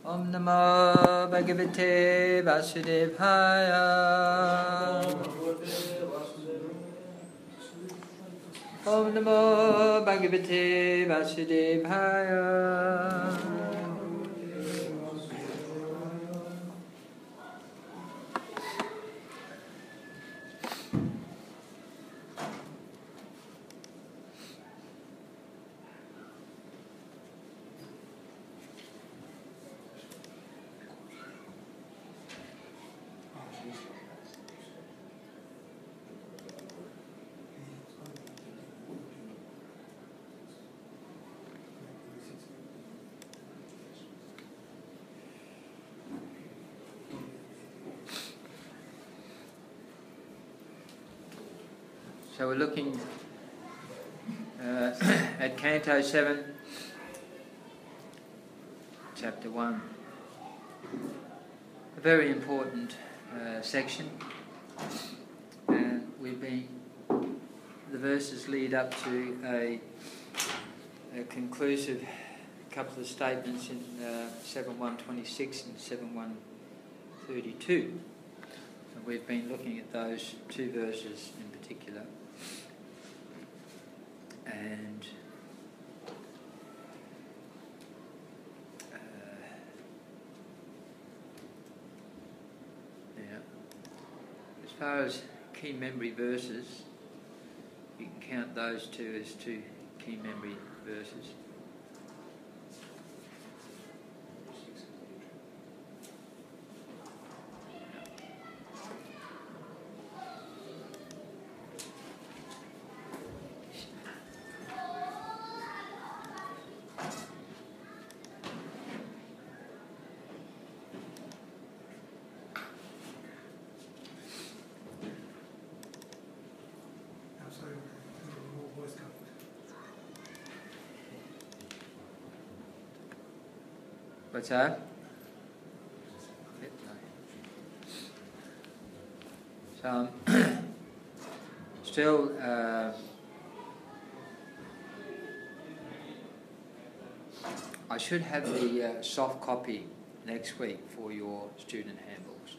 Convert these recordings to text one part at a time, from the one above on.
Om Namo Bhagavate Vasudevaya. Om Namo Bhagavate Vasudevaya. So we're looking at Canto 7, Chapter 1. A very important section, and the verses lead up to a conclusive couple of statements in 7.126 and 7.132. And we've been looking at those two verses in particular. And as far as key memory verses, you can count those two as two key memory verses. What's that? So, still, I should have the soft copy next week for your student handbooks.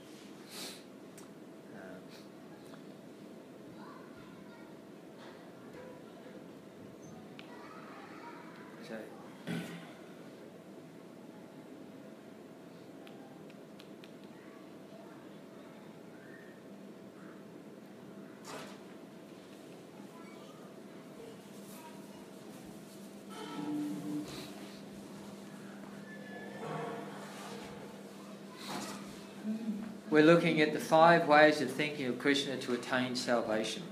We're looking at the 5 ways of thinking of Krishna to attain salvation.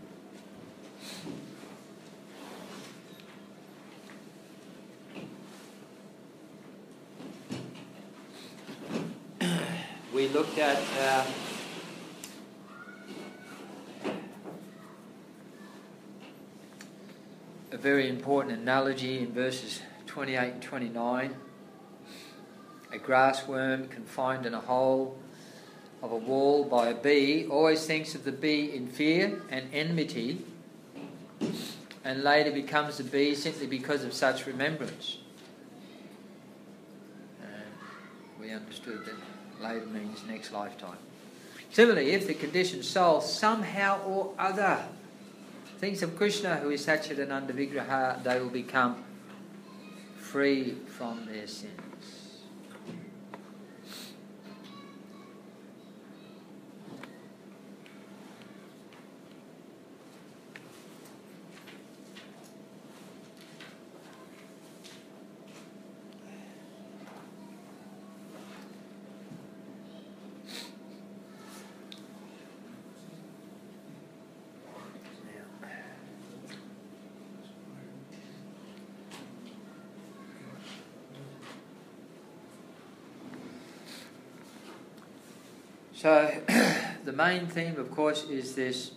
We looked at a very important analogy in verses 28 and 29. A grass worm confined in a hole of a wall by a bee always thinks of the bee in fear and enmity, and later becomes a bee simply because of such remembrance. We understood that later means next lifetime. Similarly, if the conditioned soul somehow or other thinks of Krishna, who is Satchidananda Vigraha, they will become free from their sins. So, the main theme, of course, is this,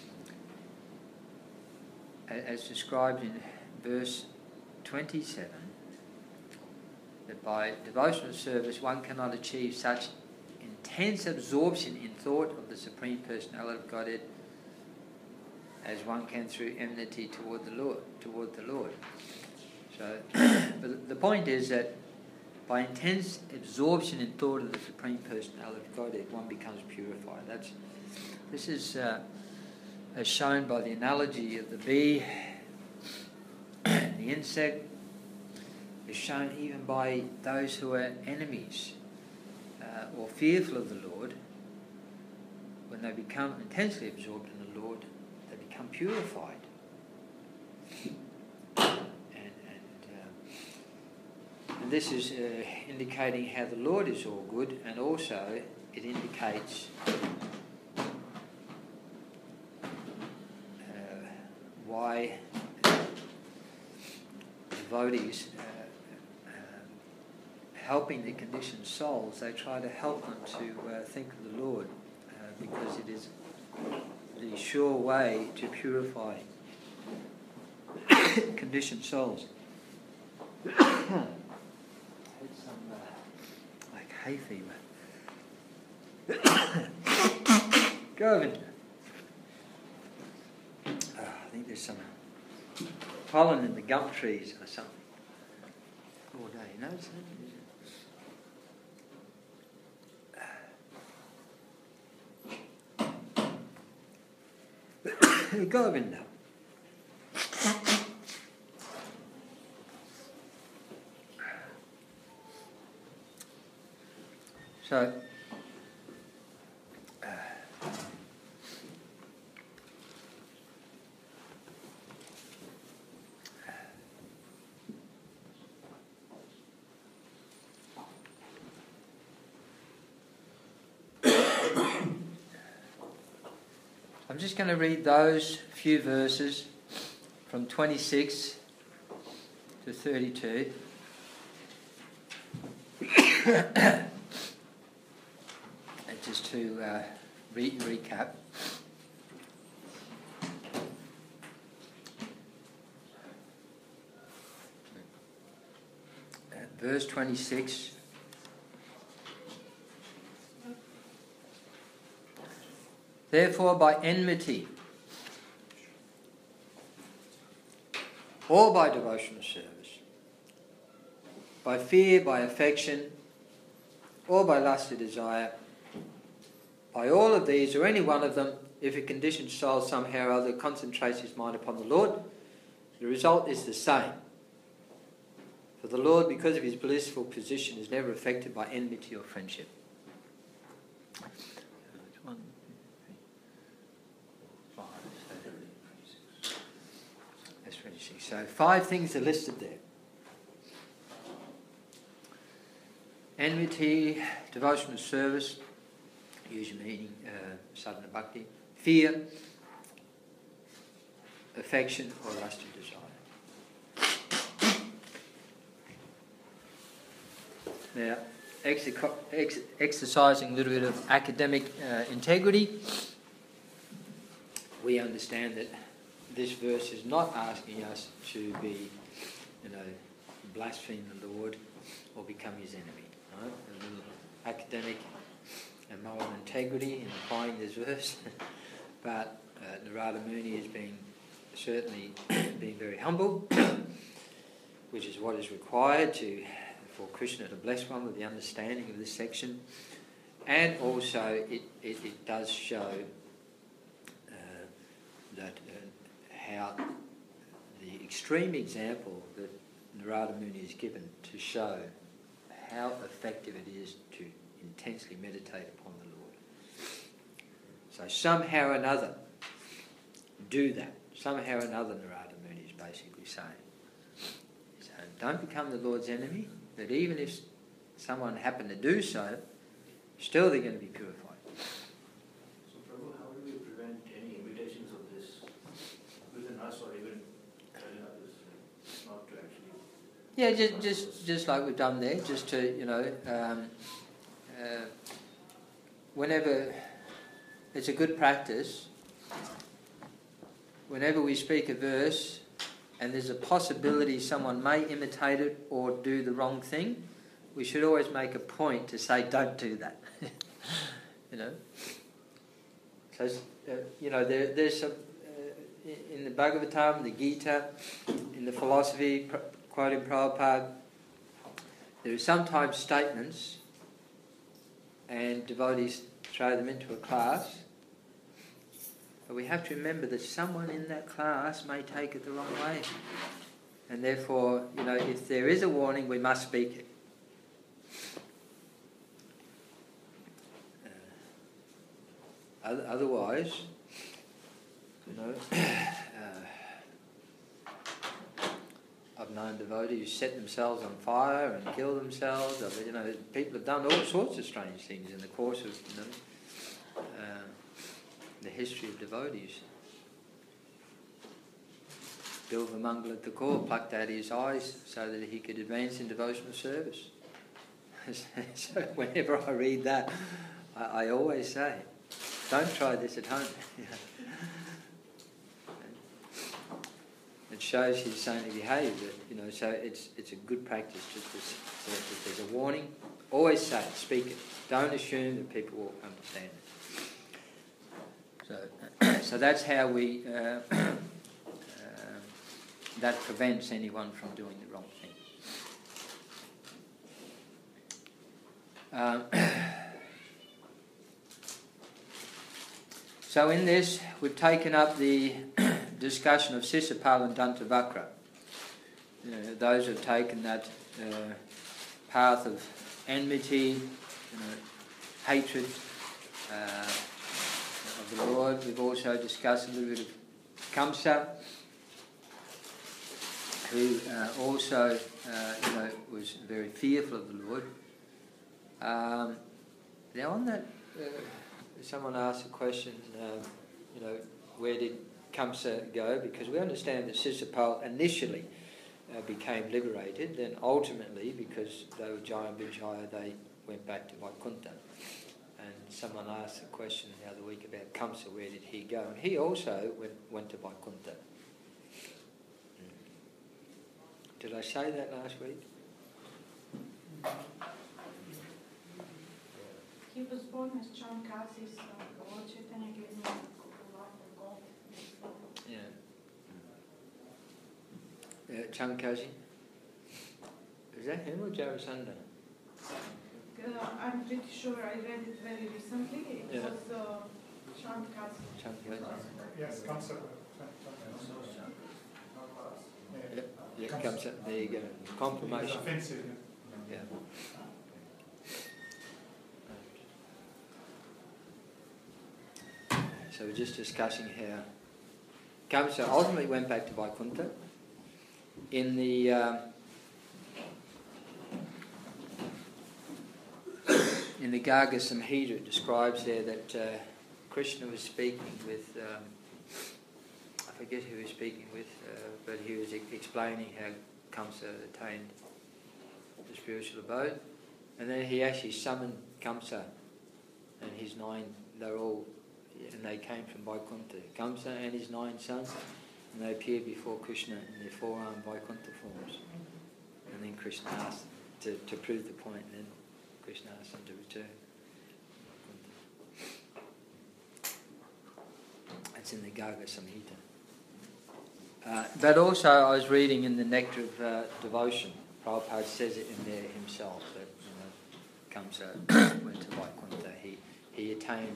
as described in verse 27, that by devotional service one cannot achieve such intense absorption in thought of the Supreme Personality of Godhead as one can through enmity toward the Lord. So, but the point is that By intense absorption in thought of the Supreme Personality of Godhead, one becomes purified. This is as shown by the analogy of the bee and the insect, is shown even by those who are enemies or fearful of the Lord. When they become intensely absorbed in the Lord, they become purified. And this is indicating how the Lord is all good, and also it indicates why devotees helping the conditioned souls, they try to help them to think of the Lord, because it is the sure way to purify conditioned souls. I had some like hay fever. Govind. I think there's some pollen in the gum trees or something. All day, you know? Govinda. So, I'm just going to read those few verses from 26 to 32. And just to recap. Verse 26. Therefore, by enmity, or by devotional service, by fear, by affection, or by lust or desire, by all of these, or any one of them, if a conditioned soul somehow or other concentrates his mind upon the Lord, the result is the same. For the Lord, because of his blissful position, is never affected by enmity or friendship. That's 26. So 5 things are listed there. Enmity, devotional service, usually meaning sadhana bhakti, fear, affection, or lust or desire. Now, exercising a little bit of academic integrity, we understand that this verse is not asking us to be, blaspheme the Lord or become his enemy. Right? A little academic and moral integrity in applying this verse, but Narada Muni is certainly being very humble, which is what is required for Krishna to bless one with the understanding of this section, and also it does show that how the extreme example that Narada Muni is given to show how effective it is to intensely meditate upon the Lord. So somehow or another, do that. Somehow or another, Narada Muni is basically saying. So don't become the Lord's enemy, but even if someone happened to do so, still they're going to be purified. So Prabhu, how do we prevent any imitations of this within us or even telling others not to actually... Yeah, just like we've done there, just to, whenever it's a good practice, whenever we speak a verse and there's a possibility someone may imitate it or do the wrong thing, we should always make a point to say, don't do that. So, there's some, in the Bhagavatam, the Gita, in the philosophy, quoting Prabhupada, there are sometimes statements and devotees throw them into a class, but we have to remember that someone in that class may take it the wrong way. And therefore, if there is a warning, we must speak it. Otherwise, I've known devotees who set themselves on fire and kill themselves. People have done all sorts of strange things in the course of the history of devotees. Bilva Mangala Thakur plucked out his eyes so that he could advance in devotional service. So whenever I read that, I always say, don't try this at home. It shows his saintly behaviour, so it's a good practice. If there's a warning, always say it, speak it. Don't assume that people will understand it. So that's how we that prevents anyone from doing the wrong thing. So in this, we've taken up the discussion of Sisapal and Dantavakra. Those who have taken that path of enmity, hatred of the Lord. We've also discussed a little bit of Kamsa, who also was very fearful of the Lord. Now on that, someone asked a question, where did Kamsa go? Because we understand that Sisapal initially became liberated, then ultimately, because they were Jaya and Vijaya, they went back to Vaikuntha. And someone asked a question the other week about Kamsa, where did he go? And he also went to Vaikuntha. Did I say that last week? He was born as Chankasi's Lord Chaitanya gave him a lot of gold. Yeah. Chankasi? Is that him or Jarasandha? I'm pretty sure I read it very recently. It was Chankasi. Yes, Kamsa. Yeah, Kamsa. There you go. Confirmation. Offensive. Yeah. So we're just discussing how Kamsa ultimately went back to Vaikuntha. In the Garga Samhita, it describes there that Krishna was speaking with, I forget who he was speaking with, but he was explaining how Kamsa attained the spiritual abode. And then he actually summoned Kamsa and his 9, and they came from Vaikuntha. Kamsa and his 9 sons, and they appeared before Krishna in their 4-armed Vaikuntha forms. And then Krishna asked to prove the point, and then Krishna asked them to return. It's in the Garga Samhita. But also I was reading in the Nectar of Devotion, Prabhupada says it in there himself, that Kamsa went to Vaikuntha. He attained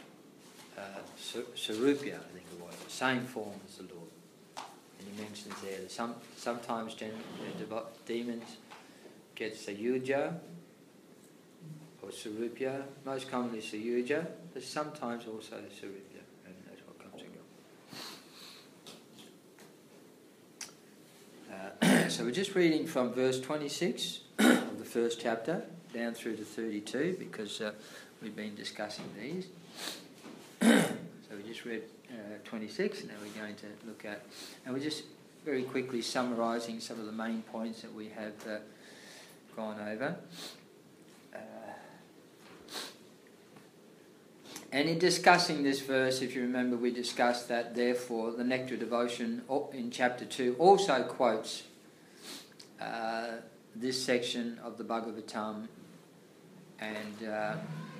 Sarupya, I think it was, the same form as the Lord. And he mentions there that sometimes demons get Sayuja or Sarupya, most commonly Sayuja, but sometimes also Sarupya, and that's what comes and goes. So we're just reading from verse 26 of the first chapter down through to 32 because we've been discussing these. So we just read 26, and now we're going to look at, and we're just very quickly summarising some of the main points that we have gone over. And in discussing this verse, if you remember, we discussed that therefore the Nectar of Devotion in chapter 2 also quotes this section of the Bhagavatam, and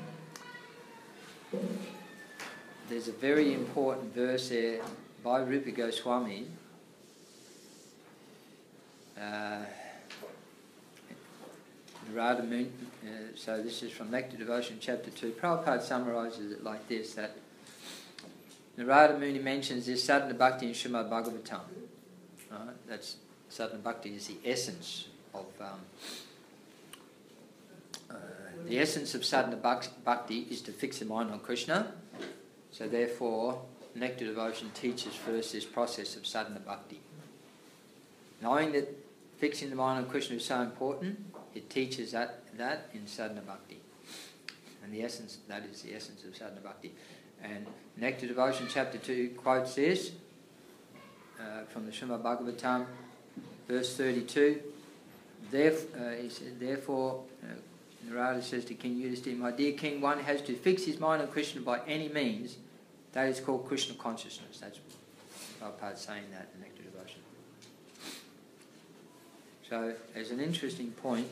there's a very important verse there by Rupa Goswami. Narada Muni, so this is from Nectar Devotion, Chapter 2. Prabhupada summarises it like this, that Narada Muni mentions this Sadhana Bhakti in Srimad Bhagavatam. Right? That's Sadhana Bhakti is the essence of sadhana bhakti is to fix the mind on Krishna. So therefore, Nectar Devotion teaches first this process of sadhana bhakti. Knowing that fixing the mind on Krishna is so important, it teaches that in sadhana bhakti. And that is the essence of sadhana bhakti. And Nectar Devotion Chapter 2 quotes this from the Srimad Bhagavatam, verse 32. Therefore, Narada says to King Yudhisthira, my dear king, one has to fix his mind on Krishna by any means. That is called Krishna consciousness. That's Prabhupada saying that in Nectar Devotion. So, as an interesting point,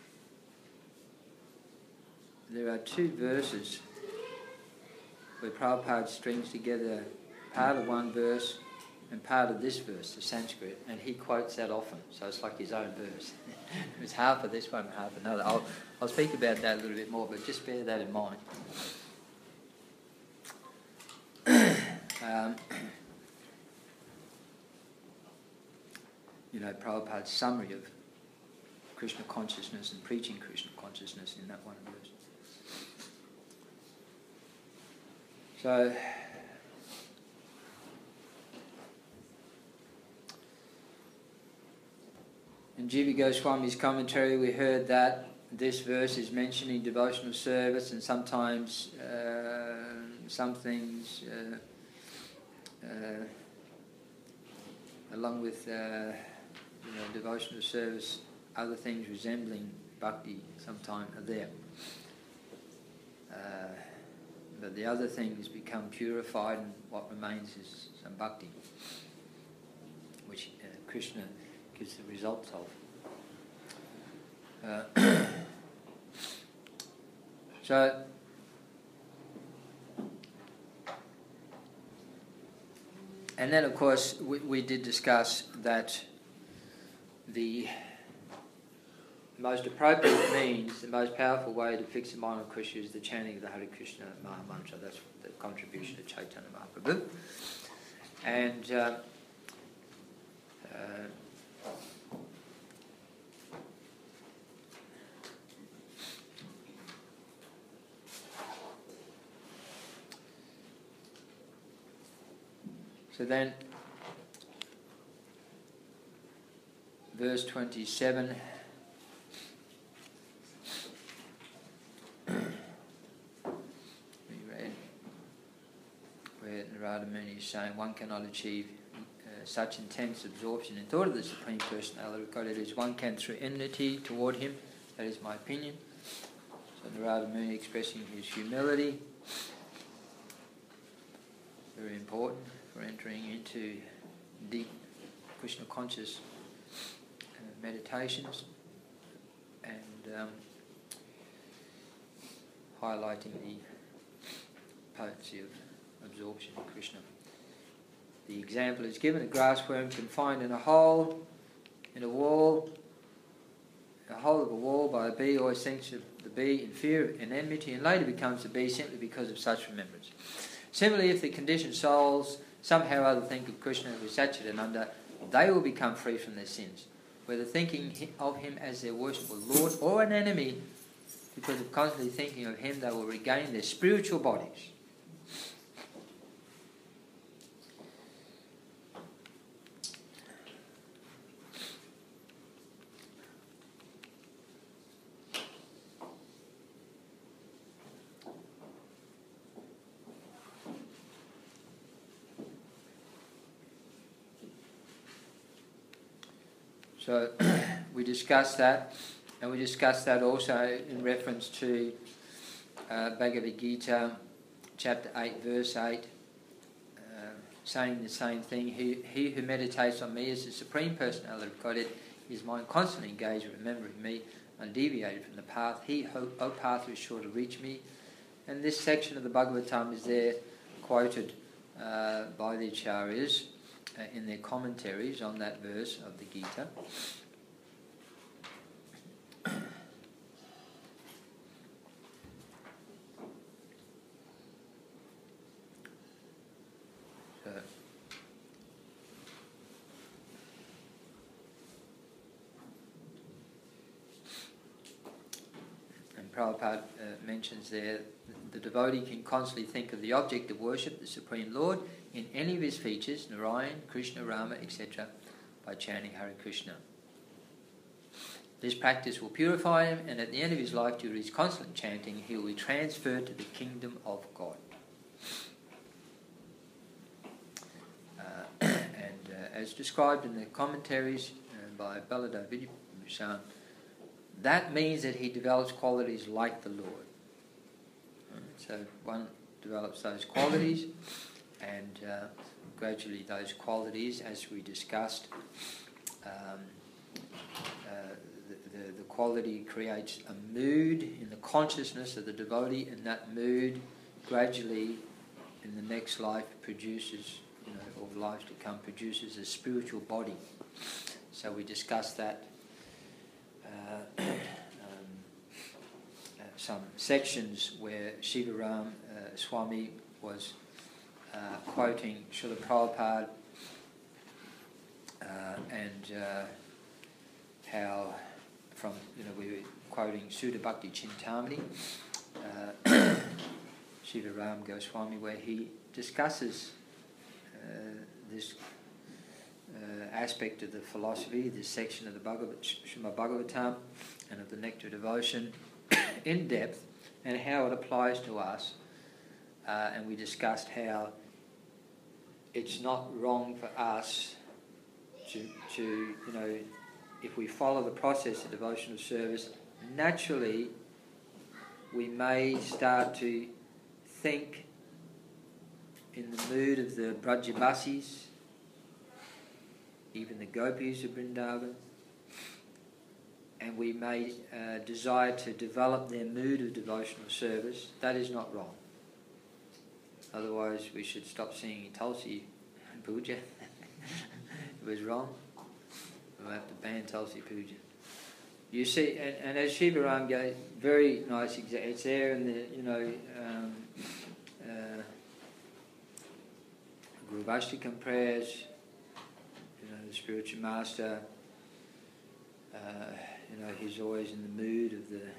there are two verses where Prabhupada strings together part of one verse and part of this verse, the Sanskrit, and he quotes that often, so it's like his own verse. It's half of this one and half of another. I'll speak about that a little bit more, but just bear that in mind. Prabhupada's summary of Krishna consciousness and preaching Krishna consciousness in that one verse. So, in Jiva Goswami's commentary, we heard that this verse is mentioning devotional service, and sometimes some things, along with devotional service, other things resembling bhakti sometimes are there. But the other things become purified, and what remains is some bhakti, which Krishna gives the results of. So, and then of course we did discuss that the most appropriate means, the most powerful way to fix the mind on Krishna is the chanting of the Hare Krishna Maha Mantra. That's the contribution of Chaitanya Mahaprabhu. And so then, verse 27, we read, where Narada Muni is saying one cannot achieve such intense absorption in thought of the Supreme Personality of Godhead as one can through enmity toward him. That is my opinion. So Narada Muni expressing his humility, very important for entering into deep Krishna conscious meditations, and highlighting the potency of absorption in Krishna. The example is given: a grass worm confined in a hole of a wall by a bee always thinks of the bee in fear and enmity, and later becomes a bee simply because of such remembrance. Similarly, if the conditioned souls somehow or other think of Krishna with Satchidananda, they will become free from their sins, whether thinking of him as their worshipful Lord or an enemy. Because of constantly thinking of him, they will regain their spiritual bodies. So we discussed that, and we discussed that also in reference to Bhagavad Gita, chapter 8, verse 8, saying the same thing. He who meditates on me as the Supreme Personality of Godhead, his mind constantly engaged with remembering me, undeviated from the path. He, O path, is sure to reach me. And this section of the Bhagavatam is there quoted by the Acharyas in their commentaries on that verse of the Gita. and Prabhupada mentions there, the devotee can constantly think of the object of worship, the Supreme Lord, in any of his features, Narayan, Krishna, Rama, etc., by chanting Hare Krishna. This practice will purify him, and at the end of his life, due to his constant chanting, he will be transferred to the kingdom of God. As described in the commentaries by Balada Vidyabhushan, that means that he develops qualities like the Lord. So one develops those qualities, and gradually those qualities, as we discussed, the quality creates a mood in the consciousness of the devotee, and that mood gradually in the next life produces, or life to come, produces a spiritual body. So we discussed that some sections where Shivaram Swami was quoting Srila Prabhupada and how from, we were quoting Sudha Bhakti Chintamani, Shivaram Goswami, where he discusses this aspect of the philosophy, this section of the Srimad Bhagavatam and of the Nectar Devotion in depth, and how it applies to us. And we discussed how it's not wrong for us to if we follow the process of devotional service, naturally we may start to think in the mood of the Brajabasis, even the Gopis of Vrindavan, and we may desire to develop their mood of devotional service. That is not wrong. Otherwise we should stop singing Tulsi Puja. It was wrong. We'll have to ban Tulsi Puja. You see, and as Shivaram gave very nice example, it's there in the, Guru Vaishnava prayers, the spiritual master, he's always in the mood of the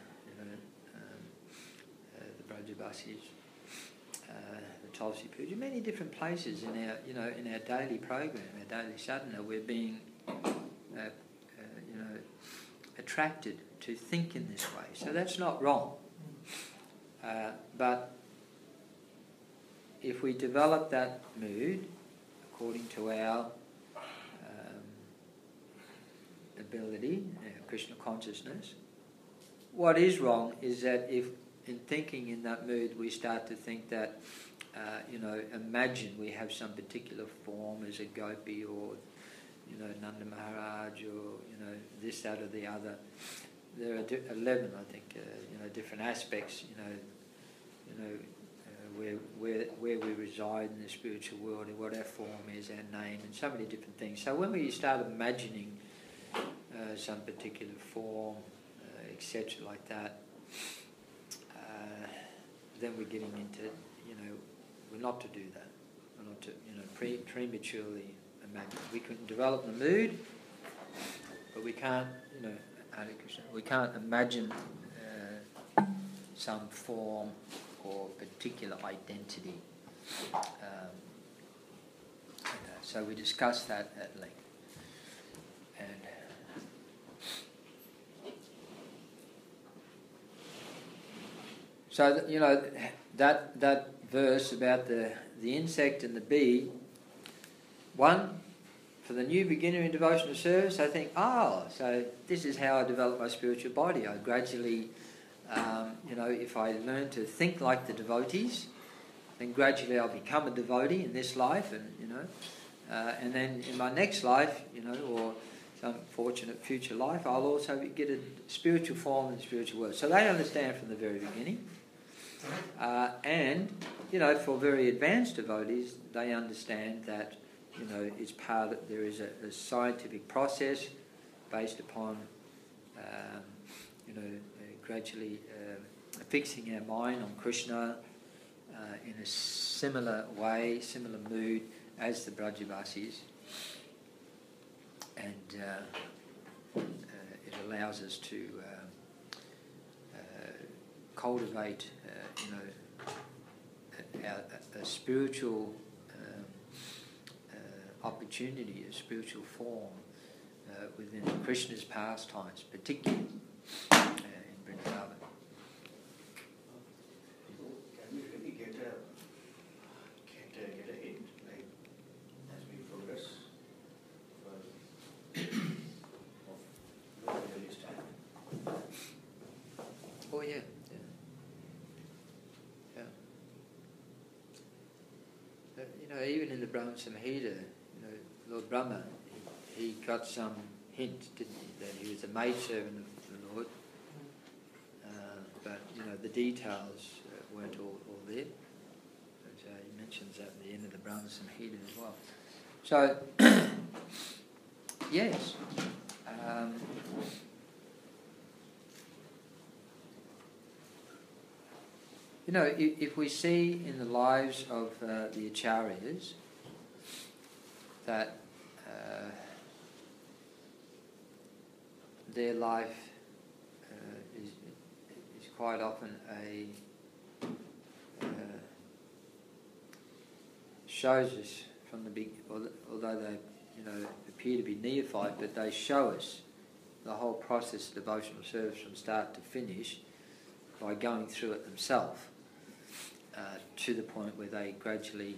Brajabasis, the Tulsi Puja, many different places in our, in our daily program, our daily sadhana, we're being, attracted to think in this way. So that's not wrong. But if we develop that mood according to our ability, Krishna consciousness, what is wrong is that if in thinking in that mood we start to think that, imagine we have some particular form as a gopi or, Nanda Maharaj or, this, that or the other. There are 11, I think, different aspects, where we reside in the spiritual world and what our form is, our name, and so many different things. So when we start imagining some particular form, etc. like that, then we're getting into, we're not to do that. We're not to, prematurely imagine. We can develop the mood, but we can't, we can't imagine some form or particular identity. So we discussed that at length. And so, that verse about the insect and the bee, one, for the new beginner in devotional service, I think, so this is how I develop my spiritual body. I gradually, if I learn to think like the devotees, then gradually I'll become a devotee in this life, and then in my next life, or some fortunate future life, I'll also get a spiritual form in the spiritual world. So they understand from the very beginning. And, for very advanced devotees, they understand that, it's part of, there is a scientific process based upon, gradually fixing our mind on Krishna in a similar way, similar mood as the Brajabasis. And it allows us to cultivate, a spiritual opportunity, a spiritual form within Krishna's pastimes, particularly in Vrindavan. Can we really get a hint, like, as we progress, of where we really stand? Oh yeah. Even in the Brahma Samhita, Lord Brahma, he got some hint, didn't he, that he was a maidservant of the Lord. But the details weren't all there. So he mentions that at the end of the Brahma Samhita as well. So yes. If we see in the lives of the acharyas that their life is quite often shows us from the big, although they appear to be neophyte, but they show us the whole process of devotional service from start to finish by going through it themselves. To the point where they gradually,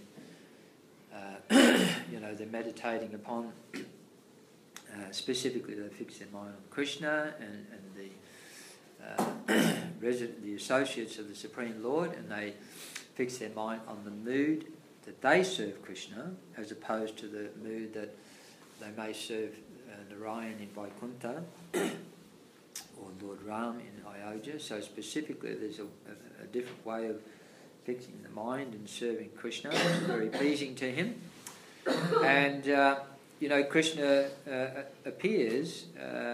they're meditating upon, specifically they fix their mind on Krishna and the associates of the Supreme Lord, and they fix their mind on the mood that they serve Krishna, as opposed to the mood that they may serve Narayan in Vaikuntha or Lord Ram in Ayodhya. So specifically there's a different way of fixing the mind and serving Krishna, which is very pleasing to him. And, Krishna appears,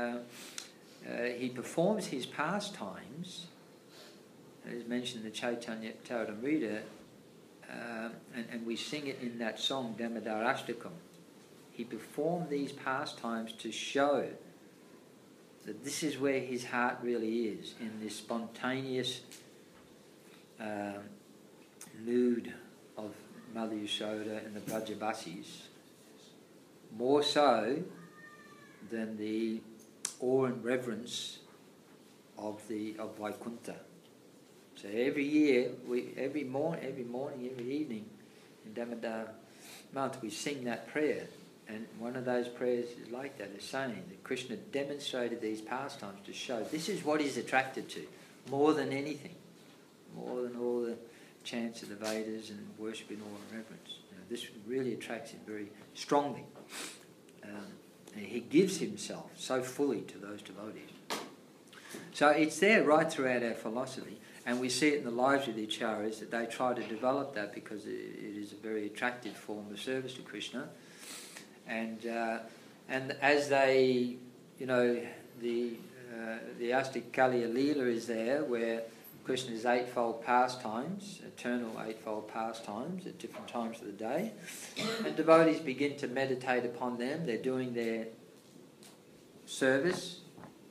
he performs his pastimes, as mentioned in the Chaitanya Charitamrita, and we sing it in that song, Damodarashtakam. He performed these pastimes to show that this is where his heart really is, in this spontaneous mood of Mother Yashoda and the Brajabasis, more so than the awe and reverence of Vaikuntha. So every year, every morning, every evening, in Damodar month, we sing that prayer, and one of those prayers is like that, is saying that Krishna demonstrated these pastimes to show this is what he's attracted to, more than anything, more than all the chants of the Vedas and worship in awe and reverence. This really attracts him very strongly. He gives himself so fully to those devotees. So it's there right throughout our philosophy, and we see it in the lives of the acharyas that they try to develop that because it is a very attractive form of service to Krishna. And as they, the Ashtakaliya Leela is there, where Krishna's eightfold pastimes, eternal eightfold pastimes at different times of the day, and devotees begin to meditate upon them. They're doing their service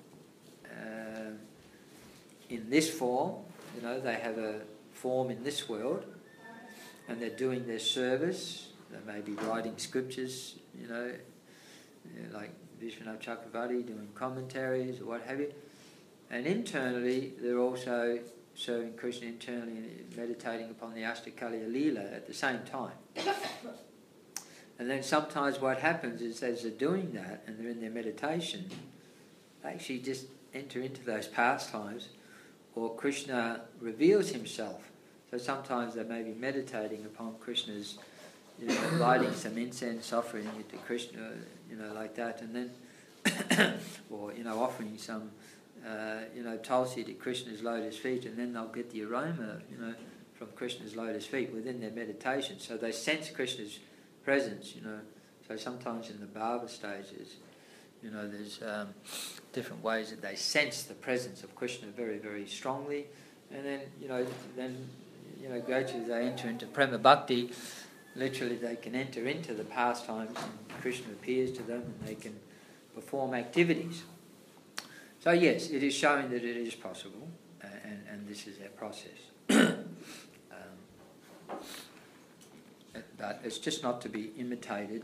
in this form. They have a form in this world, and they're doing their service. They may be writing scriptures, like Vishwanath Chakravarti doing commentaries or what have you. And internally, they're also serving Krishna internally and meditating upon the Ashtakaliya Leela at the same time. And then sometimes what happens is, as they're doing that and they're in their meditation, they actually just enter into those pastimes, or Krishna reveals himself. So sometimes they may be meditating upon Krishna's, lighting some incense, offering it to Krishna, like that, and then, or, offering some tulsi to Krishna's lotus feet, and then they'll get the aroma, from Krishna's lotus feet within their meditation. So they sense Krishna's presence, So sometimes in the bhava stages, there's different ways that they sense the presence of Krishna very, very strongly, and then, gradually they enter into prema bhakti. Literally, they can enter into the pastimes, and Krishna appears to them, and they can perform activities. So yes, it is showing that it is possible. and this is our process. But it's just not to be imitated.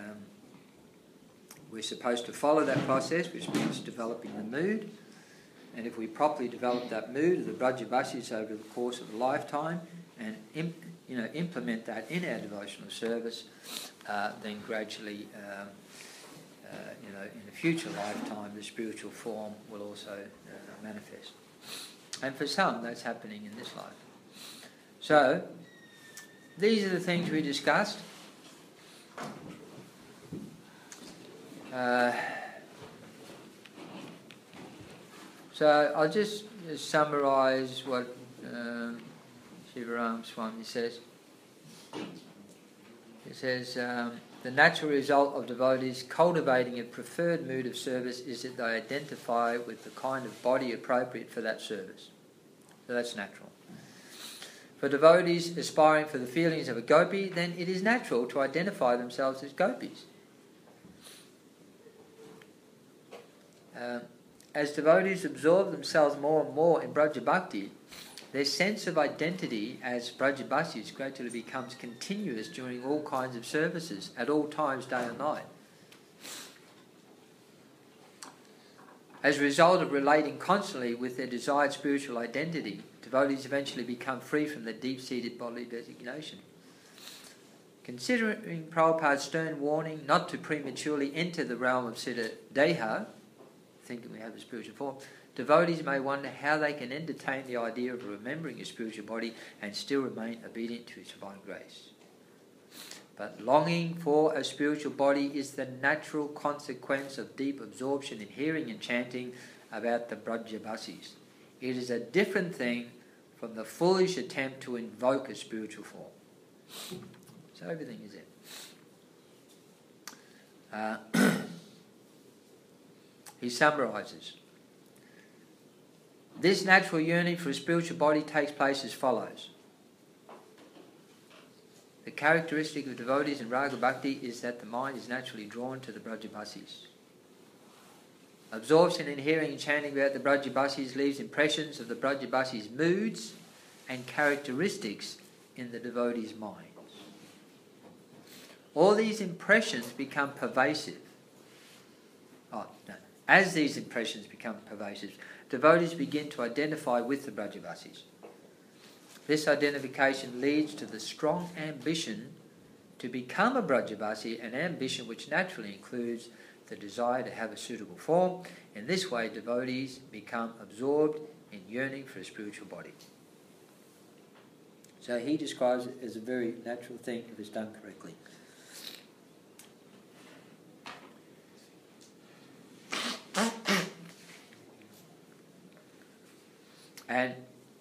We're supposed to follow that process, which means developing the mood. And if we properly develop that mood of the Brajavasis over the course of a lifetime and implement that in our devotional service, then gradually, in a future lifetime, the spiritual form will also manifest. And for some, that's happening in this life. So, these are the things we discussed. So I'll just summarise what Shivaram Swami says. He says, the natural result of devotees cultivating a preferred mood of service is that they identify with the kind of body appropriate for that service. So that's natural. For devotees aspiring for the feelings of a gopi, then it is natural to identify themselves as gopis. As devotees absorb themselves more and more in Braja Bhakti, their sense of identity as Brajabasis gradually becomes continuous during all kinds of services, at all times, day and night. As a result of relating constantly with their desired spiritual identity, devotees eventually become free from the deep-seated bodily designation. Considering Prabhupada's stern warning not to prematurely enter the realm of Siddha Deha, thinking we have a spiritual form, devotees may wonder how they can entertain the idea of remembering a spiritual body and still remain obedient to His divine grace. But longing for a spiritual body is the natural consequence of deep absorption in hearing and chanting about the Brajavasis. It is a different thing from the foolish attempt to invoke a spiritual form. So everything is there. He summarises. This natural yearning for a spiritual body takes place as follows. The characteristic of devotees in Raga Bhakti is that the mind is naturally drawn to the Brajavasis. Absorption in hearing and chanting about the Brajavasis leaves impressions of the Brajavasis' moods and characteristics in the devotees' minds. All these impressions become pervasive. As these impressions become pervasive, devotees begin to identify with the Brajavasis. This identification leads to the strong ambition to become a Brajavasi, an ambition which naturally includes the desire to have a suitable form. In this way, devotees become absorbed in yearning for a spiritual body. So he describes it as a very natural thing if it's done correctly. And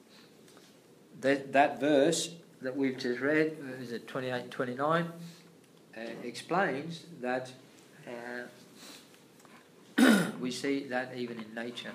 that verse that we've just read, is it 28 and 29, explains that we see that even in nature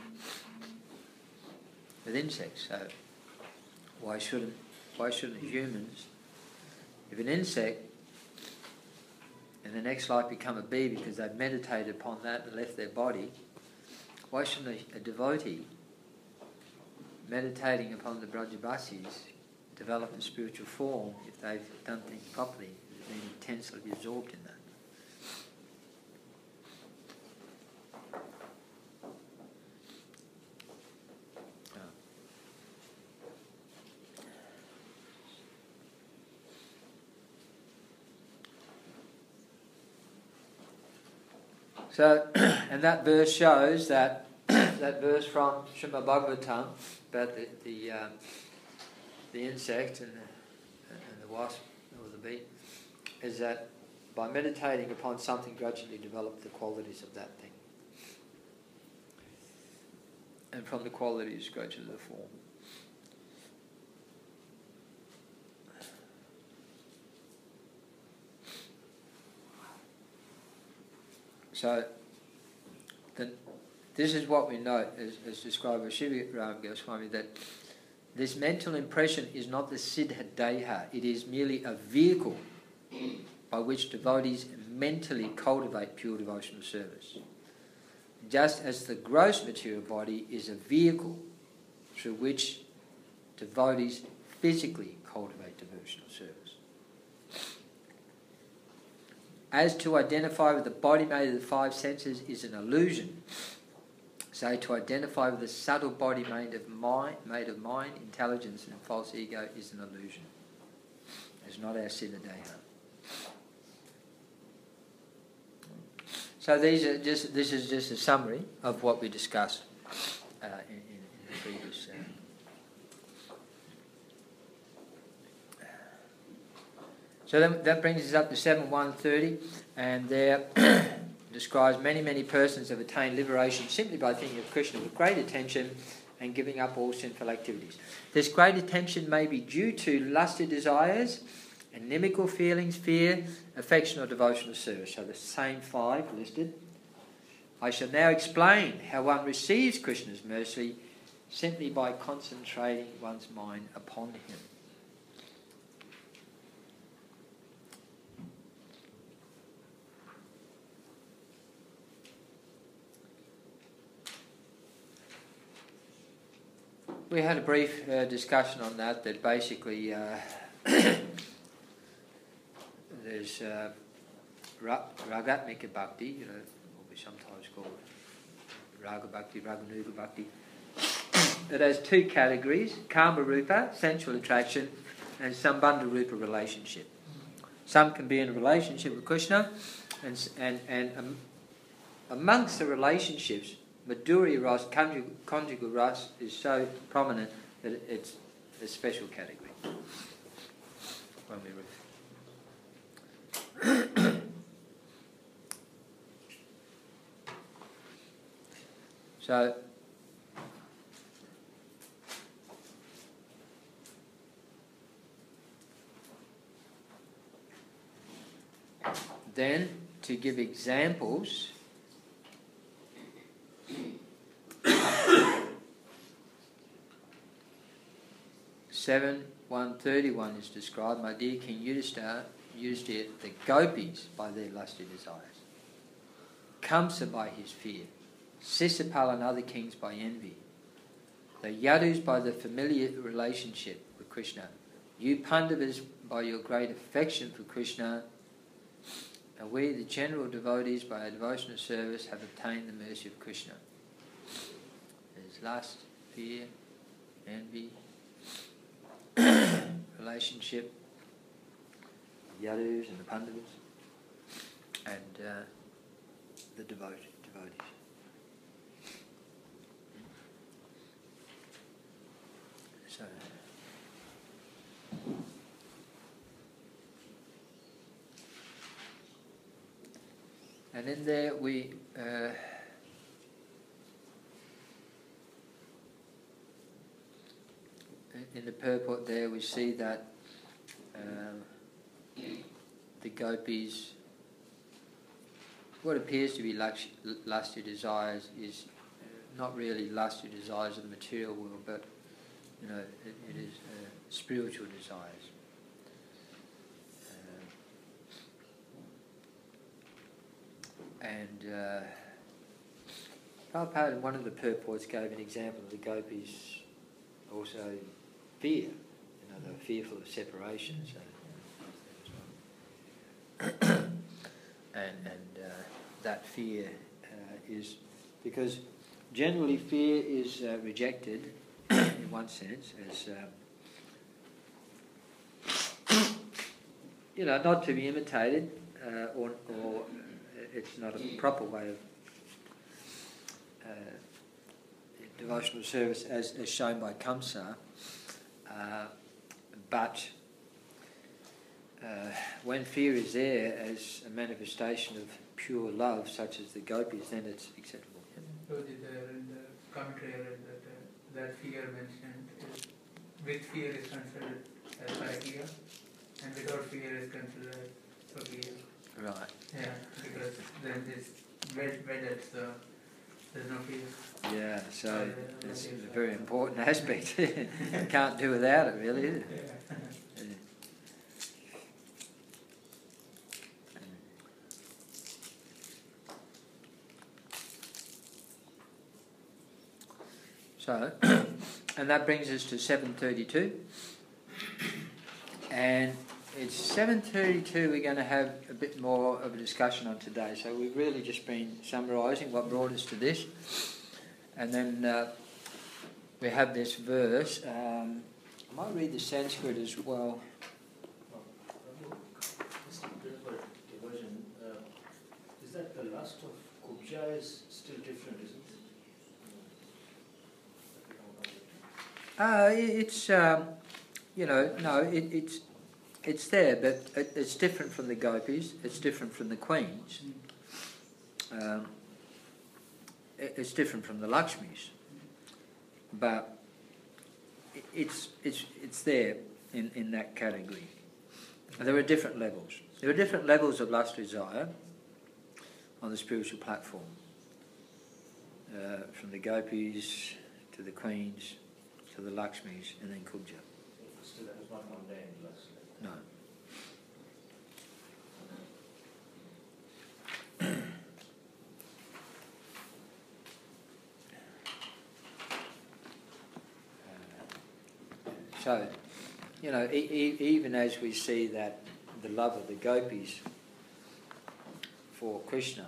with insects. So why shouldn't humans, if an insect in the next life become a bee because they've meditated upon that and left their body, why shouldn't a devotee meditating upon the Brajavasis develop a spiritual form if they've done things properly, been intensely absorbed in that? So, and that verse shows that that verse from Srimad Bhagavatam about the insect and the wasp or the bee, is that by meditating upon something, gradually develop the qualities of that thing, and from the qualities gradually the form. So, this is what we note, as described by Shivaram Goswami, that this mental impression is not the Siddha Deha, it is merely a vehicle by which devotees mentally cultivate pure devotional service. Just as the gross material body is a vehicle through which devotees physically cultivate devotional service. As to identify with the body made of the five senses is an illusion, so to identify with the subtle body made of mind, intelligence and false ego is an illusion. It's not our Siddha Deha. So this is just a summary of what we discussed in the previous. So that brings us up to 7.130, and there describes many persons have attained liberation simply by thinking of Krishna with great attention and giving up all sinful activities. This great attention may be due to lusty desires, inimical feelings, fear, affection or devotional service. So the same five listed. I shall now explain how one receives Krishna's mercy simply by concentrating one's mind upon him. We had a brief discussion on that basically there's Ragatmika Bhakti, what we sometimes call Raga Bhakti, Raganuga Bhakti. It has two categories, Kama Rupa, sensual attraction, and Sambandha Rupa, relationship. Some can be in a relationship with Krishna, and amongst the relationships, Madhurya Ras, conjugal Ras, is so prominent that it's a special category. When we so then to give examples, 7.131 is described, my dear King Yudhishthira, the gopis by their lusty desires, Kamsa by his fear, Sisapal and other kings by envy, the Yadus by the familiar relationship with Krishna, you Pandavas by your great affection for Krishna, and we, the general devotees, by our devotional service, have obtained the mercy of Krishna. There's lust, fear, envy, relationship, Yadus and the Pandavas, and the devotees. So, and in there we in the purport there we see that the gopis, what appears to be lusty desires is not really lusty desires of the material world, but it is spiritual desires. Prabhupada in one of the purports gave an example of the gopis also fear, they were fearful of separation. So, and that fear is because generally fear is rejected in one sense as not to be imitated, or it's not a proper way of devotional service as shown by Kamsa. But when fear is there as a manifestation of pure love, such as the gopis, then it's acceptable. So in the commentary I read that fear mentioned is, with fear is considered as paragia, and without fear is considered as pagiya. Right. Yeah, because then it's wedded, so there's no fear. Yeah, so it's a very important aspect. You can't do without it, really, is it? Yeah. So, and that brings us to 7:32. And it's 7:32 we're going to have a bit more of a discussion on today. So we've really just been summarising what brought us to this. And then we have this verse. I might read the Sanskrit as well. Just a bit of a diversion. Is that the lust of Kubja is still different, isn't it? It's it's there, but it's different from the gopis. It's different from the queens. It's different from the Lakshmis, but it's there in that category. And there are different levels. There are different levels of lust desire on the spiritual platform, from the gopis to the queens to the Lakshmis and then Kubja. Still, that is not mundane lust. No. So, even as we see that the love of the gopis for Krishna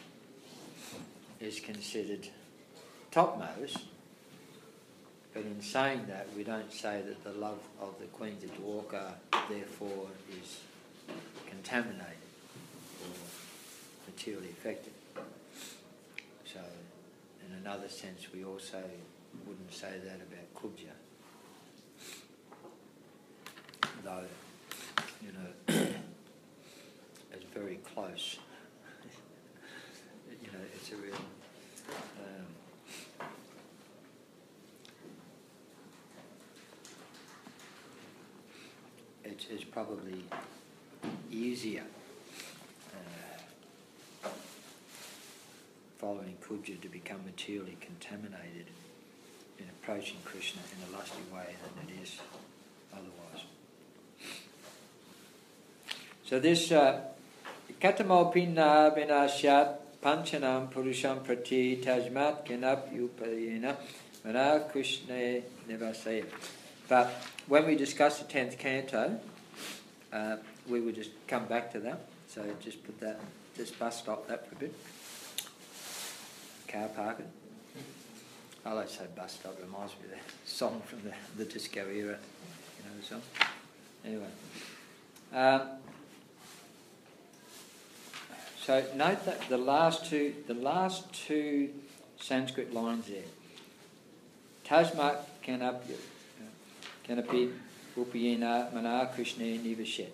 is considered topmost, but in saying that, we don't say that the love of the queens of Dwarka therefore is contaminated or materially affected. So, in another sense, we also wouldn't say that about Kubja. Though, it's very close. It's a real... it's probably easier following Kubja to become materially contaminated in approaching Krishna in a lusty way than it is otherwise. So this katamopina vinashyat panchanam purusham prati tajmat kenap upayena mana Krishna nevasaya. But when we discuss the 10th canto, we will just come back to that. So just put that, just bus stop that for a bit. Car parking. I like to say bus stop, it reminds me of that song from the disco era. The song? Anyway. So note that the last two Sanskrit lines there. Tasmat kanapi upayena mana Krishna nivashet.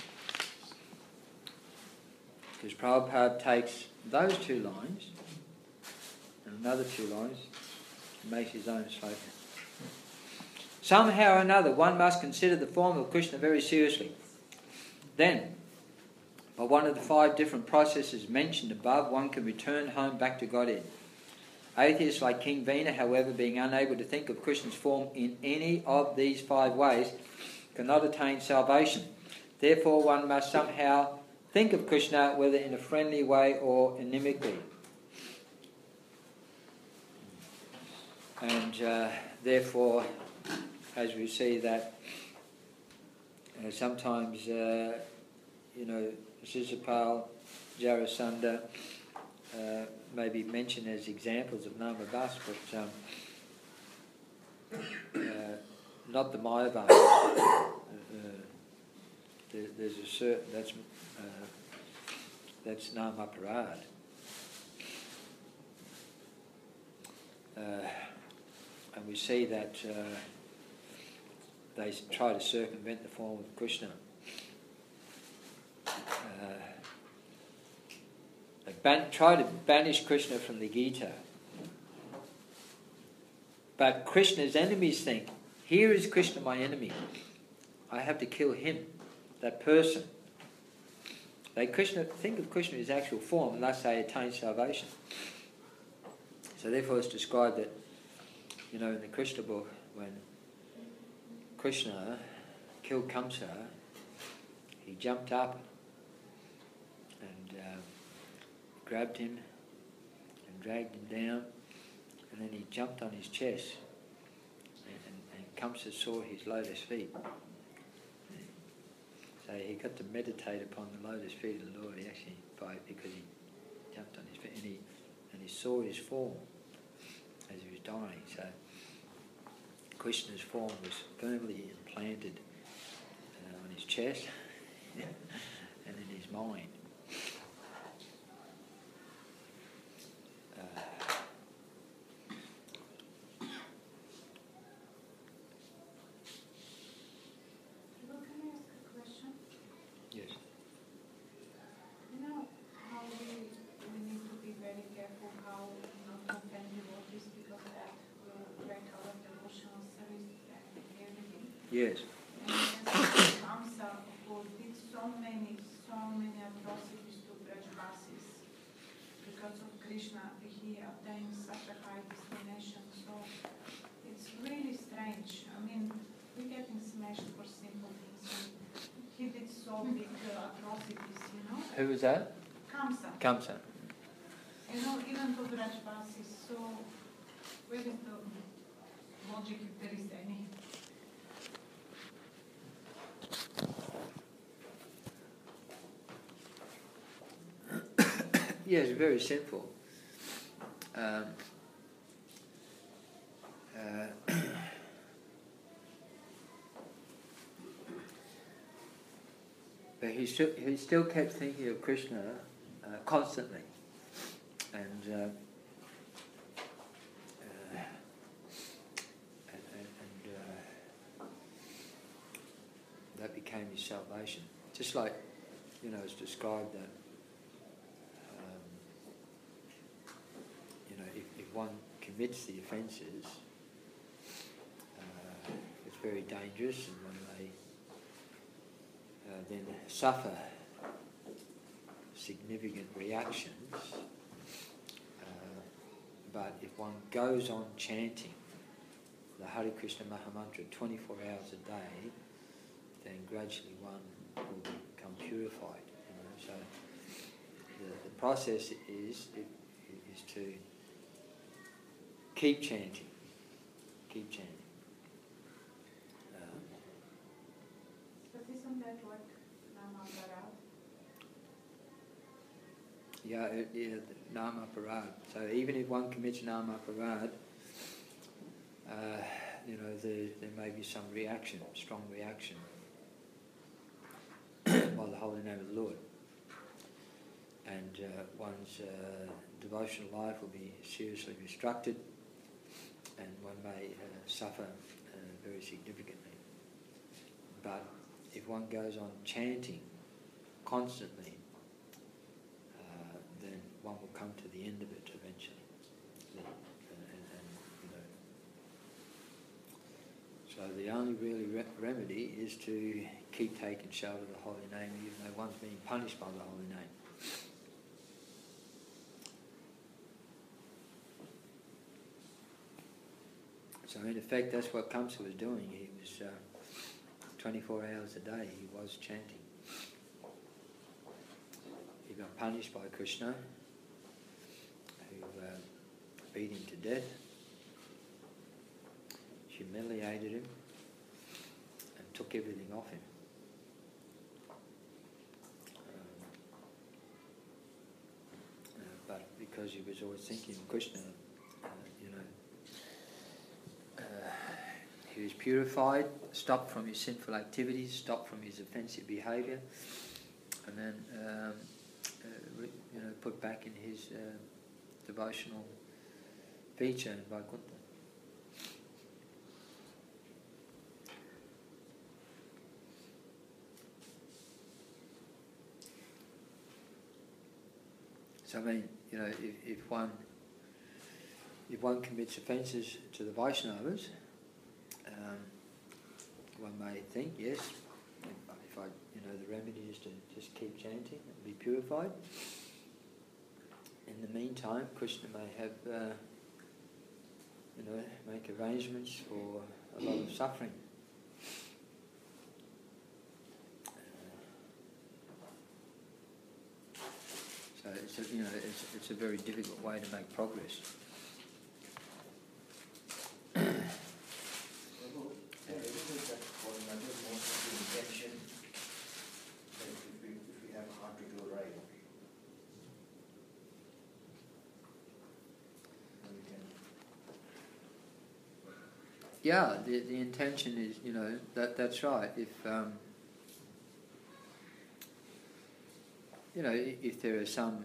Because Prabhupada takes those two lines and another two lines and makes his own slogan. Somehow or another, one must consider the form of Krishna very seriously. Then, by one of the 5 different processes mentioned above, one can return home back to Godhead. Atheists like King Vena, however, being unable to think of Krishna's form in any of these 5 ways, cannot attain salvation. Therefore, one must somehow think of Krishna, whether in a friendly way or inimically. And therefore, as we see that sometimes, Sisupal, Jarasandha may be mentioned as examples of Namabhas, but not the Mayavas. There's a certain, that's Namaparad. And we see that they try to circumvent the form of Krishna. They try to banish Krishna from the Gita. But Krishna's enemies think, here is Krishna, my enemy. I have to kill him, that person. They think of Krishna as actual form, and thus they attain salvation. So therefore it's described that, in the Krishna book, when Krishna killed Kamsa, he jumped up and grabbed him and dragged him down, and then he jumped on his chest Kamsa saw his lotus feet. So he got to meditate upon the lotus feet of the Lord. He actually, because he jumped on his feet and he saw his form as he was dying. So Krishna's form was firmly implanted on his chest and in his mind. Well, can I ask a question? Yes. You know how we need to be very careful how not to offend devotees because that will break our devotional service and everything. Yes. And Kamsa, of course, did so many atrocities to Brajvasis. Because of Krishna, he attained such a high destination. So it's really strange. I mean, we're getting smashed for simple things. He did so big atrocities, you know. Who was that? Kamsa. Kamsa. You know, even to Brajvasis. So where is the logic if there is any? Yes, very simple. But he still kept thinking of Krishna constantly, and that became his salvation. Just like, it's described that if one commits the offences, it's very dangerous, and one may then suffer significant reactions. But if one goes on chanting the Hare Krishna Mahamantra 24 hours a day, then gradually one will become purified. So the process is to keep chanting. But isn't that like Namaparad? Yeah, Nama Parad. So even if one commits Nama Parad, there may be some reaction, strong reaction, by the holy name of the Lord. And one's devotional life will be seriously restricted, and one may suffer very significantly. But if one goes on chanting constantly, then one will come to the end of it eventually. So the only really remedy is to keep taking shelter of the holy name, even though one's being punished by the holy name. So in effect, that's what Kamsa was doing. He was 24 hours a day, he was chanting. He got punished by Krishna, who beat him to death, humiliated him, and took everything off him. But because he was always thinking of Krishna, he was purified, stopped from his sinful activities, stopped from his offensive behaviour, and then put back in his devotional feature in Vaikuntha. So I mean, if one commits offences to the Vaishnavas, one may think, yes, if I, the remedy is to just keep chanting and be purified. In the meantime, Krishna may have, make arrangements for a lot of suffering. So it's a very difficult way to make progress. Yeah, the intention is, that's right. If if there are some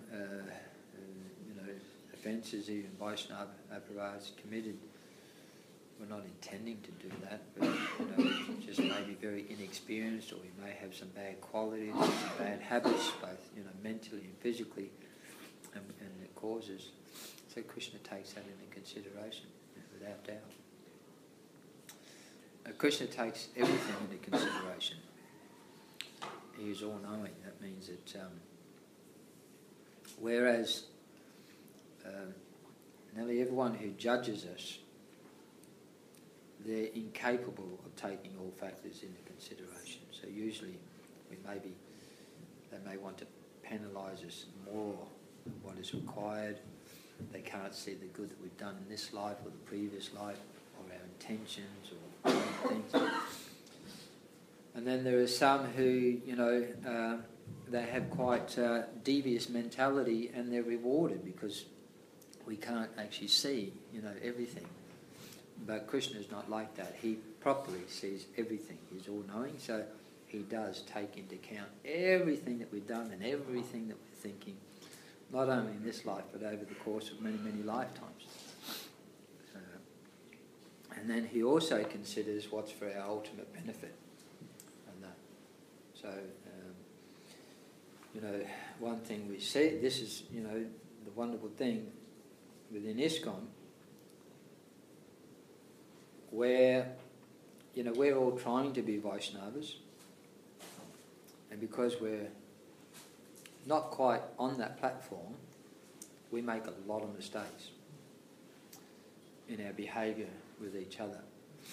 offences, even Vaishnava Aparas committed, we're not intending to do that, but just maybe very inexperienced, or we may have some bad qualities, some bad habits, both mentally and physically, and it causes. So Krishna takes that into consideration, without doubt. Krishna takes everything into consideration. He is all-knowing. That means that whereas nearly everyone who judges us, they're incapable of taking all factors into consideration. So usually they may want to penalise us more than what is required. They can't see the good that we've done in this life or the previous life, or our intentions or things. And then there are some who, they have quite devious mentality, and they're rewarded because we can't actually see, everything. But Krishna is not like that. He properly sees everything. He's all-knowing, so he does take into account everything that we've done and everything that we're thinking, not only in this life, but over the course of many, many lifetimes. And then he also considers what's for our ultimate benefit. And that. So, one thing we see, this is, the wonderful thing within ISKCON, where, we're all trying to be Vaishnavas, and because we're not quite on that platform, we make a lot of mistakes in our behaviour with each other.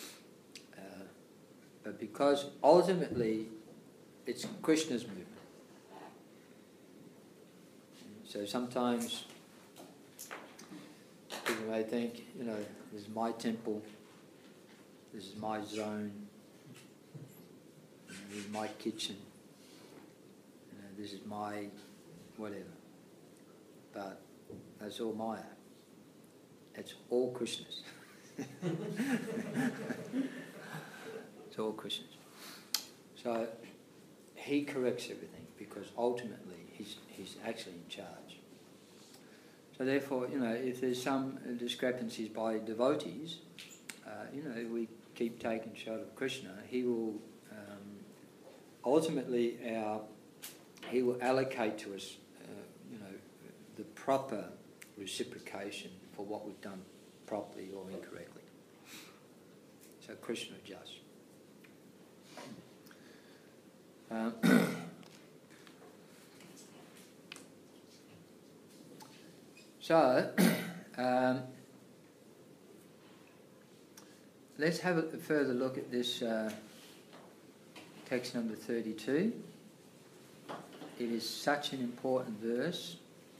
But because ultimately it's Krishna's movement. So sometimes people may think, this is my temple, this is my zone, this is my kitchen, this is my whatever. But that's all Maya. It's all Krishna's. It's all Krishna's. So he corrects everything because ultimately he's actually in charge. So therefore, if there's some discrepancies by devotees, we keep taking shot of Krishna. He will ultimately he will allocate to us, the proper reciprocation for what we've done properly or incorrectly. So Krishna adjusts. So let's have a further look at this text number 32. It is such an important verse,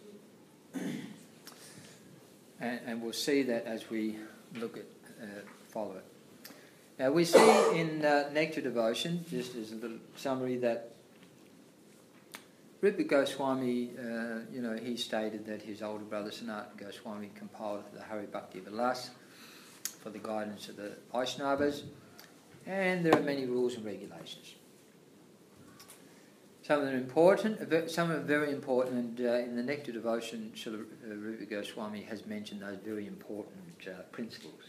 and we'll see that as we look at follow it. Now we see in Nectar Devotion, just as a little summary, that Rupa Goswami, he stated that his older brother Sanatana Goswami compiled the Hari Bhakti Vilas for the guidance of the Vaishnavas, and there are many rules and regulations. Some of them are important, some are very important, and in the Nectar Devotion, Srila Rupa Goswami has mentioned those very important principles,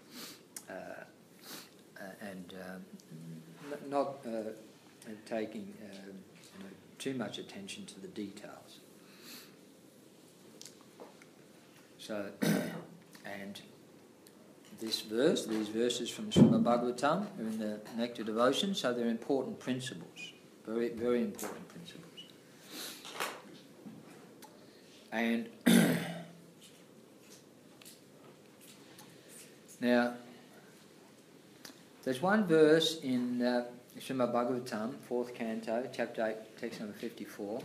and not taking too much attention to the details. So, and these verses from Srimad Bhagavatam are in the Nectar Devotion, so they're important principles, very, very important principles. And now, there's one verse in Srimad Bhagavatam, 4th canto, chapter 8, text number 54,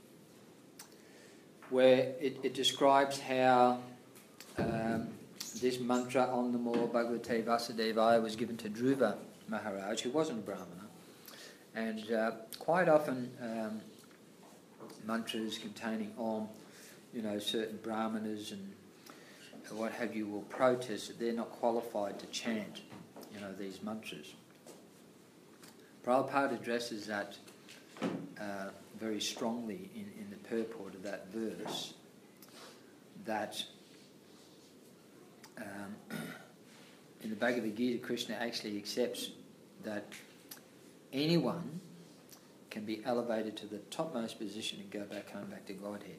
where it describes how this mantra, Om Namo Bhagavate Vasudevaya, was given to Dhruva Maharaj, who wasn't a Brahmana. And quite often mantras containing Om, certain Brahmanas and what have you will protest that they're not qualified to chant these mantras. Prabhupada addresses that very strongly in the purport of that verse, that in the Bhagavad Gita, Krishna actually accepts that anyone can be elevated to the topmost position and go back home, back to Godhead.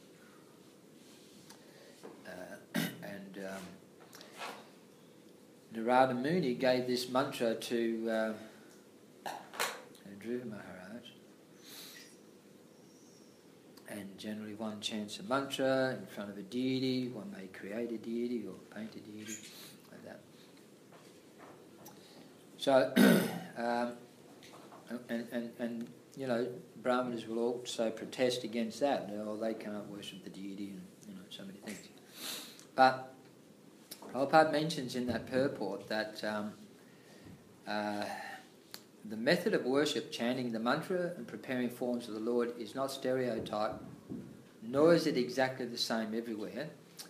Narada Muni gave this mantra to Dhruva Maharaj, and generally one chants a mantra in front of a deity. One may create a deity or paint a deity, like that. So, and you know, Brahmanas will also protest against that. Oh, they can't worship the deity, and so many things. But Prabhupada mentions in that purport that the method of worship, chanting the mantra and preparing forms of the Lord, is not stereotyped, nor is it exactly the same everywhere.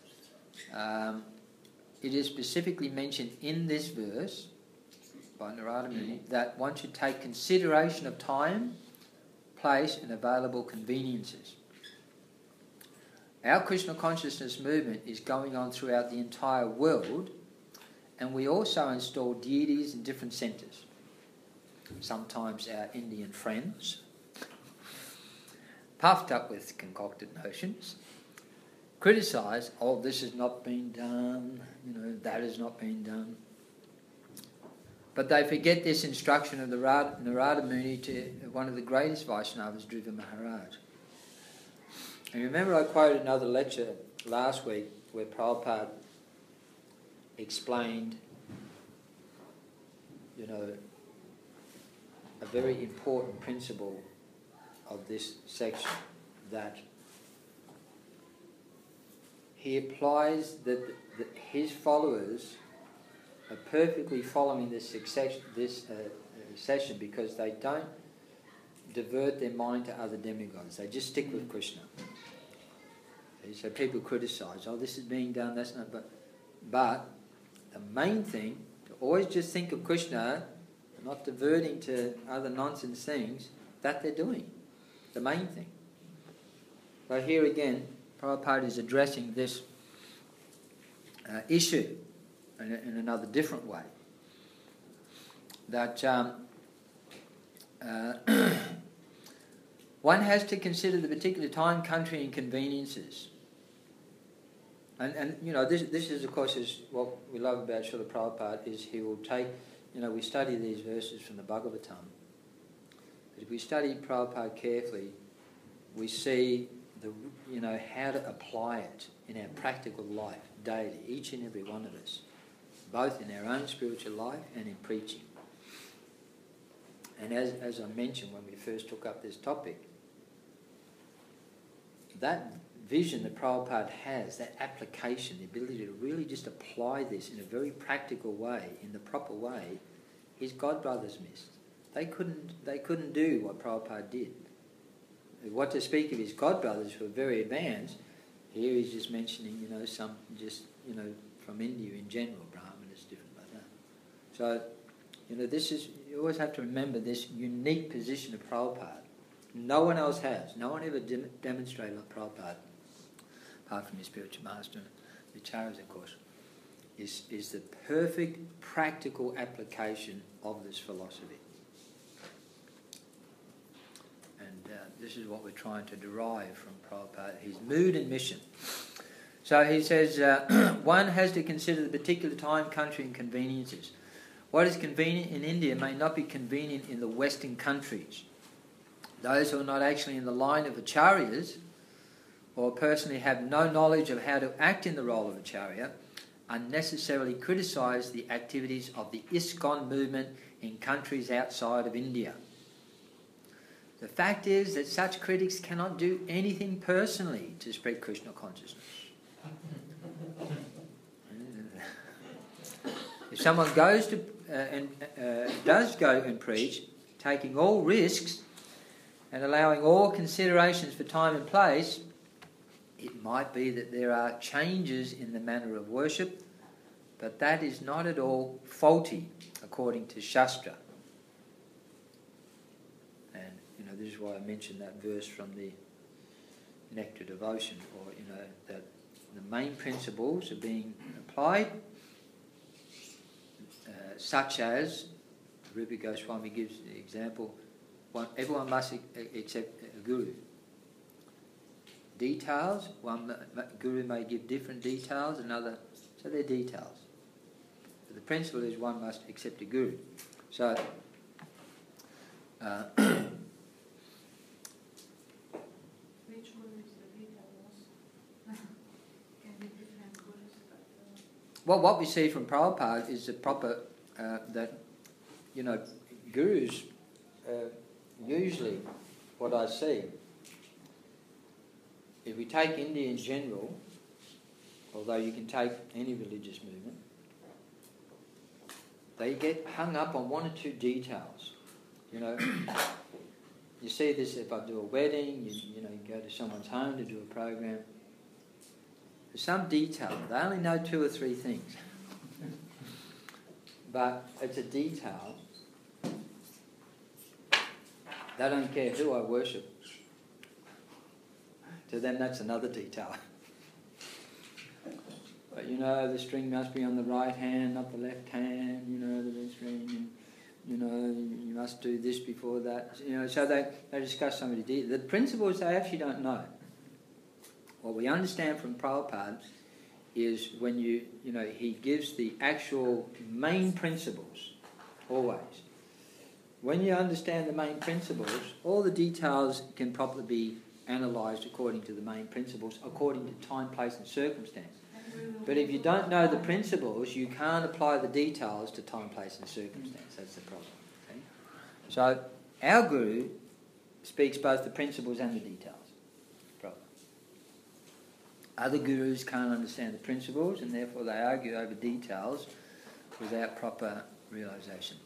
It is specifically mentioned in this verse by Narada Muni that one should take consideration of time, place and available conveniences. Our Krishna consciousness movement is going on throughout the entire world, and we also install deities in different centres. Sometimes our Indian friends, puffed up with concocted notions, criticise, oh, this has not been done, that has not been done. But they forget this instruction of the Narada Muni to one of the greatest Vaishnavas, Dhruva Maharaj. And remember, I quoted another lecture last week where Prabhupada explained, a very important principle of this section, that he applies that his followers are perfectly following this session because they don't divert their mind to other demigods. They just stick with Krishna. So people criticise, oh, this is being done, that's not... But the main thing, to always just think of Krishna, not diverting to other nonsense things, that they're doing. The main thing. But here again, Prabhupada is addressing this issue in another different way. That one has to consider the particular time, country and conveniences. And this is, of course, is what we love about Srila Prabhupada, is he will take, we study these verses from the Bhagavatam. But if we study Prabhupada carefully, we see how to apply it in our practical life daily, each and every one of us, both in our own spiritual life and in preaching. And as I mentioned when we first took up this topic, that vision that Prabhupada has, that application, the ability to really just apply this in a very practical way, in the proper way, his godbrothers missed. They couldn't do what Prabhupada did. What to speak of his godbrothers who are very advanced, here he's just mentioning, some just, from India in general, Brahmanas, different like that. So, this is, you always have to remember this unique position of Prabhupada. No one else has. No one ever demonstrated like Prabhupada, apart from his spiritual master, the Acharyas, of course, is the perfect practical application of this philosophy. And this is what we're trying to derive from Prabhupada, his mood and mission. So he says, one has to consider the particular time, country and conveniences. What is convenient in India may not be convenient in the Western countries. Those who are not actually in the line of acharyas, or personally have no knowledge of how to act in the role of acharya, unnecessarily criticise the activities of the ISKCON movement in countries outside of India. The fact is that such critics cannot do anything personally to spread Krishna consciousness. If someone goes to does go and preach, taking all risks and allowing all considerations for time and place, it might be that there are changes in the manner of worship but that is not at all faulty according to Shastra. And this is why I mentioned that verse from the Nectar Devotion, or that the main principles are being applied, such as Rupa Goswami gives the example. Everyone must accept a guru. Details, one guru may give different details, another, so they're details. But the principle is one must accept a guru. So, Which guru is the details? Can be different gurus, but... well, what we see from Prabhupada is the proper, that, gurus, usually, what I see, if we take India in general, although you can take any religious movement, they get hung up on one or two details. You see this if I do a wedding, you go to someone's home to do a program. There's some detail. They only know two or three things. But it's a detail. They don't care who I worship. To them, that's another detail. But the string must be on the right hand, not the left hand. The string. You must do this before that. So they discuss some of the details. The principles they actually don't know. What we understand from Prabhupada is when he gives the actual main principles, always. When you understand the main principles, all the details can properly be analysed according to the main principles, according to time, place and circumstance. But if you don't know the principles, you can't apply the details to time, place and circumstance. That's the problem. Okay? So our Guru speaks both the principles and the details. Problem. Other gurus can't understand the principles, and therefore they argue over details without proper realisation.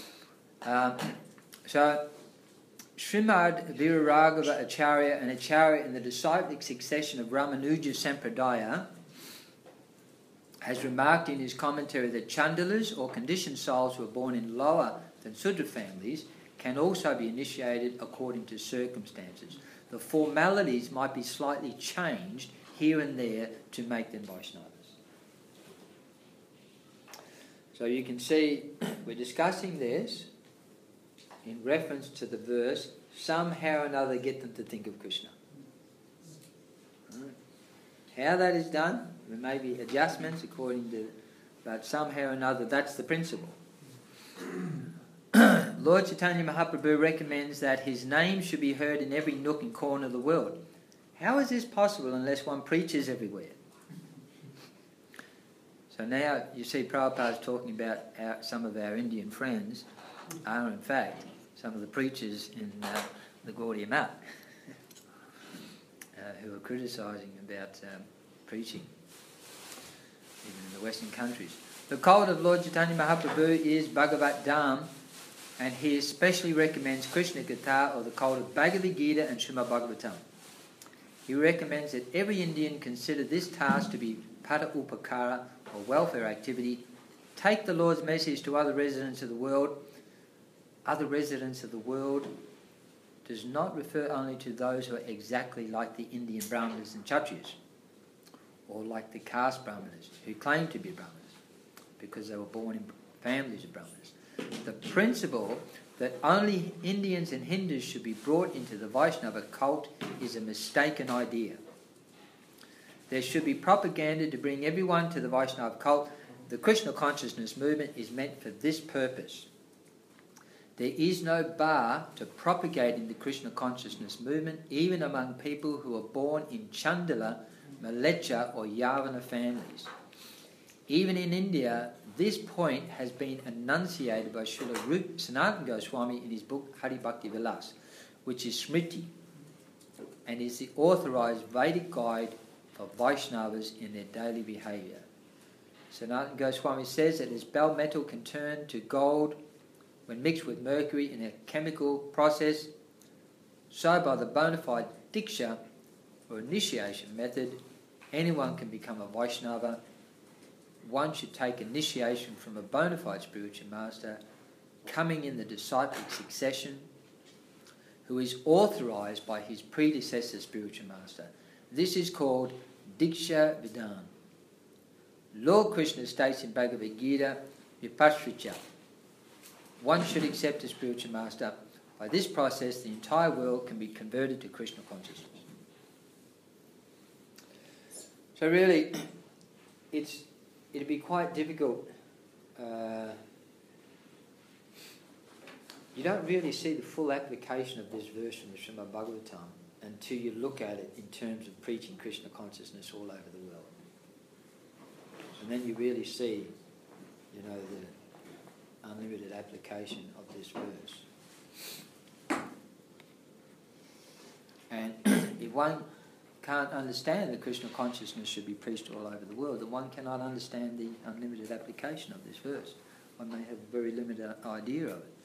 So Srimad Viraraghava Acharya, an Acharya in the disciplic succession of Ramanuja Sampradaya, has remarked in his commentary that Chandalas, or conditioned souls who are born in lower than Sudra families, can also be initiated according to circumstances. The formalities might be slightly changed here and there to make them Vaishnavas. So you can see we're discussing this in reference to the verse, somehow or another get them to think of Krishna. Right. How that is done, there may be adjustments according to, but somehow or another that's the principle. Lord Chaitanya Mahaprabhu recommends that his name should be heard in every nook and corner of the world. How is this possible unless one preaches everywhere? So now you see Prabhupada's talking about some of our Indian friends are in fact some of the preachers in the Gaudiya Math who are criticising about preaching, even in the Western countries. The cult of Lord Chaitanya Mahaprabhu is Bhagavad Dham, and he especially recommends Krishna Katha, or the cult of Bhagavad Gita and Srimad Bhagavatam. He recommends that every Indian consider this task to be pada upakara, or welfare activity. Take the Lord's message to other residents of the world. Other residents of the world does not refer only to those who are exactly like the Indian Brahmanas and Kshatriyas, or like the caste Brahmanas who claim to be Brahmanas because they were born in families of Brahmanas. The principle that only Indians and Hindus should be brought into the Vaishnava cult is a mistaken idea. There should be propaganda to bring everyone to the Vaishnava cult. The Krishna consciousness movement is meant for this purpose. There is no bar to propagating the Krishna consciousness movement, even among people who are born in Chandala, Malecha or Yavana families. Even in India, this point has been enunciated by Srila Rupa Sanatana Goswami in his book Hari Bhakti Vilas, which is Smriti, and is the authorised Vedic guide for Vaishnavas in their daily behaviour. Sanatana Goswami says that as bell metal can turn to gold when mixed with mercury in a chemical process, so by the bona fide Diksha or initiation method, anyone can become a Vaishnava one should take initiation from a bona fide spiritual master, coming in the disciplic succession, who is authorized by his predecessor spiritual master. This is called Diksha Vidhan. Lord Krishna states in Bhagavad Gita, Vipasricha, one should accept a spiritual master. By this process, the entire world can be converted to Krishna consciousness. So really, it'd be quite difficult. You don't really see the full application of this verse from the Srimad Bhagavatam until you look at it in terms of preaching Krishna consciousness all over the world. And then you really see, the unlimited application of this verse. And if one can't understand that Krishna consciousness should be preached all over the world, then one cannot understand the unlimited application of this verse. One may have a very limited idea of it.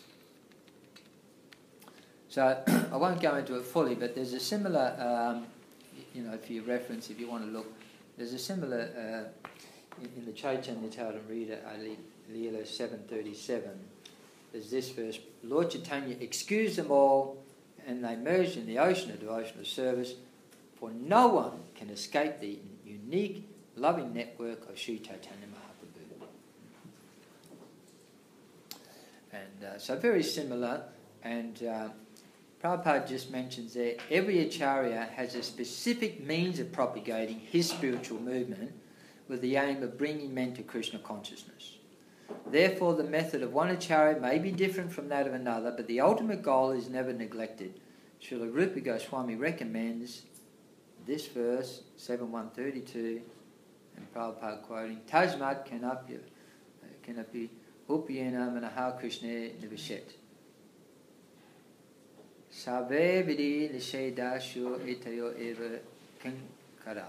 So I won't go into it fully, but there's a similar, if you reference, if you want to look, there's a similar, in the Chaitanya Charitamrita, Leela 737, there's this verse, Lord Chaitanya excused them all, and they merged in the ocean of devotional service, for no one can escape the unique, loving network of Sri Chaitanya Mahaprabhu. And so very similar, and Prabhupada just mentions there, every acharya has a specific means of propagating his spiritual movement with the aim of bringing men to Krishna consciousness. Therefore, the method of one acharya may be different from that of another, but the ultimate goal is never neglected. Srila Rupa Goswami recommends this verse, 7.132, and Prabhupada quoting, Tajmat kanapi upyena manaha Krishna nivashet. Sarve vidi nishedashu etayo eva kankara.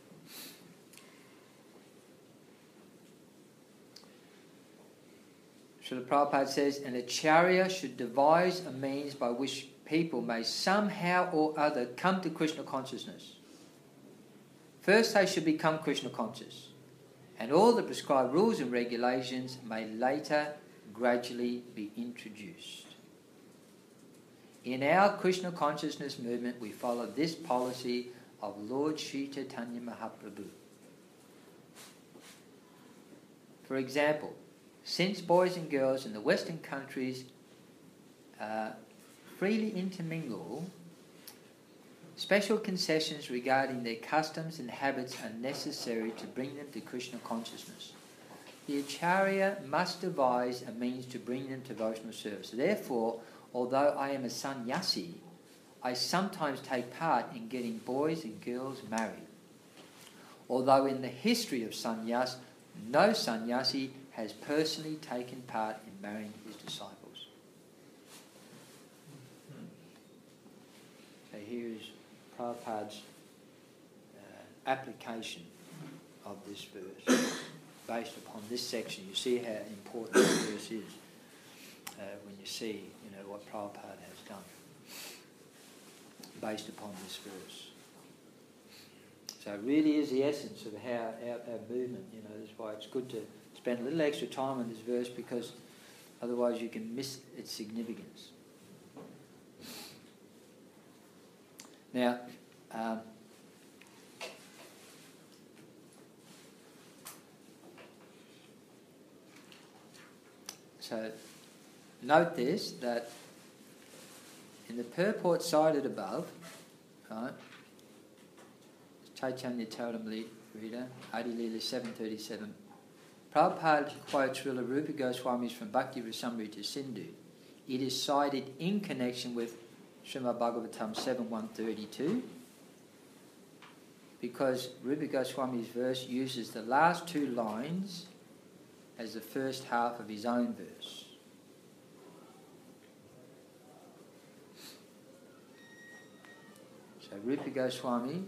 Srila Prabhupada says, an acharya should devise a means by which people may somehow or other come to Krishna consciousness. First they should become Krishna conscious, and all the prescribed rules and regulations may later gradually be introduced. In our Krishna consciousness movement, we follow this policy of Lord Sri Chaitanya Mahaprabhu. For example, since boys and girls in the Western countries freely intermingle, special concessions regarding their customs and habits are necessary to bring them to Krishna consciousness. The acharya must devise a means to bring them to devotional service. Therefore, although I am a sannyasi, I sometimes take part in getting boys and girls married. Although in the history of sannyas, no sannyasi has personally taken part in marrying his disciples. So here is Prabhupada's application of this verse based upon this section. You see how important this verse is when you see what Prabhupada has done based upon this verse. So it really is the essence of how our movement, that's why it's good to spend a little extra time on this verse, because otherwise you can miss its significance. Now, so note this, that in the purport cited above, right, Chaitanya Charitamrita, Adi Leela 737, Prabhupada quotes Srila Rupa Goswami's from Bhakti Rasamrita Sindhu. It is cited in connection with Srimad Bhagavatam 7.132 because Rupa Goswami's verse uses the last two lines as the first half of his own verse. So Rupa Goswami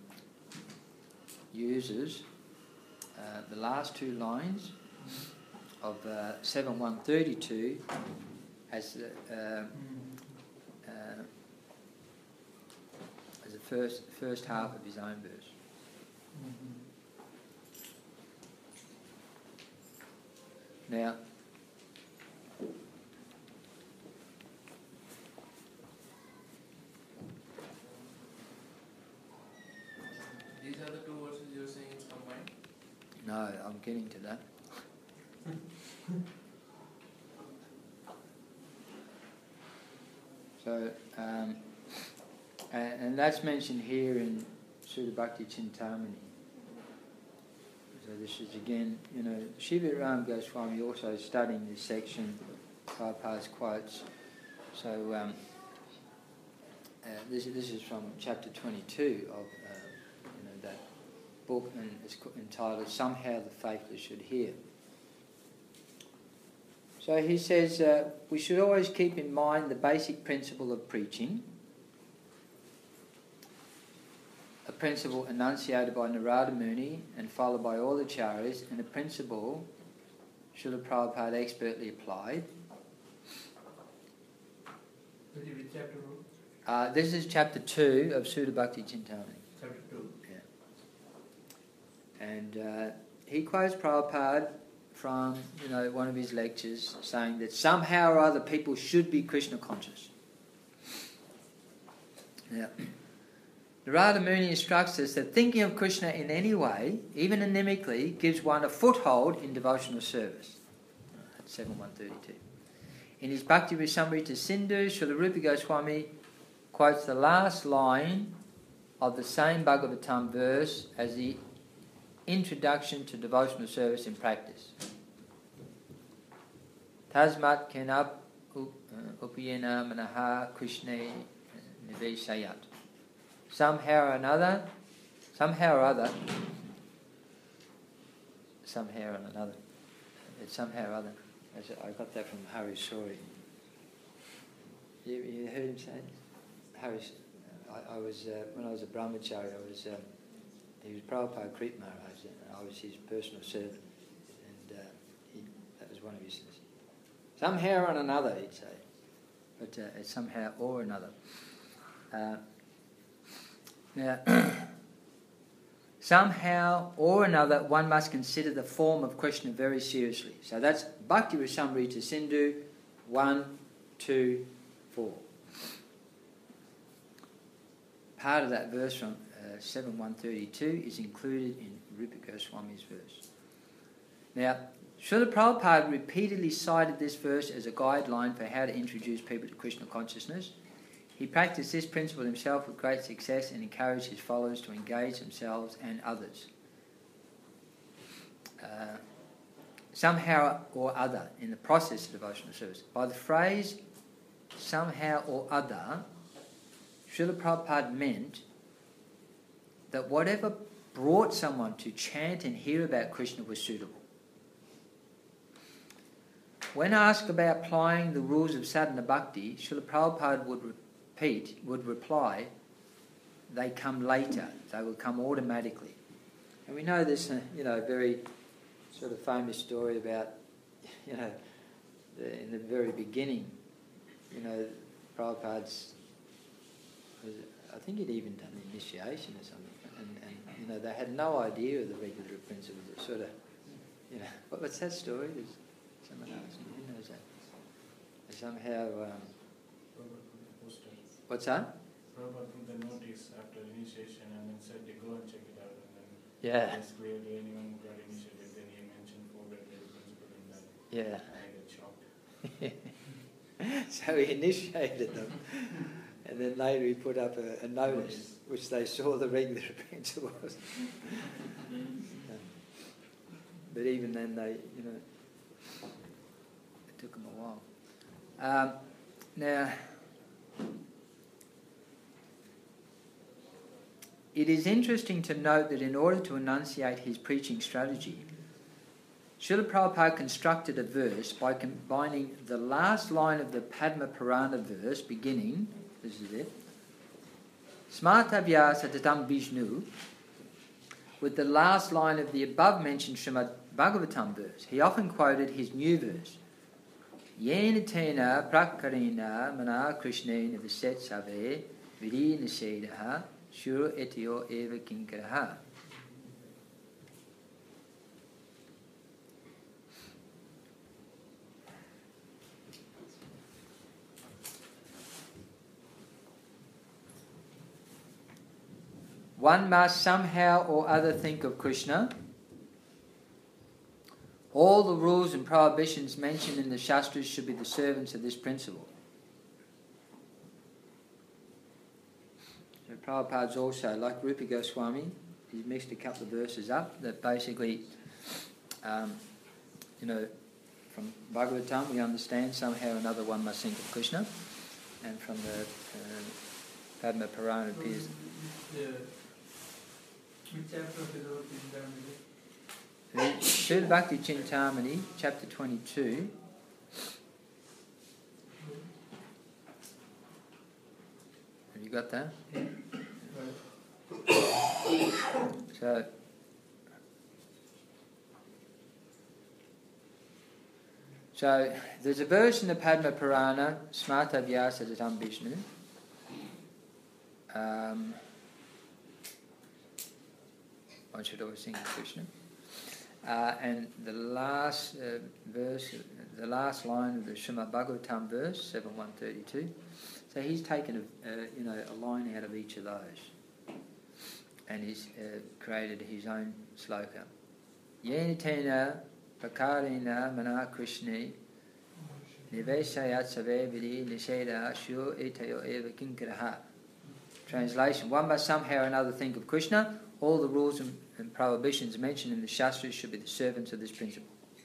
uses the last two lines of 7.132 as the first half of his own verse. Now, These are the two verses you're saying combined? no, I'm getting to that. So, and that's mentioned here in Sutta Bhakti Chintamani. So this is again, Shiva Ram Goswami also studying this section, Prabhupada's quotes. So this is from chapter 22 of that book, and it's entitled "Somehow the Faithless Should Hear." So he says we should always keep in mind the basic principle of preaching, a principle enunciated by Narada Muni and followed by all the acharyas, and a principle Srila Prabhupada expertly applied. Which chapter? This is chapter 2 of Sutta Bhakti Chintamani. Chapter 2. Yeah. And he quotes Prabhupada from one of his lectures saying that somehow or other people should be Krishna conscious. Now, Narada Muni instructs us that thinking of Krishna in any way, even animically, gives one a foothold in devotional service. That's 7.132. In his Bhakti Rasamrita Sindhu, Srila Rupa Goswami quotes the last line of the same Bhagavatam verse as the introduction to devotional service in practice. Tasmat kenab upayena manaha krishne nivesayat. Somehow or another, it's somehow or other. I got that from Hari Sori. You heard him say it? Hari, I was when I was a brahmachari, he was Prabhupada Krip Maharaj, and I was his personal servant, and that was one of his things. Somehow or another, he'd say, but it's somehow or another. Now, somehow or another, one must consider the form of Krishna very seriously. So that's Bhakti Rasamrita Sindhu 1, 2, 4. Part of that verse from 7.132 is included in Rupa Goswami's verse. Now, Srila Prabhupada repeatedly cited this verse as a guideline for how to introduce people to Krishna consciousness. He practiced this principle himself with great success and encouraged his followers to engage themselves and others. Somehow or other in the process of devotional service. By the phrase somehow or other, Srila Prabhupada meant that whatever brought someone to chant and hear about Krishna was suitable. When asked about applying the rules of sadhana bhakti, Srila Prabhupada would reply, they come later, they will come automatically. And we know this, very sort of famous story about, in the very beginning, Prabhupada's, I think he'd even done the initiation or something, and they had no idea of the regular principles. It sort of, what's that story? There's someone else who knows that. Somehow, what's that? Prabhupada put the notice after initiation and then said they go and check it out, and then basically anyone who got initiated, then he mentioned 4 regular principles in that. Yeah. I get shocked. So he initiated them, and then later he put up a notice which they saw the regular principles. But even then, it took them a while. Now, it is interesting to note that in order to enunciate his preaching strategy, Srila Prabhupada constructed a verse by combining the last line of the Padma Purana verse beginning, this is it, Smartavya Satatam Vishnu, with the last line of the above-mentioned Srimad Bhagavatam verse. He often quoted his new verse, Yena tena prakarina mana krishnena viset save viri nisedaha shuru etio eva kinkaraha. one must somehow or other think of Krishna. All the rules and prohibitions mentioned in the Shastras should be the servants of this principle. So Prabhupada's also, like Rupa Goswami, he's mixed a couple of verses up that basically, from Bhagavatam we understand somehow or another one must think of Krishna, and from the Padma Purana appears. Which chapter of the Lord is Srila Bhakti Chintamani, chapter 22. Have you got that? So there's a verse in the Padma Purana, Smarta Vyasa Jatam Vishnu. One should always think of Krishna. And the last verse, the last line of the Srimad Bhagavatam verse, 7.132. So he's taken a line out of each of those, and he's created his own sloka. Yena tena prakarena mana Krishne nivesayat savevidi niseda shyo etayo eva kinkaraha. Translation: one must somehow or another think of Krishna. All the rules and prohibitions mentioned in the Shastras should be the servants of this principle.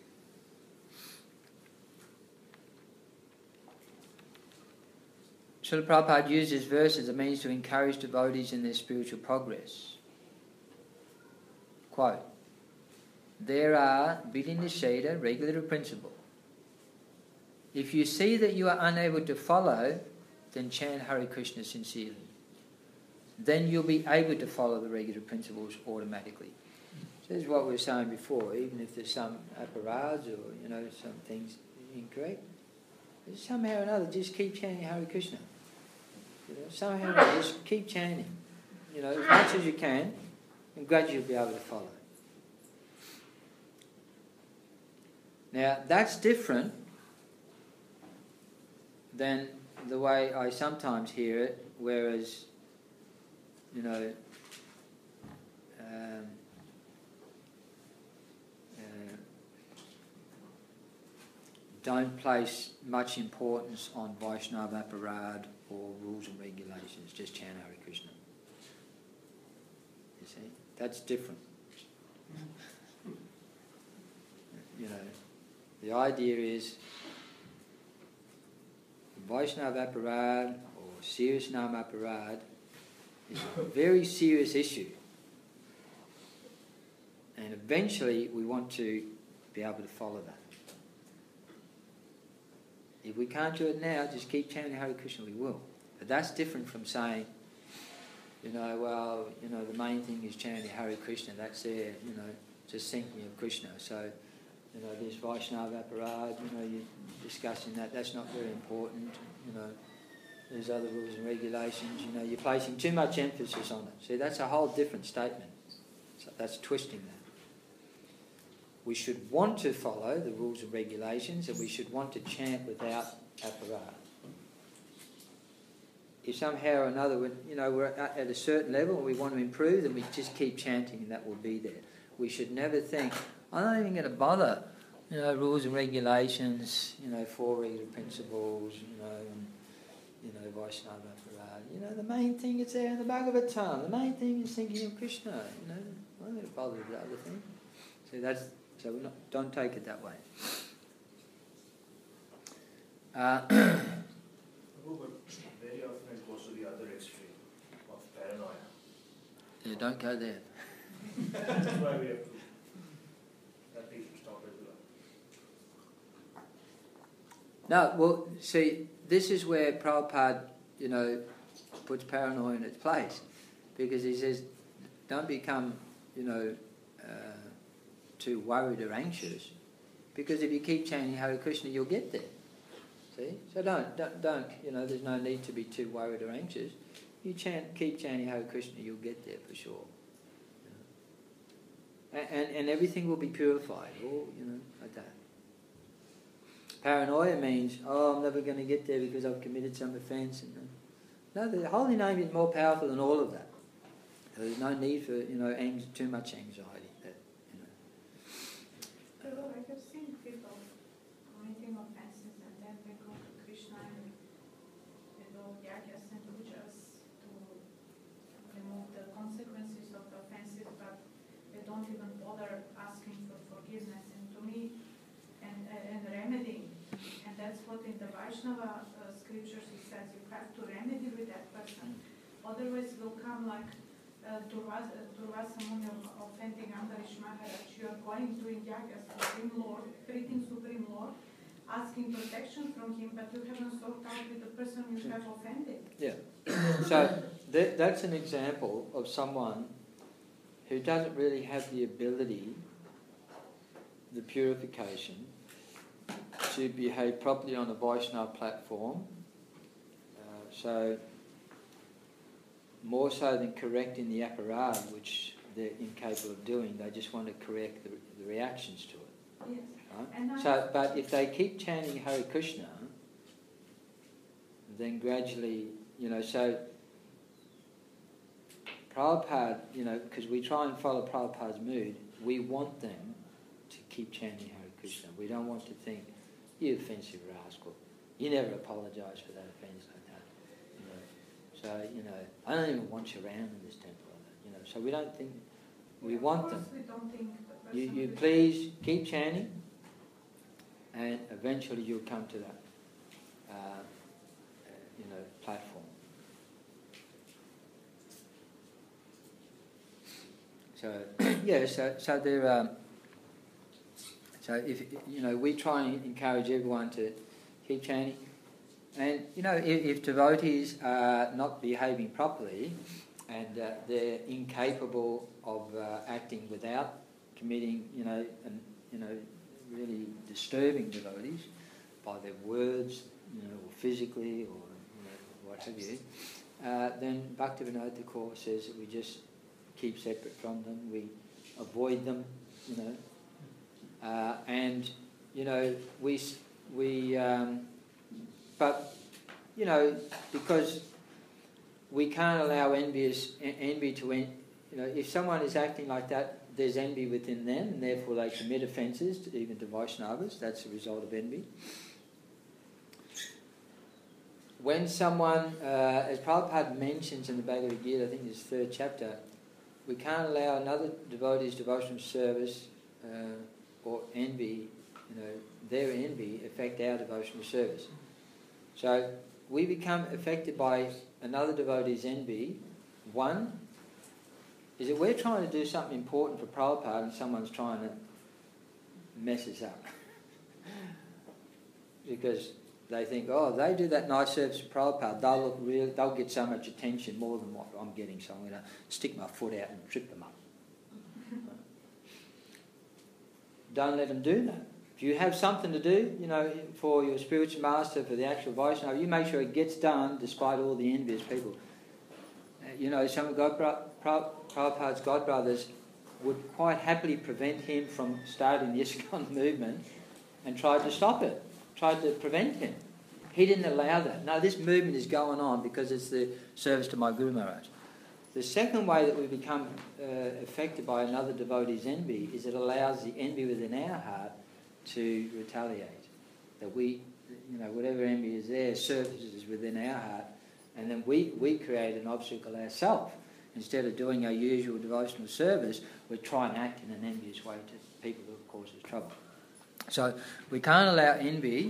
Srila Prabhupada used this verse as a means to encourage devotees in their spiritual progress. Quote, there are Vidi Nisheda, regulative principle. If you see that you are unable to follow, then chant Hare Krishna sincerely. Then you'll be able to follow the regular principles automatically. So this is what we were saying before. Even if there's some apparatus or some things incorrect, somehow or another just keep chanting Hare Krishna. Somehow or another just keep chanting. As much as you can, and gradually you'll be able to follow. Now that's different than the way I sometimes hear it, whereas don't place much importance on Vaishnava Aparad or rules and regulations, just chant Hare Krishna. You see? That's different. The idea is Vaishnava Aparad or serious Nama Aparad is a very serious issue, and eventually we want to be able to follow that. If we can't do it now, just keep chanting Hare Krishna, we will. But that's different from saying, the main thing is chanting Hare Krishna, that's there, just thinking of Krishna. So, this Vaishnava Aparad, you're discussing that's not very important, There's other rules and regulations, you're placing too much emphasis on it. See, that's a whole different statement. So that's twisting that. We should want to follow the rules and regulations, and we should want to chant without apparat. If somehow or another, we're at a certain level and we want to improve, then we just keep chanting and that will be there. We should never think, I'm not even going to bother, rules and regulations, 4 regular principles, and Vaishnava Aparad. The main thing is there in the Bhagavatam. The main thing is thinking of Krishna. I'm not going to bother with the other thing. So don't take it that way. But very often it goes to the other extreme of paranoia. Yeah, don't go there. That's why we have to stop it. No, well, see, this is where Prabhupada, puts paranoia in its place. Because he says, don't become, too worried or anxious. Because if you keep chanting Hare Krishna, you'll get there. See? So don't, there's no need to be too worried or anxious. You keep chanting Hare Krishna, you'll get there for sure. And everything will be purified, like that. Paranoia means, I'm never going to get there because I've committed some offence. No, the holy name is more powerful than all of that. There's no need for too much anxiety. Well, I have seen people committing offenses and then they go to Krishna and they do yagyas and pujas to remove the consequences of the offenses, but they don't even bother asking for forgiveness. And to me, and remedying, and that's what in the Vaishnava scriptures it says, you have to remedy with that person. Otherwise, will come like Durvasa Muni offending Ambarish Maharaj. You are going doing yagas to Supreme Lord, treating Supreme Lord, asking protection from him, but you haven't sorted out with the person you have offended. Yeah. So that's an example of someone who doesn't really have the ability, the purification, to behave properly on a Vaishnava platform. So more so than correcting the aparadha, which they're incapable of doing, they just want to correct the reactions to it. Yes. Right? So, but if they keep chanting Hare Krishna, then gradually, so Prabhupada, because we try and follow Prabhupada's mood, we want them to keep chanting Hare Krishna. We don't want to think, you offensive rascal, you never apologise for that offence like that. So, I don't even want you around in this temple. So we don't think, we want them. We don't think the person You please keep chanting, and eventually you'll come to that, platform. So yeah, so there. So if we try and encourage everyone to keep chanting, and if devotees are not behaving properly, and they're incapable of acting without committing, really disturbing devotees by their words, or physically, or what have you, then Bhaktivinoda Thakur says that we just keep separate from them, we avoid them, and because we can't allow envy to if someone is acting like that, there's envy within them, and therefore they commit offences, even to Vaishnavas. That's the result of envy. When someone, as Prabhupada mentions in the Bhagavad Gita, I think it's the 3rd chapter, we can't allow another devotee's devotional service or envy, their envy affect our devotional service. So we become affected by another devotee's envy. One is that we're trying to do something important for Prabhupada and someone's trying to mess us up. Because they think, they do that nice service for Prabhupada, they'll get so much attention, more than what I'm getting, so I'm going to stick my foot out and trip them up. Don't let them do that. If you have something to do, for your spiritual master, for the actual Vaishnava, you make sure it gets done despite all the envious people. Some of Prabhupada's godbrothers would quite happily prevent him from starting the ISKCON movement and tried to stop it, tried to prevent him. He didn't allow that. No, this movement is going on because it's the service to my Guru Maharaj. The second way that we become affected by another devotee's envy is it allows the envy within our heart to retaliate. That we, whatever envy is there, surfaces within our heart, and then we create an obstacle ourselves. Instead of doing our usual devotional service, we try and act in an envious way to people who cause us trouble. So we can't allow envy.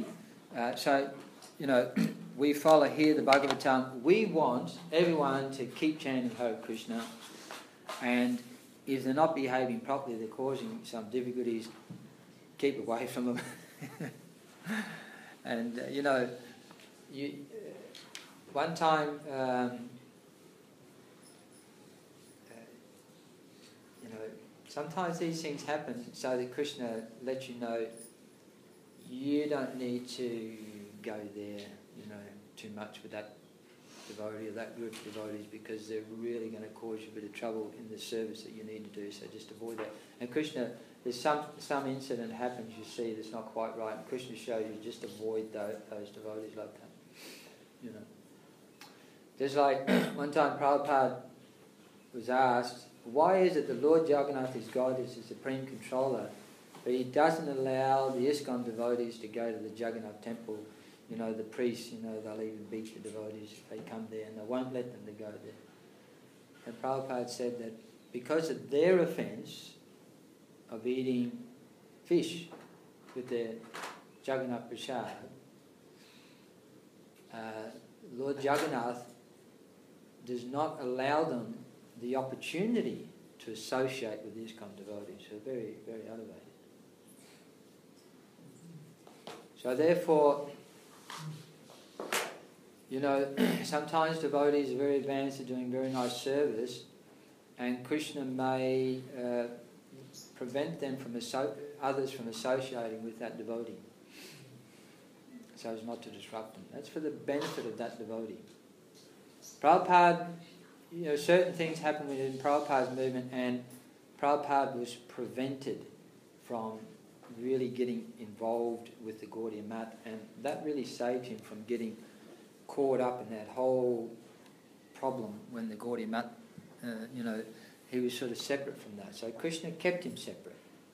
We follow here the Bhagavatam. We want everyone to keep chanting Hare Krishna, and if they're not behaving properly, they're causing some difficulties, keep away from them. And, one time, sometimes these things happen so that Krishna lets you know you don't need to go there, too much with that devotee or that group of devotees, because they're really going to cause you a bit of trouble in the service that you need to do, so just avoid that. And Krishna, there's some incident happens, you see, that's not quite right, and Krishna shows you just avoid those devotees like that. There's like one time Prabhupada was asked, why is it the Lord Jagannath is God, is the supreme controller, but he doesn't allow the ISKCON devotees to go to the Jagannath temple? You know, the priests, you know, they'll even beat the devotees if they come there, and they won't let them to go there. And Prabhupada said that because of their offence of eating fish with their Jagannath Prasad, Lord Jagannath does not allow them the opportunity to associate with the ISKCON devotees, who are very, very elevated. So therefore, you know, sometimes devotees are very advanced, are doing very nice service, and Krishna may prevent them from others from associating with that devotee, so as not to disrupt them. That's for the benefit of that devotee. Prabhupada, you know, certain things happened within Prabhupada's movement, and Prabhupada was prevented from really getting involved with the Gaudiya Math, and that really saved him from getting caught up in that whole problem when the Gaudiya Math, you know, he was sort of separate from that. So Krishna kept him separate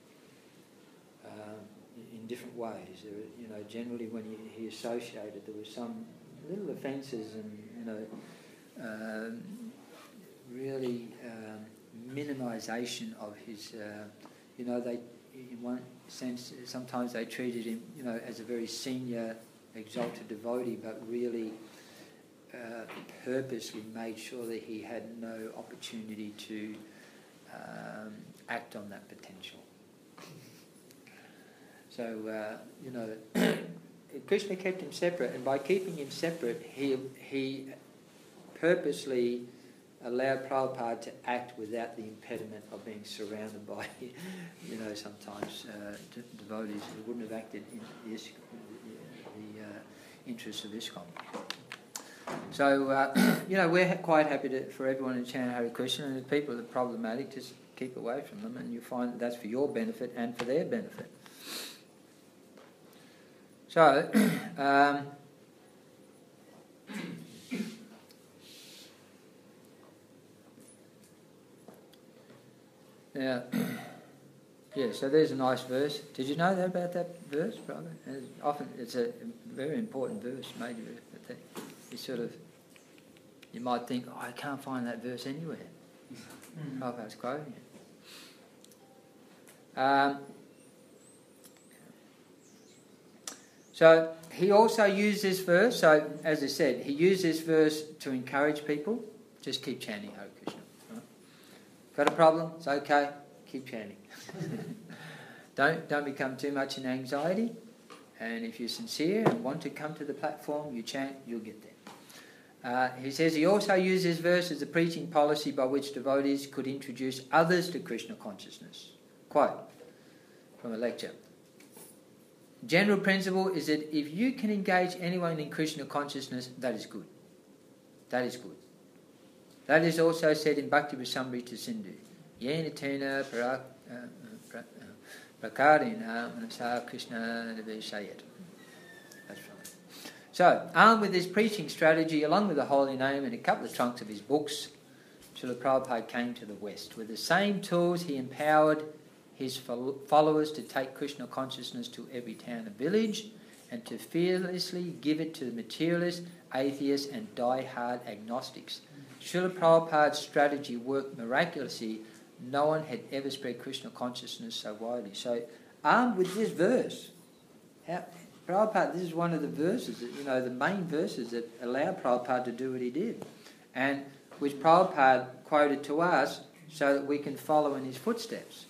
in different ways. There were, you know, generally when he associated, there were some little offences and, you know, really minimisation of his, you know, they, in one sense, sometimes they treated him, you know, as a very senior, exalted devotee, but really purposely made sure that he had no opportunity to act on that potential. So, you know, Krishna kept him separate, and by keeping him separate, he purposely allowed Prabhupada to act without the impediment of being surrounded by, you know, sometimes devotees who wouldn't have acted in the interests of ISKCON. So, you know, we're quite happy for everyone to chant Hare Krishna, and if people are problematic, just keep away from them, and you find that that's for your benefit and for their benefit. So, now, yeah, so there's a nice verse. Did you know that about that verse, brother? It's a very important verse, major verse. But it's sort of, you might think, oh, I can't find that verse anywhere. Prabhupada's quoting it. So he also used this verse. So as I said, he used this verse to encourage people. Just keep chanting Hare Krishna. Right? Got a problem? It's okay. Keep chanting. Don't become too much in anxiety. And if you're sincere and want to come to the platform, you chant, you'll get there. He says he also used this verse as a preaching policy by which devotees could introduce others to Krishna consciousness. Quote from a lecture. General principle is that if you can engage anyone in Krishna consciousness, that is good. That is good. That is also said in Bhakti Rasamrita Sindhu. Yena tena prakarina manasa Krishna niveshayat. That's right. So, armed with this preaching strategy, along with the holy name and a couple of trunks of his books, Srila Prabhupada came to the West. With the same tools, he empowered his followers to take Krishna consciousness to every town and village, and to fearlessly give it to the materialists, atheists and die-hard agnostics. Srila Prabhupada's strategy worked miraculously. No one had ever spread Krishna consciousness so widely. So, armed with this verse, Prabhupada, this is one of the verses, that, you know, the main verses that allowed Prabhupada to do what he did, and which Prabhupada quoted to us so that we can follow in his footsteps.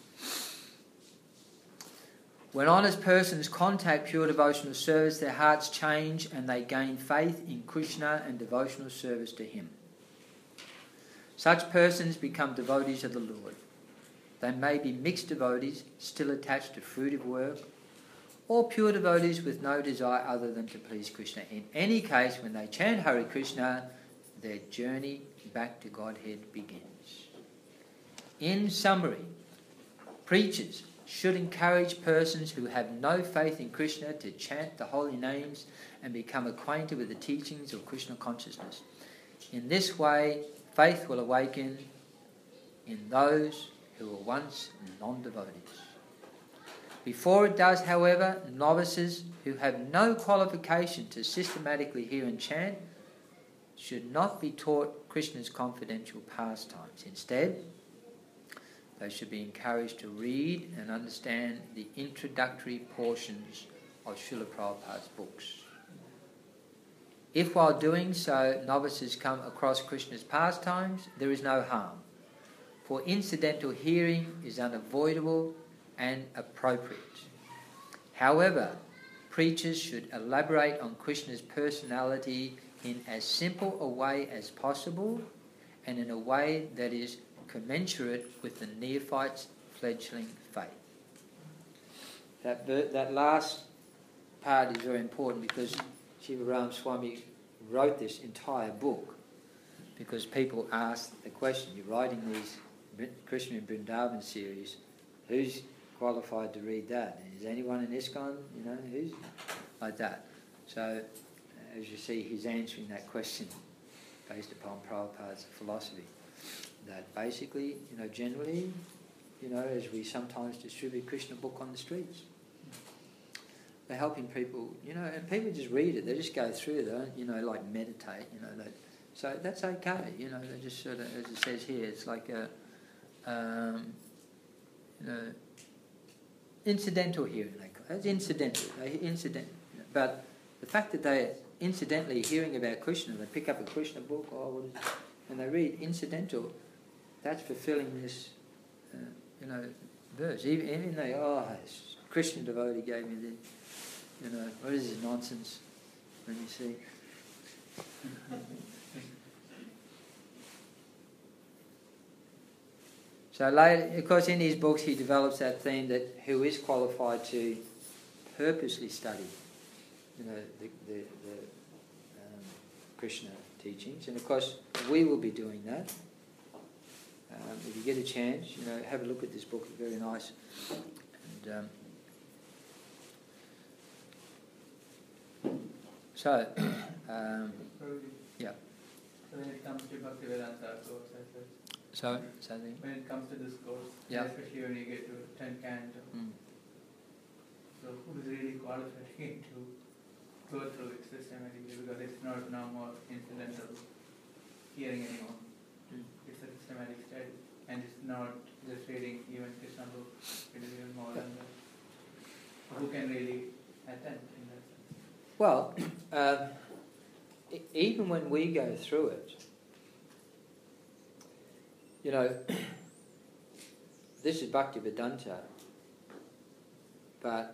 When honest persons contact pure devotional service, their hearts change and they gain faith in Krishna and devotional service to him. Such persons become devotees of the Lord. They may be mixed devotees, still attached to fruitive work, or pure devotees with no desire other than to please Krishna. In any case, when they chant Hare Krishna, their journey back to Godhead begins. In summary, preachers should encourage persons who have no faith in Krishna to chant the holy names and become acquainted with the teachings of Krishna consciousness. In this way, faith will awaken in those who were once non-devotees. Before it does, however, novices who have no qualification to systematically hear and chant should not be taught Krishna's confidential pastimes. Instead, they should be encouraged to read and understand the introductory portions of Srila Prabhupada's books. If while doing so novices come across Krishna's pastimes, there is no harm, for incidental hearing is unavoidable and appropriate. However, preachers should elaborate on Krishna's personality in as simple a way as possible and in a way that is commensurate with the neophyte's fledgling faith. That last part is very important because Shiva Ram Swami wrote this entire book because people ask the question, you're writing these Krishna and Vrindavan series, who's qualified to read that? Is anyone in ISKCON, who's like that? So, as you see, he's answering that question based upon Prabhupada's philosophy. That basically, generally, as we sometimes distribute Krishna book on the streets, they're helping people, and people just read it, they just go through it, like meditate, so that's okay, they just sort of, as it says here, it's like a, incidental hearing, it's incidental, but the fact that they're incidentally hearing about Krishna, they pick up a Krishna book, and they read incidental, that's fulfilling this, verse. Even they, this Krishna devotee gave me this, what is this nonsense? Let me see. So later, of course, in his books he develops that theme that who is qualified to purposely study, the Krishna teachings, and of course we will be doing that. If you get a chance, have a look at this book. It's very nice. And, so, yeah. So when it comes to Bhaktivedanta course, When it comes to this course, especially when you get to 10th canto, so who is really qualified to go through it systematically, because it's not now more incidental hearing anymore. It's a systematic study, and it's not just reading even Krishna book. It is even more than that. Who can really attend in that sense? Well, even when we go through it, this is Bhaktivedanta, but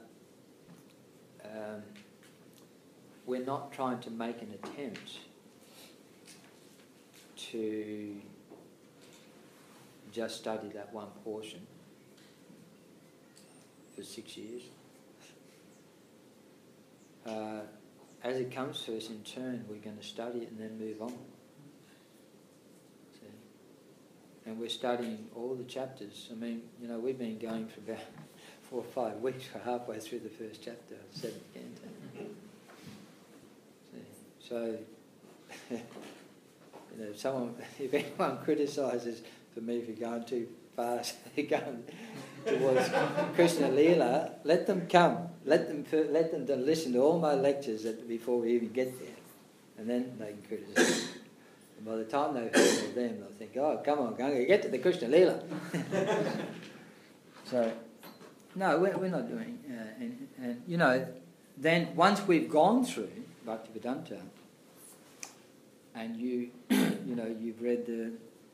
we're not trying to make an attempt to just study that one portion for 6 years. As it comes to us in turn, we're going to study it and then move on. See? And we're studying all the chapters. I mean, we've been going for about 4 or 5 weeks. We're halfway through the first chapter of 7th canto. So, if anyone criticises for me for going too fast, going towards Krishna Leela, let them come. Let them listen to all my lectures before we even get there, and then they can criticise. And by the time they've heard of them, they'll think, "Oh, come on, Ganga, get to the Krishna Leela." So, no, we're not doing. And then once we've gone through Bhaktivedanta, and you've read the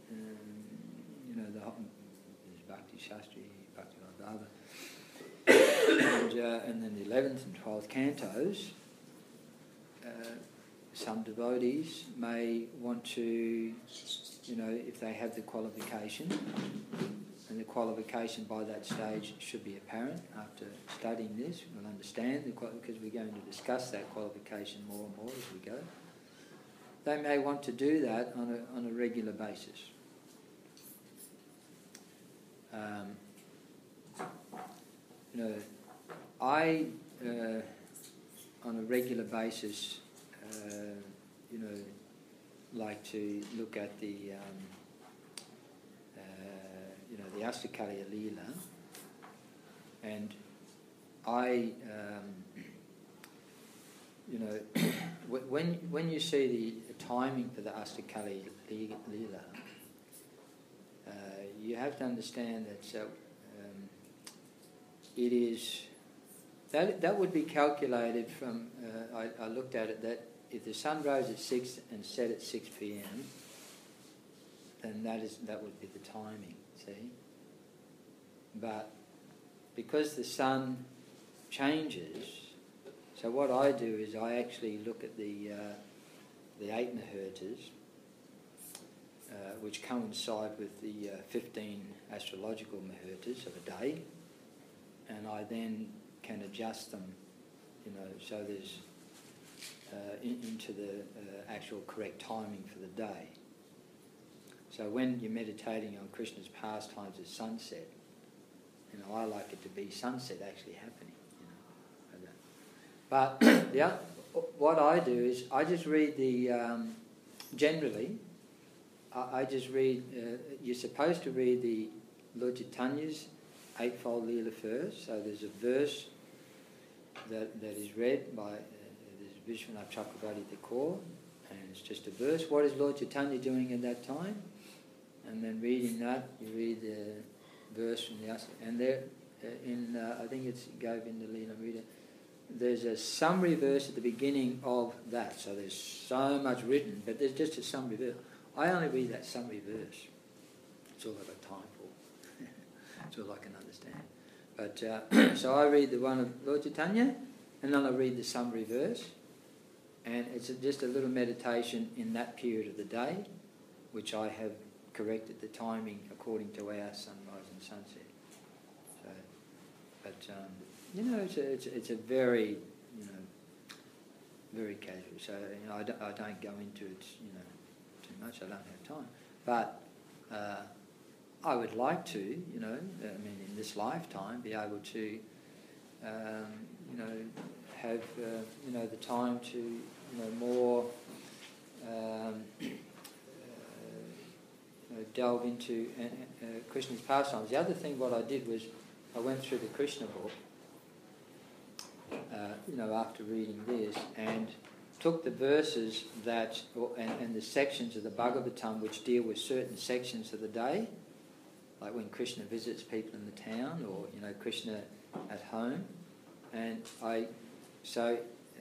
Bhakti Shastri, Bhakti Bhava, and then the 11th and 12th cantos, some devotees may want to, if they have the qualification, and the qualification by that stage should be apparent after studying this, we'll understand, because we're going to discuss that qualification more and more as we go. They may want to do that on a regular basis. I on a regular basis, like to look at the the Astakaliya Leela, and I, when you see the timing for the Astakaliya Leela, you have to understand that it is that would be calculated from. I looked at it that if the sun rose at 6 and set at 6 p.m., then that would be the timing. See, but because the sun changes, so what I do is I actually look at the 8 Muhurtas, which coincide with the 15 astrological Muhurtas of a day, and I then can adjust them, so there's into the actual correct timing for the day. So when you're meditating on Krishna's pastimes at sunset, I like it to be sunset actually happening. But what I do is I just read generally, I just read, you're supposed to read the Lord Chaitanya's Eightfold Leela first. So there's a verse that is read by Vishwanath Chakravarti Thakur, and it's just a verse. What is Lord Chaitanya doing at that time? And then reading that, you read the verse from the and there I think it's Govinda Leela Rita, there's a summary verse at the beginning of that. So there's so much written, but there's just a summary verse. I only read that summary verse. It's all I've got time for. It's all I can understand. But so I read the one of Lord Chaitanya, and then I read the summary verse, and it's just a little meditation in that period of the day, which I have corrected the timing according to our sunrise and sunset. So, but it's a very very casual. So I don't go into it too much. I don't have time. But I would like to in this lifetime be able to have the time to more delve into Krishna's pastimes. The other thing what I did was I went through the Krishna book after reading this, and took the verses and the sections of the Bhagavatam which deal with certain sections of the day, like when Krishna visits people in the town, or Krishna at home, and so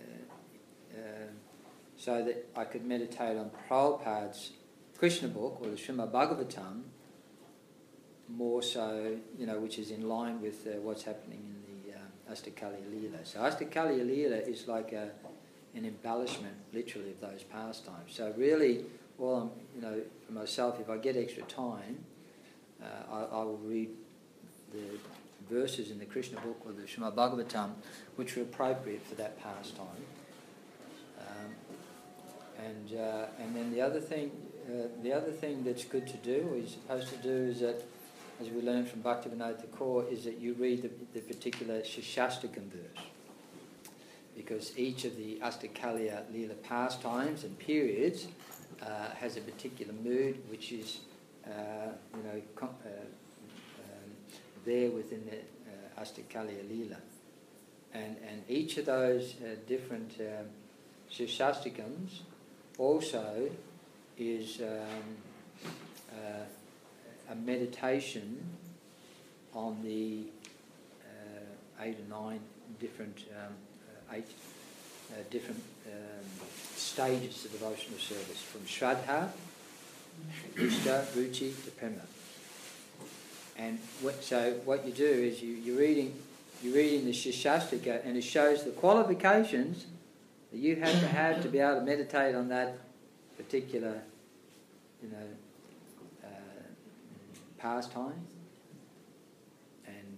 that I could meditate on Prabhupada's Krishna book, or the Srimad Bhagavatam, more so, which is in line with what's happening in the Astakaliya Leela. So Astakaliya Leela is like an embellishment, literally, of those pastimes. So really, for myself, if I get extra time, I will read the verses in the Krishna book or the Srimad Bhagavatam which are appropriate for that pastime. And then the other thing that's good to do, or you're supposed to do, is that, as we learned from Bhaktivinoda Thakur, is that you read the particular Shashastakam verse, because each of the Astakaliya Leela pastimes and periods has a particular mood which is there within the Astakaliya Leela, and each of those different Shashastakams also is a meditation on the 8 or 9 different stages of devotional service, from Shraddha, Nishta, Ruchi to Prema. And so what you do is you're reading the Shashastaka, and it shows the qualifications that you have to be able to meditate on that particular pastime, and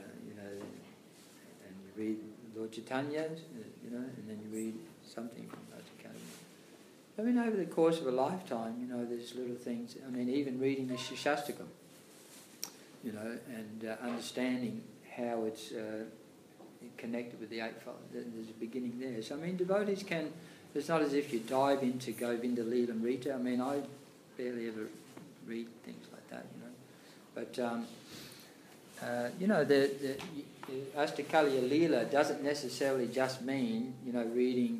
and you read Lord Chaitanya, and then you read something from Lord Chaitanya. Over the course of a lifetime, there's little things. Even reading the Shashastakam, and understanding how it's connected with the Eightfold. There's a beginning there. So devotees can. It's not as if you dive into Govinda Leela Rita. I barely ever read things like that. But the Ashtakalya Leela doesn't necessarily just mean reading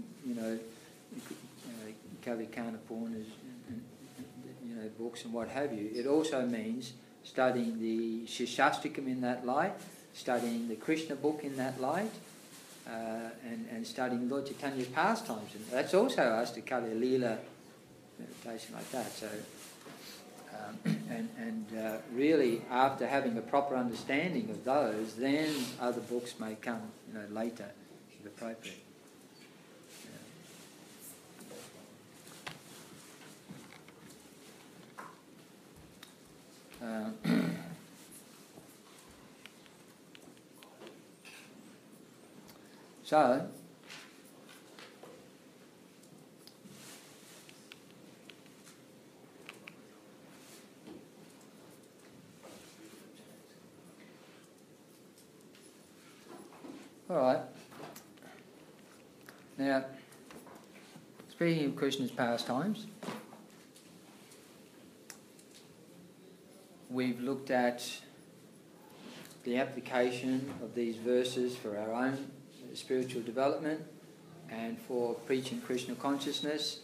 Kavi Karnapurna's books and what have you. It also means studying the Shishastikam in that light, studying the Krishna book in that light, and studying Lord Chaitanya's pastimes. And that's also Ashtakalya Leela meditation like that. So, really, after having a proper understanding of those, then other books may come, later, if appropriate. So, all right. Now, speaking of Krishna's pastimes, we've looked at the application of these verses for our own spiritual development and for preaching Krishna consciousness,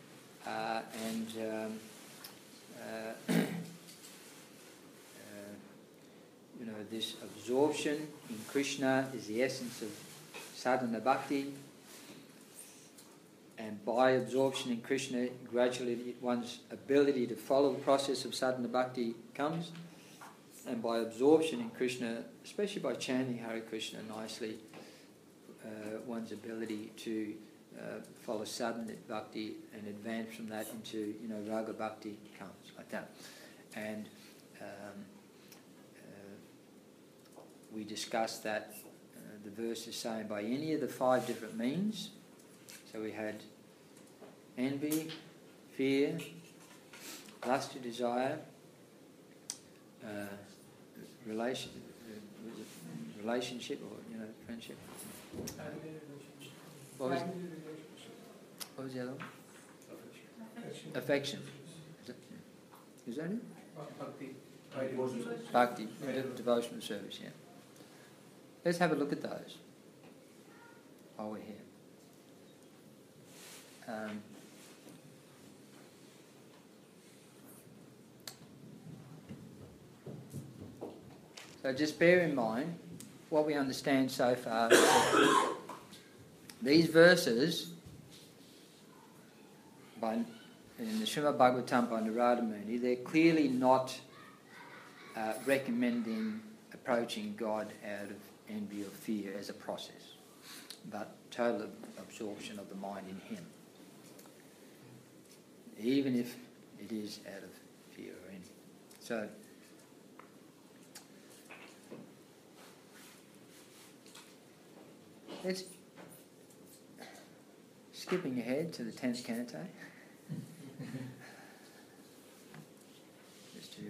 this absorption in Krishna is the essence of sadhana bhakti, and by absorption in Krishna, gradually one's ability to follow the process of sadhana bhakti comes, and by absorption in Krishna, especially by chanting Hare Krishna nicely, one's ability to follow sadhana bhakti and advance from that into raga bhakti comes like that. And we discussed that the verse is saying by any of the 5 different means. So we had envy, fear, lust or desire, relationship or friendship. What was the other one? Affection. Is that it? Bhakti, devotional service, yeah. Let's have a look at those while we're here. So just bear in mind what we understand so far. These verses in the Srimad Bhagavatam by Narada Muni, they're clearly not recommending approaching God out of envy or fear as a process, but total absorption of the mind in Him, even if it is out of fear or envy. So, let's skipping ahead to the 10th canto. Just to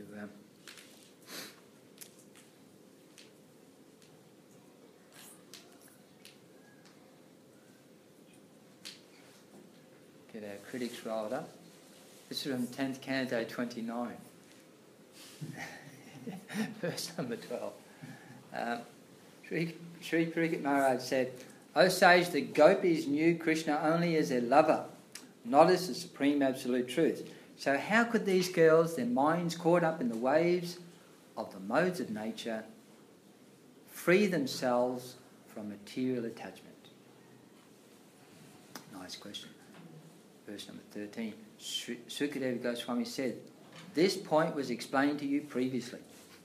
get our critics rolled up. This is from 10th canto 29. Verse number 12. Sri Parikshit Maharaj said, O sage, the gopis knew Krishna only as their lover, not as the supreme absolute truth. So how could these girls, their minds caught up in the waves of the modes of nature, free themselves from material attachment? Nice question. Verse number 13. Sukadeva Goswami said, this point was explained to you previously.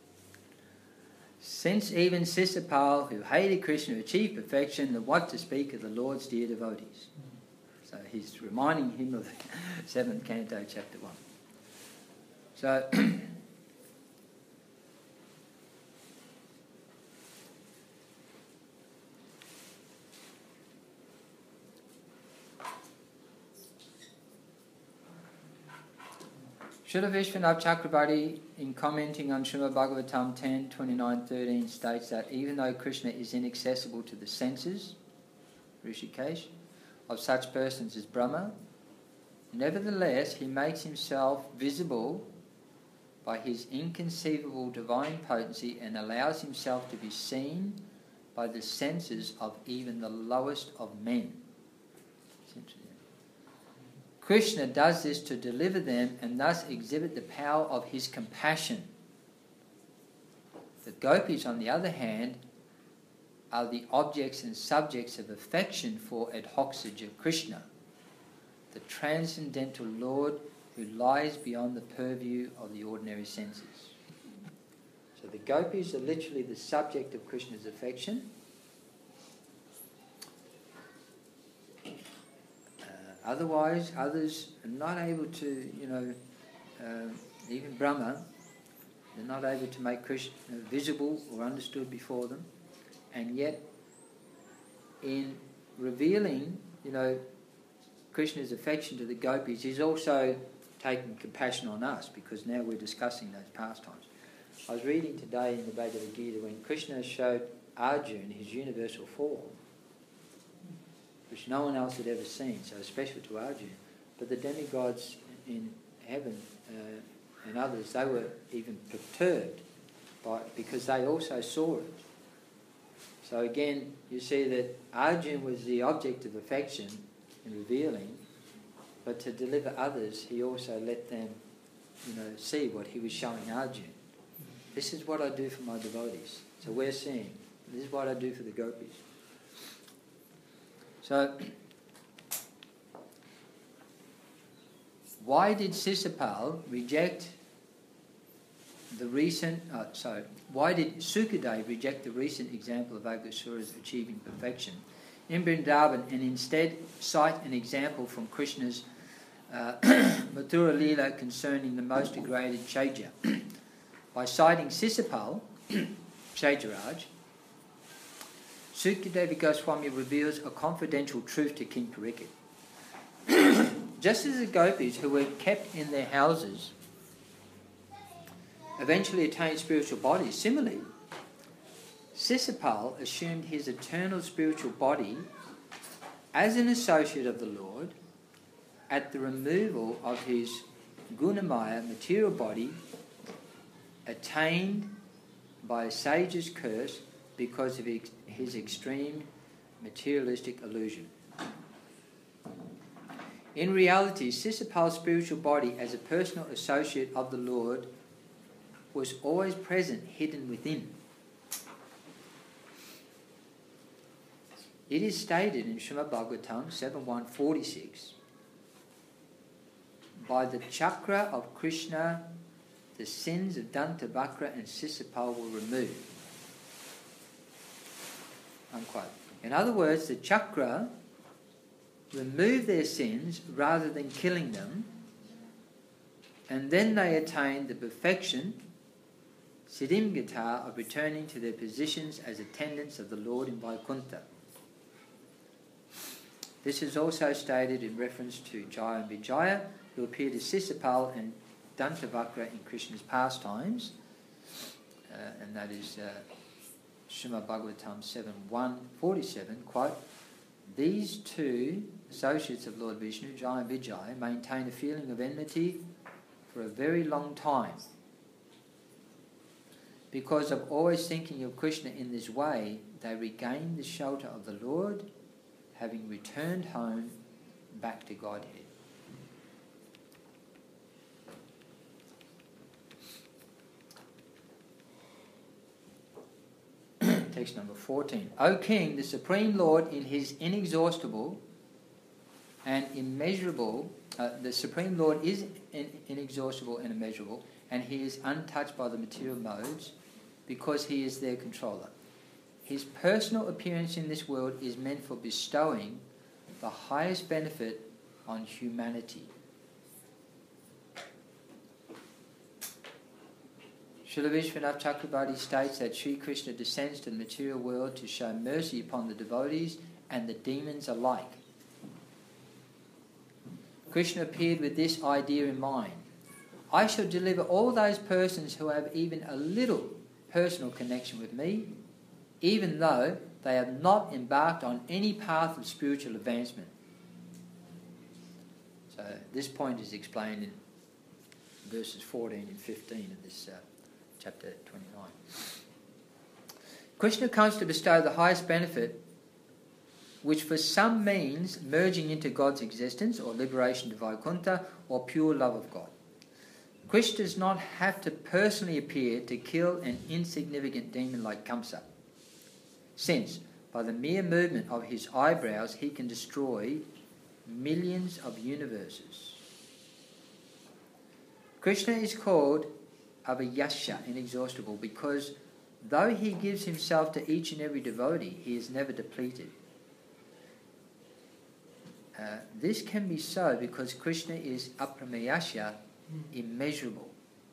Since even Sisapal, who hated Krishna, achieved perfection, then what to speak of the Lord's dear devotees? So he's reminding him of the 7th canto, chapter 1. So, Srila Vishwanath Chakravarti, in commenting on Srimad Bhagavatam 10, 29, 13, states that even though Krishna is inaccessible to the senses, Rishikesh, of such persons as Brahma, nevertheless he makes himself visible by his inconceivable divine potency and allows himself to be seen by the senses of even the lowest of men. Krishna does this to deliver them and thus exhibit the power of his compassion. The gopis, on the other hand, are the objects and subjects of affection for Adhokshaja Krishna, the transcendental Lord who lies beyond the purview of the ordinary senses. So the gopis are literally the subject of Krishna's affection. Otherwise, others are not able to, even Brahma, they're not able to make Krishna visible or understood before them. And yet, in revealing, Krishna's affection to the gopis, he's also taking compassion on us, because now we're discussing those pastimes. I was reading today in the Bhagavad Gita when Krishna showed Arjuna his universal form, which no one else had ever seen, so special to Arjuna. But the demigods in heaven and others, they were even perturbed because they also saw it. So again, you see that Arjuna was the object of affection in revealing, but to deliver others, he also let them, see what he was showing Arjuna. This is what I do for my devotees. So we're seeing, this is what I do for the gopis. So, why did Sisipal reject the recent... why did Sukadev reject the recent example of Aghasura's achieving perfection in Vrindavan and instead cite an example from Krishna's Mathura Leela concerning the most degraded Chaitya? By citing Sisipal, Chaitaraj, Sukadeva Goswami reveals a confidential truth to King Parikshit. Just as the gopis who were kept in their houses eventually attained spiritual bodies, similarly, Sisipal assumed his eternal spiritual body as an associate of the Lord at the removal of his Gunamaya material body attained by a sage's curse because of his extreme materialistic illusion. In reality, Sisipal's spiritual body as a personal associate of the Lord was always present, hidden within. It is stated in Srimad Bhagavatam 7.1.46, by the chakra of Krishna, the sins of Dantavakra and Sisipal were removed. Unquote. In other words, the chakra removed their sins rather than killing them, and then they attained the perfection, Siddhimgata, of returning to their positions as attendants of the Lord in Vaikuntha. This is also stated in reference to Jaya and Vijaya, who appeared as Sisipal and Dantavakra in Krishna's pastimes, and that is Srimad Bhagavatam 7.1.47, quote, "These two associates of Lord Vishnu, Jaya and Vijaya, maintain a feeling of enmity for a very long time. Because of always thinking of Krishna in this way, they regained the shelter of the Lord, having returned home back to Godhead." Text number 14. O King, the Supreme Lord in his inexhaustible and immeasurable, the Supreme Lord is inexhaustible and immeasurable, and he is untouched by the material modes because he is their controller. His personal appearance in this world is meant for bestowing the highest benefit on humanity. Srila Vishwanath Chakrabarti states that Sri Krishna descends to the material world to show mercy upon the devotees and the demons alike. Krishna appeared with this idea in mind. I shall deliver all those persons who have even a little personal connection with me, even though they have not embarked on any path of spiritual advancement. So this point is explained in verses 14 and 15 of this chapter 29. Krishna comes to bestow the highest benefit, which for some means merging into God's existence or liberation to Vaikuntha or pure love of God. Krishna does not have to personally appear to kill an insignificant demon like Kamsa, since by the mere movement of his eyebrows he can destroy millions of universes. Krishna is called Avayasya, inexhaustible, because though he gives himself to each and every devotee, he is never depleted. This can be so because Krishna is Aprameyasya, immeasurable.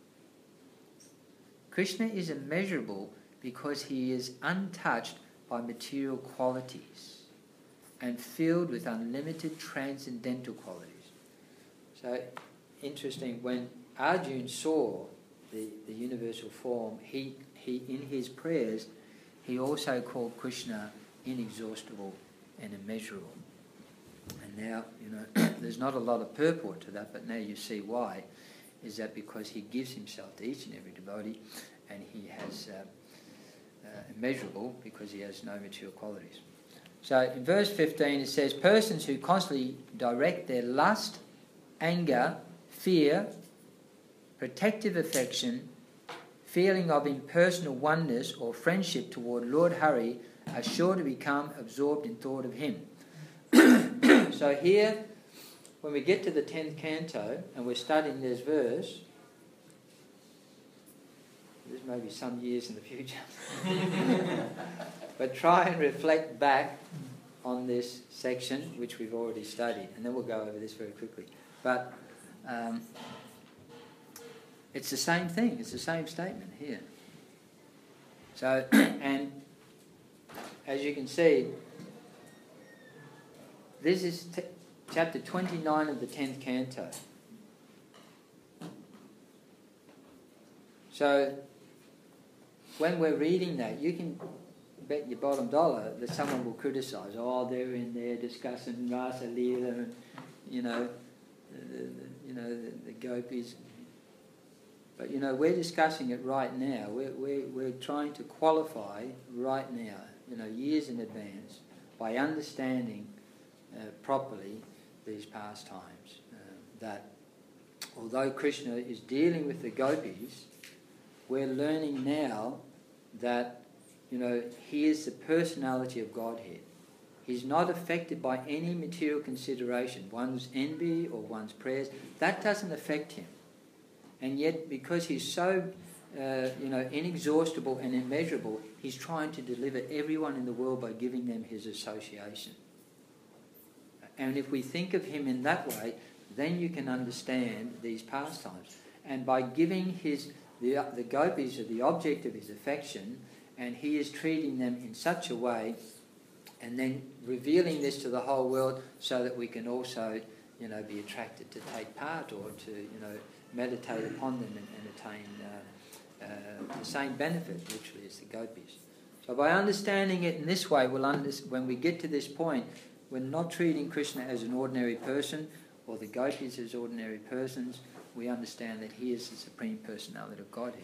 Krishna is immeasurable because he is untouched by material qualities and filled with unlimited transcendental qualities. So, interesting, when Arjuna saw the universal form, he in his prayers, he also called Krishna inexhaustible and immeasurable. And now, there's not a lot of purport to that, but now you see why. Is that because he gives himself to each and every devotee, and he has immeasurable because he has no material qualities. So in verse 15 it says, persons who constantly direct their lust, anger, fear, protective affection, feeling of impersonal oneness or friendship toward Lord Hari are sure to become absorbed in thought of him. So here, when we get to the 10th canto and we're studying this verse, this may be some years in the future, but try and reflect back on this section which we've already studied, and then we'll go over this very quickly. But it's the same thing, it's the same statement here. So, and as you can see, this is chapter 29 of the 10th canto. So, when we're reading that, you can bet your bottom dollar that someone will criticise, they're in there discussing Rasa Leela and, the gopis. But, we're discussing it right now. We're trying to qualify right now, years in advance, by understanding properly these pastimes. That although Krishna is dealing with the gopis, we're learning now that, he is the personality of Godhead. He's not affected by any material consideration, one's envy or one's prayers. That doesn't affect him. And yet, because he's so, inexhaustible and immeasurable, he's trying to deliver everyone in the world by giving them his association. And if we think of him in that way, then you can understand these pastimes. And by giving the gopis are the object of his affection, and he is treating them in such a way, and then revealing this to the whole world so that we can also, be attracted to take part or to, meditate upon them and attain the same benefit, literally, as the gopis. So by understanding it in this way, when we get to this point, we're not treating Krishna as an ordinary person or the gopis as ordinary persons. We understand that he is the Supreme Personality of Godhead.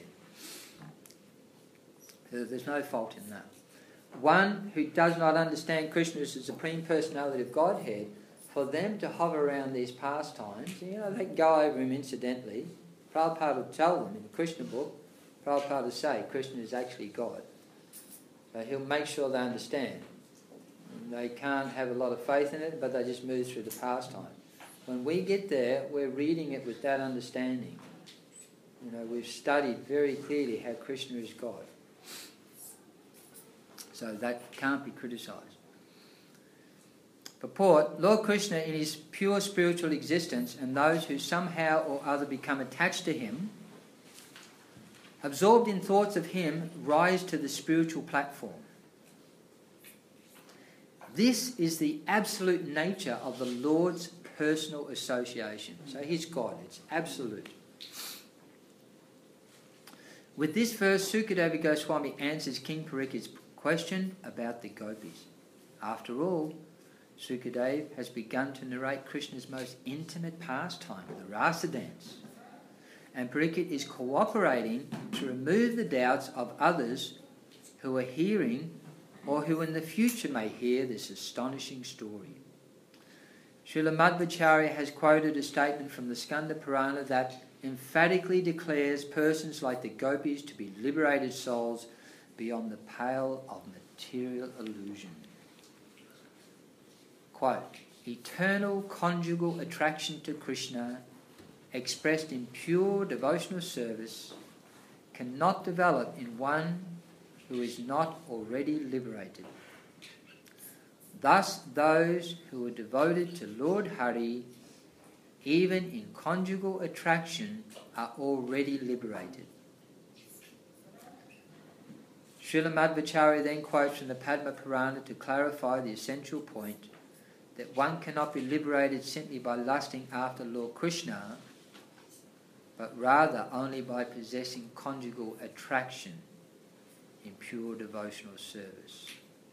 So there's no fault in that. One who does not understand Krishna as the Supreme Personality of Godhead, for them to hover around these pastimes, they can go over him incidentally. Prabhupada will tell them in the Krishna book, Prabhupada will say Krishna is actually God. So he'll make sure they understand. They can't have a lot of faith in it, but they just move through the pastime. When we get there, we're reading it with that understanding. We've studied very clearly how Krishna is God. So that can't be criticised. Purport, Lord Krishna in his pure spiritual existence and those who somehow or other become attached to him, absorbed in thoughts of him, rise to the spiritual platform. This is the absolute nature of the Lord's personal association. So he's God, it's absolute. With this verse, Sukadeva Goswami answers King Parikshit's question about the gopis. After all, Sukadeva has begun to narrate Krishna's most intimate pastime, the rasa dance. and Parikshit is cooperating to remove the doubts of others who are hearing or who in the future may hear this astonishing story. Srila Madhvacharya has quoted a statement from the Skanda Purana that emphatically declares persons like the gopis to be liberated souls beyond the pale of material illusion. Quote, eternal conjugal attraction to Krishna expressed in pure devotional service cannot develop in one who is not already liberated. Thus those who are devoted to Lord Hari, even in conjugal attraction, are already liberated. Srila Madhvacharya then quotes from the Padma Purana to clarify the essential point that one cannot be liberated simply by lusting after Lord Krishna, but rather only by possessing conjugal attraction in pure devotional service.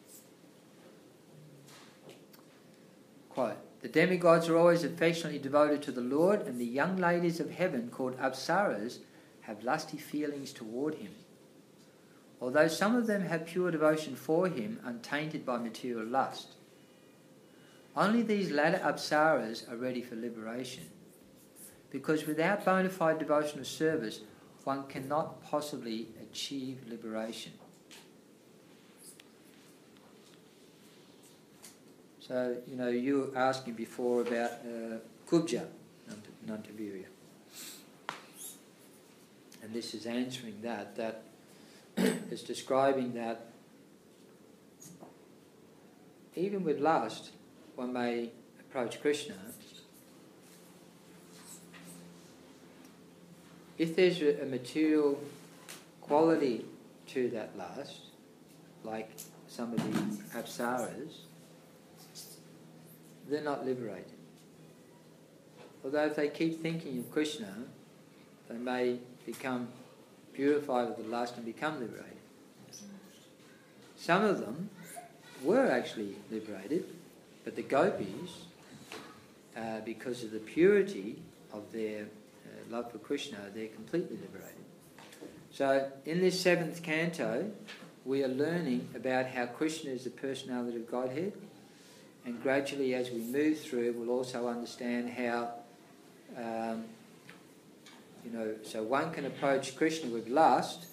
Quote, the demigods are always affectionately devoted to the Lord, and the young ladies of heaven called Apsaras have lusty feelings toward him. Although some of them have pure devotion for him, untainted by material lust, only these latter Apsaras are ready for liberation, because without bona fide devotional service, one cannot possibly achieve liberation. So, you were asking before about Kubja Nantavirya. And this is answering that it's describing that even with lust, one may approach Krishna. If there's a material quality to that lust, like some of the Apsaras, they're not liberated. Although if they keep thinking of Krishna, they may become purified of the lust and become liberated. Some of them were actually liberated, but the gopis, because of the purity of their love for Krishna, they're completely liberated. So in this 7th canto, we are learning about how Krishna is the personality of Godhead, and gradually as we move through, we'll also understand how, so one can approach Krishna with lust,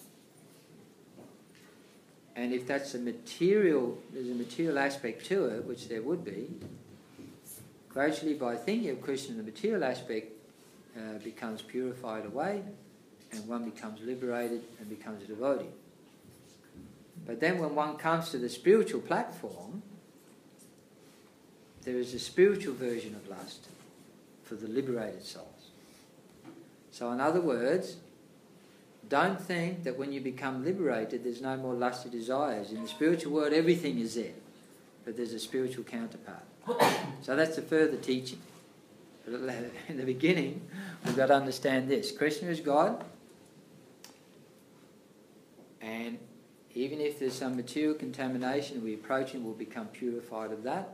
and if that's there's a material aspect to it, which there would be, gradually by thinking of Krishna, the material aspect becomes purified away, and one becomes liberated and becomes a devotee. But then when one comes to the spiritual platform, there is a spiritual version of lust for the liberated souls. So in other words, don't think that when you become liberated there's no more lusty desires. In the spiritual world everything is there, but there's a spiritual counterpart. So that's the further teaching. But in the beginning we've got to understand this. Krishna is God, and even if there's some material contamination, we approach him, we'll become purified of that.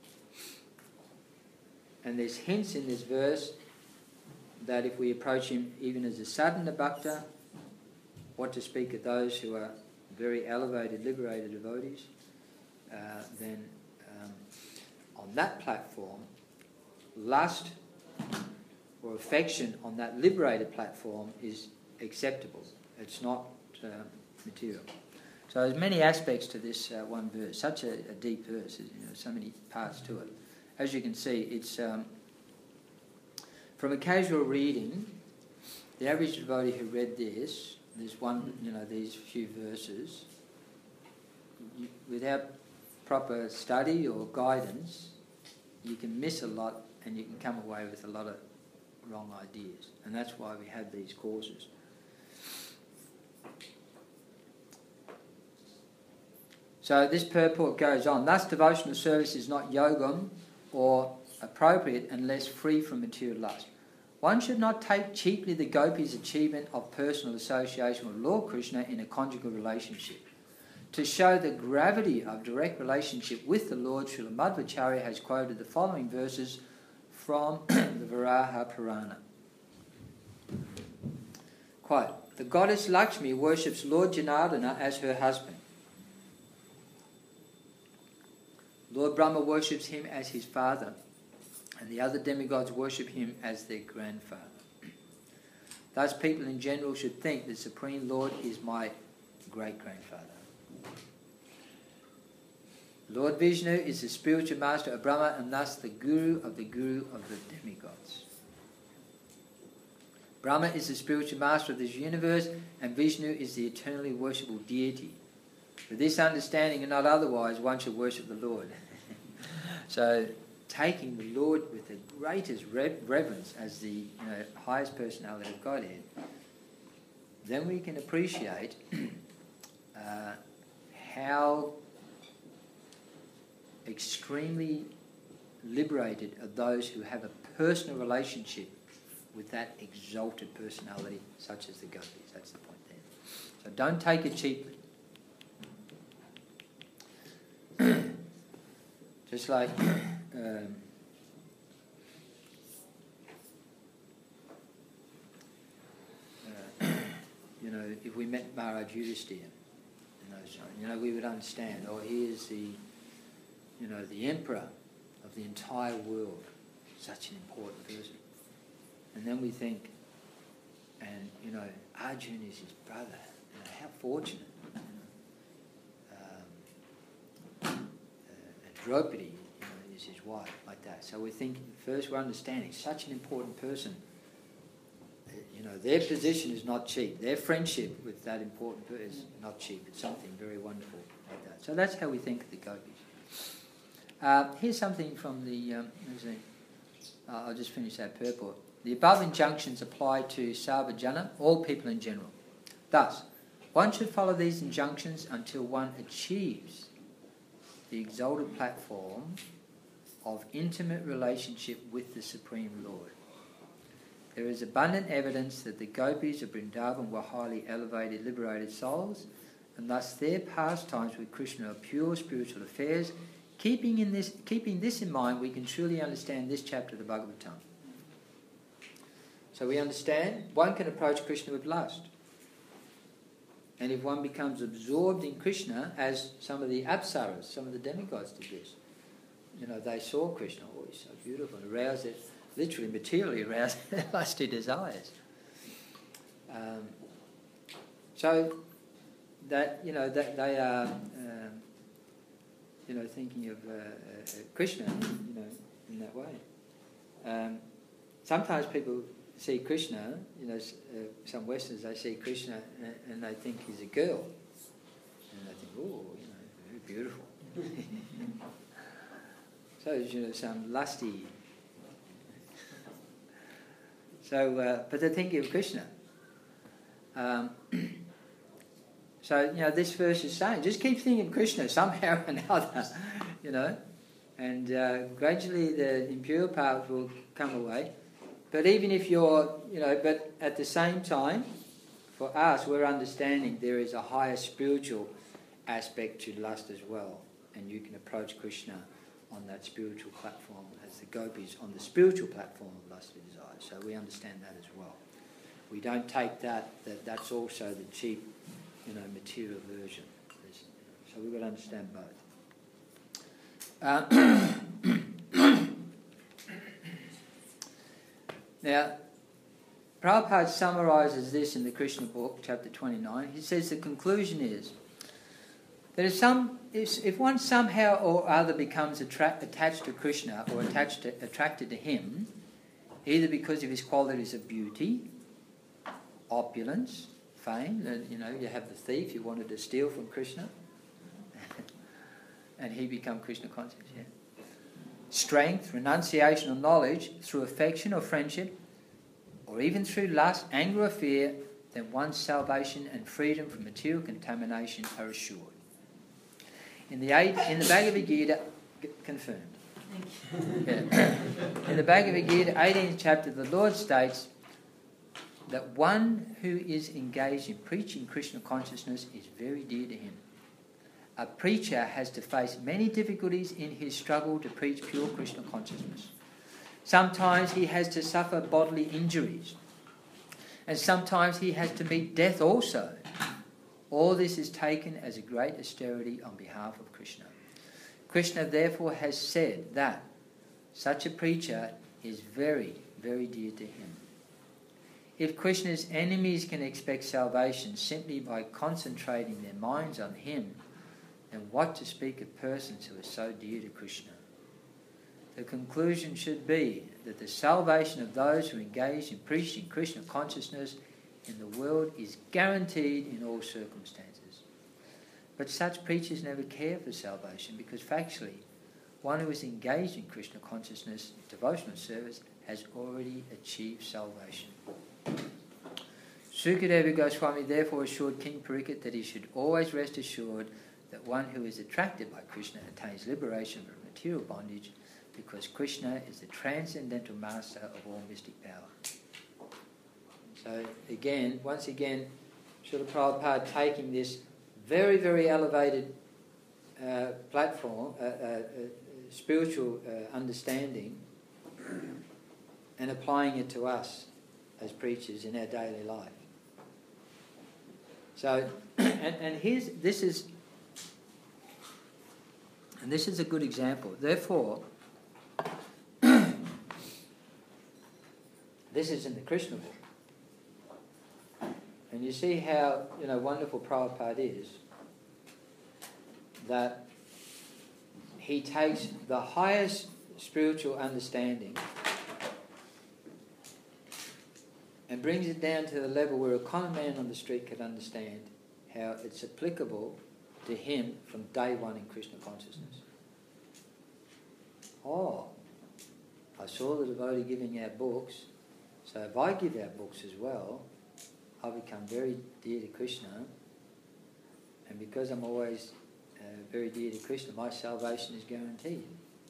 And there's hints in this verse that if we approach him even as a sadhana bhakta, what to speak of those who are very elevated, liberated devotees, then on that platform, lust or affection on that liberated platform is acceptable. It's not material. So there's many aspects to this one verse. Such a deep verse, so many parts to it. As you can see, it's from a casual reading, the average devotee who read this, there's one, these few verses, without proper study or guidance, you can miss a lot and you can come away with a lot of wrong ideas. And that's why we have these courses. So this purport goes on. Thus devotional service is not yogam or appropriate unless free from material lust. One should not take cheaply the gopis' achievement of personal association with Lord Krishna in a conjugal relationship. To show the gravity of direct relationship with the Lord, Srila Madhvacharya has quoted the following verses from the Varaha Purana. quote, "The goddess Lakshmi worships Lord Janardana as her husband. Lord Brahma worships him as his father, and the other demigods worship him as their grandfather. Thus people in general should think the Supreme Lord is my great-grandfather. Lord Vishnu is the spiritual master of Brahma and thus the guru of the demigods. Brahma is the spiritual master of this universe and Vishnu is the eternally worshipable deity. With this understanding and not otherwise, one should worship the Lord." So, taking the Lord with the greatest reverence as the highest personality of Godhead, then we can appreciate how extremely liberated are those who have a personal relationship with that exalted personality, such as the gopis. That's the point there. So don't take it cheaply. Just like if we met Maharaj Yudhisthira in those times, we would understand, he is the emperor of the entire world, such an important person. And then we think, and Arjuna is his brother. How fortunate. Draupadi, is his wife, like that. So we think first we're understanding such an important person. Their position is not cheap. Their friendship with that important person is not cheap. It's something very wonderful like that. So that's how we think of the gopis. Here's something from the. I'll just finish that purport. The above injunctions apply to Sarvajana, all people in general. Thus, one should follow these injunctions until one achieves the exalted platform of intimate relationship with the Supreme Lord. There is abundant evidence that the gopis of Vrindavan were highly elevated, liberated souls, and thus their pastimes with Krishna are pure spiritual affairs. Keeping this in mind, we can truly understand this chapter of the Bhagavatam. So we understand one can approach Krishna with lust. And if one becomes absorbed in Krishna, as some of the apsaras, some of the demigods did this, they saw Krishna, he's so beautiful, and aroused it, literally, materially aroused their lusty desires. So that, that they are, thinking of Krishna, in that way. Sometimes people see Krishna, some Westerners, they see Krishna and they think he's a girl. And they think, very beautiful. So, some lusty. So, but they're thinking of Krishna. So, this verse is saying, just keep thinking of Krishna somehow or another, and gradually the impure part will come away. But even if you're, but at the same time, for us, we're understanding there is a higher spiritual aspect to lust as well. And you can approach Krishna on that spiritual platform as the gopis on the spiritual platform of lust and desire. So we understand that as well. We don't take that's also the cheap, material version. So we've got to understand both. Now, Prabhupada summarises this in the Krishna book, chapter 29. He says the conclusion is that if one somehow or other becomes attached to Krishna or attracted to him, either because of his qualities of beauty, opulence, fame, you have the thief who wanted to steal from Krishna, and he become Krishna conscious, strength, renunciation or knowledge through affection or friendship, or even through lust, anger or fear, then one's salvation and freedom from material contamination are assured. In the Bhagavad Gita, confirmed. In the Bhagavad Gita, 18th chapter, the Lord states that one who is engaged in preaching Krishna consciousness is very dear to him. A preacher has to face many difficulties in his struggle to preach pure Krishna consciousness. Sometimes he has to suffer bodily injuries. And sometimes he has to meet death also. All this is taken as a great austerity on behalf of Krishna. Krishna therefore has said that such a preacher is very, very dear to him. If Krishna's enemies can expect salvation simply by concentrating their minds on him, then what to speak of persons who are so dear to Krishna? The conclusion should be that the salvation of those who engage in preaching Krishna consciousness in the world is guaranteed in all circumstances. But such preachers never care for salvation because factually, one who is engaged in Krishna consciousness, devotional service, has already achieved salvation. Sukadeva Goswami therefore assured King Parikshit that he should always rest assured that one who is attracted by Krishna attains liberation from material bondage because Krishna is the transcendental master of all mystic power. So again, once again, Srila Prabhupada taking this very, very elevated platform, spiritual understanding, and applying it to us as preachers in our daily life. So, and this is a good example. Therefore, this is in the Krishna book. And you see how, wonderful Prabhupada is, that he takes the highest spiritual understanding and brings it down to the level where a common man on the street could understand how it's applicable to him from day one in Krishna consciousness. Oh, I saw the devotee giving out books, so if I give out books as well, I'll become very dear to Krishna, and because I'm always very dear to Krishna, my salvation is guaranteed.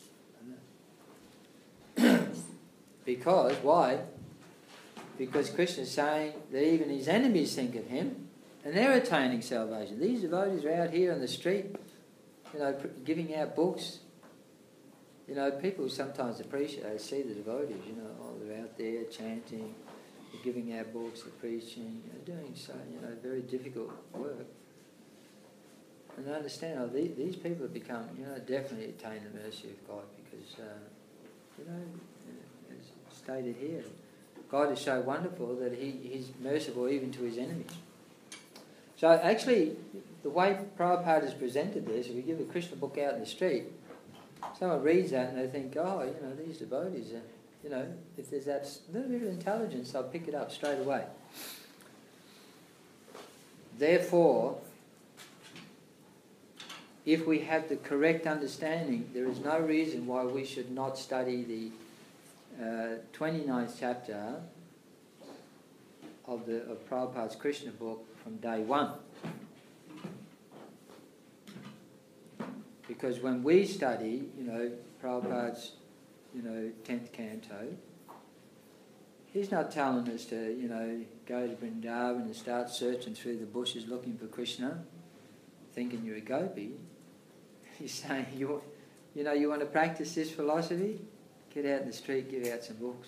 Because, why? Because Krishna is saying that even his enemies think of him, and they're attaining salvation. These devotees are out here on the street, giving out books. People sometimes appreciate, they see the devotees, they're out there chanting, they're giving out books, they're preaching, doing so, very difficult work. And they understand, these people have become, definitely attain the mercy of God because, as stated here, God is so wonderful that He's merciful even to His enemies. So actually, the way Prabhupada has presented this, if we give a Krishna book out in the street, someone reads that and they think, these devotees are, if there's that little bit of intelligence, they'll pick it up straight away. Therefore, if we have the correct understanding, there is no reason why we should not study the 29th chapter of Prabhupada's Krishna book from day one. Because when we study, Prabhupada's, 10th canto, he's not telling us to, go to Vrindavan and start searching through the bushes looking for Krishna, thinking you're a gopi. He's saying, you want to practice this philosophy? Get out in the street, give out some books.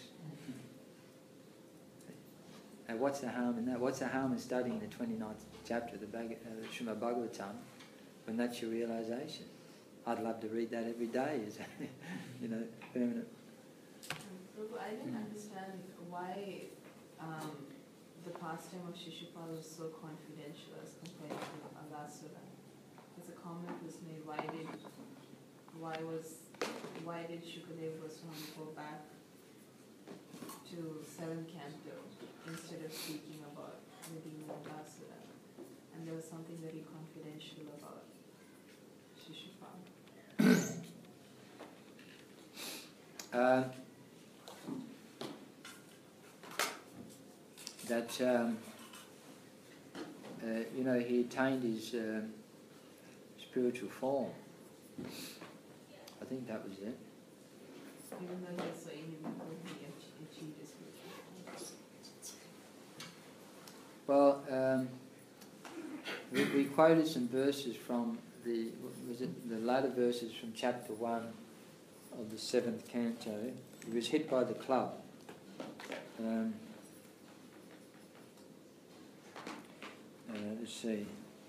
Now, what's the harm in that? What's the harm in studying the 29th chapter of the Srimad Bhagavatam when that's your realisation? I'd love to read that every day, permanent. Prabhu, I didn't understand why the pastime of Shishupal was so confidential as compared to Aghasura. As a comment was made, why did Shukadeva Goswami go back to 7th canto instead of speaking about the demon Aghasura? And there was something very confidential about Shishupal. He attained his spiritual form. I think that was it. Even though he was so inimical, he achieved his spiritual form. Well, we quoted some verses from the latter verses from chapter 1 of the 7th canto. He was hit by the club. see,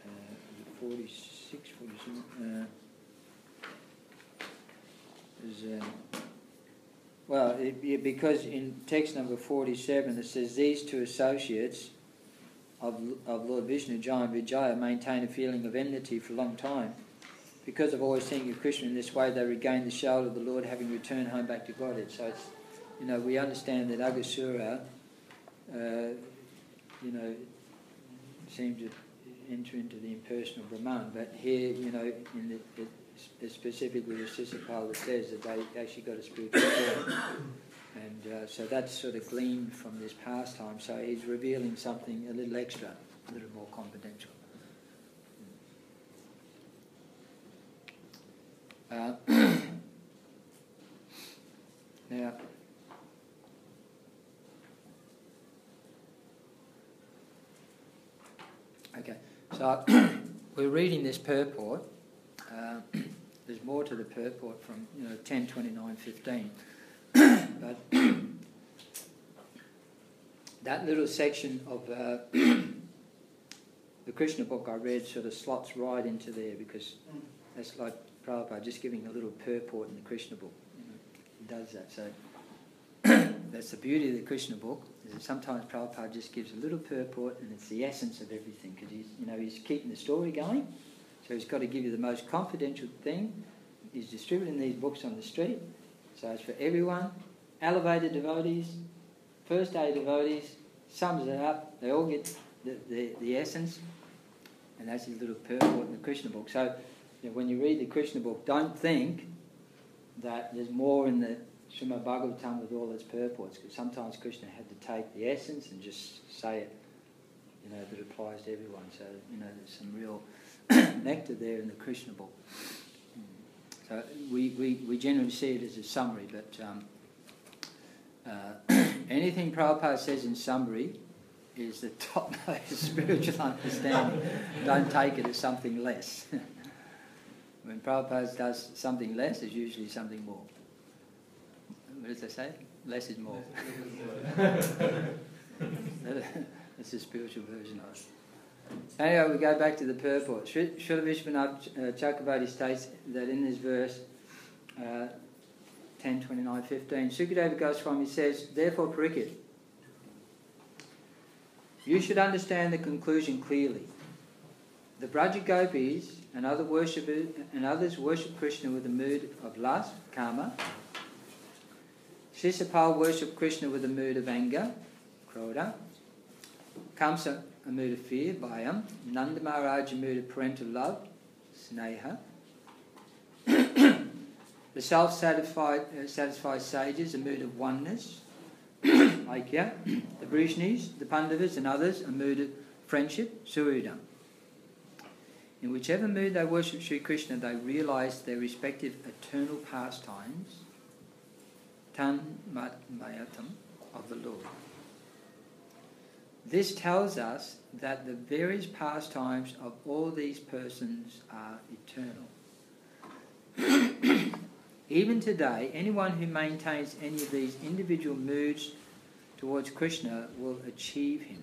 46, 47, because in text number 47 it says these two associates of Lord Vishnu, Jaya and Vijaya, maintain a feeling of enmity for a long time. Because of always thinking of Krishna in this way, they regain the shoulder of the Lord, having returned home back to Godhead. So it's, we understand that Aghasura, seemed to enter into the impersonal Brahman, but here, in specifically the Sisapala says that they actually got a spiritual form. And so that's sort of gleaned from this pastime. So he's revealing something a little extra, a little more confidential. Now, okay, so we're reading this purport. There's more to the purport from 10:29:15, but that little section of the Krishna book I read sort of slots right into there, because that's like Prabhupada just giving a little purport in the Krishna book. He does that. So that's the beauty of the Krishna book, is that sometimes Prabhupada just gives a little purport and it's the essence of everything, because he's keeping the story going. So he's got to give you the most confidential thing. He's distributing these books on the street. So it's for everyone. Elevated devotees, first day devotees, sums it up. They all get the essence. And that's his little purport in the Krishna book. So when you read the Krishna book, don't think that there's more in the Srimad Bhagavatam with all its purports, because sometimes Krishna had to take the essence and just say it, that applies to everyone. So, there's some real nectar there in the Krishna book. So we generally see it as a summary, but anything Prabhupada says in summary is the topmost spiritual understanding. Don't take it as something less. When Prabhupada does something less, it's usually something more. What does they say? Less is more. That's the spiritual version of it. Anyway, we go back to the purport. Srila Vishwanath Chakravarti states that in this verse, 10:29:15, Sukadeva Goswami says, "Therefore, Parikshit, you should understand the conclusion clearly. The Braja Gopis and others worship Krishna with a mood of lust, karma. Sisapal worship Krishna with a mood of anger, krodha. Kamsa, a mood of fear, bhayam. Nanda Maharaj, a mood of parental love, sneha. The self-satisfied sages, a mood of oneness, aikya. The Vrishnis, the Pandavas and others, a mood of friendship, suhridam. In whichever mood they worship Sri Krishna, they realise their respective eternal pastimes, tan mat mayatam, of the Lord. This tells us that the various pastimes of all these persons are eternal. Even today, anyone who maintains any of these individual moods towards Krishna will achieve him.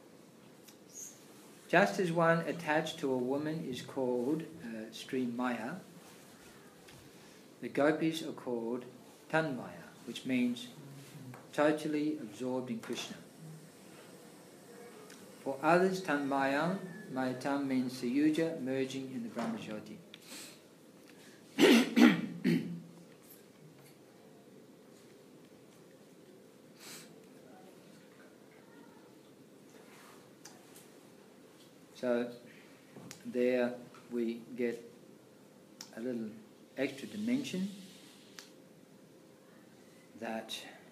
Just as one attached to a woman is called Sri Maya, the gopis are called Tanmaya, which means totally absorbed in Krishna. For others, Tanmaya, Mayatam means Sayuja, merging in the Brahmajyoti. So there we get a little extra dimension that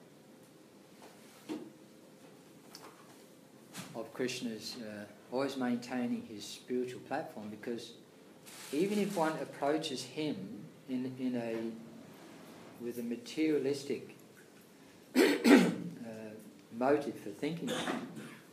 of Krishna's always maintaining his spiritual platform, because even if one approaches him with a materialistic motive for thinking of him,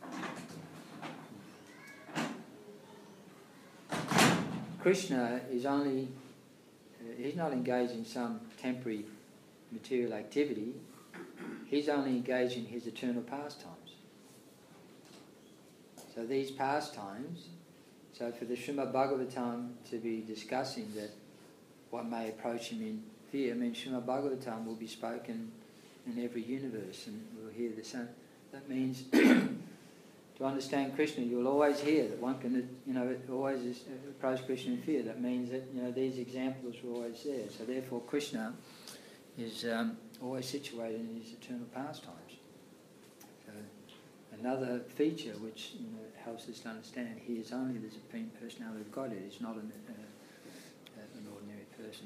Krishna is only, he's not engaged in some temporary material activity, he's only engaged in his eternal pastimes. So these pastimes So for the Srimad Bhagavatam to be discussing that one may approach him in fear, I mean Srimad Bhagavatam will be spoken in every universe and we'll hear the same. That means to understand Krishna you'll always hear that one can, always approach Krishna in fear. That means that, these examples are always there. So therefore Krishna is always situated in his eternal pastimes. So another feature which helps us to understand he is only the Supreme Personality of Godhead. He's not an ordinary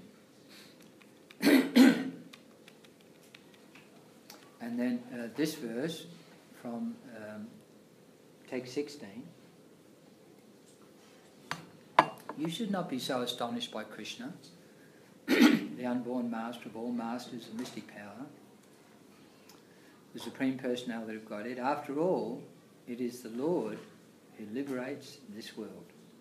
person. And then this verse from text 16. You should not be so astonished by Krishna, the unborn master of all masters of mystic power, the Supreme Personality of Godhead. After all, it is the Lord who liberates this world.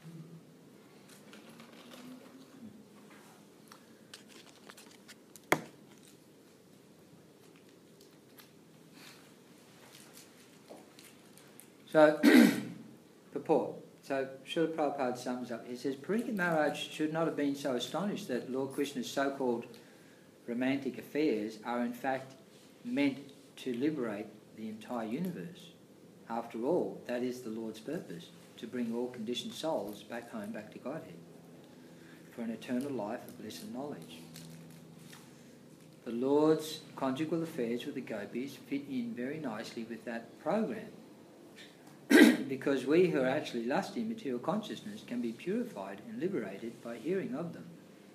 So, purport. So, Srila Prabhupada sums up. He says, Parikshit Maharaj should not have been so astonished that Lord Krishna's so-called romantic affairs are in fact meant to liberate the entire universe. After all, that is the Lord's purpose, to bring all conditioned souls back home, back to Godhead, for an eternal life of bliss and knowledge. The Lord's conjugal affairs with the gopis fit in very nicely with that program, because we who are actually lusty in material consciousness can be purified and liberated by hearing of them.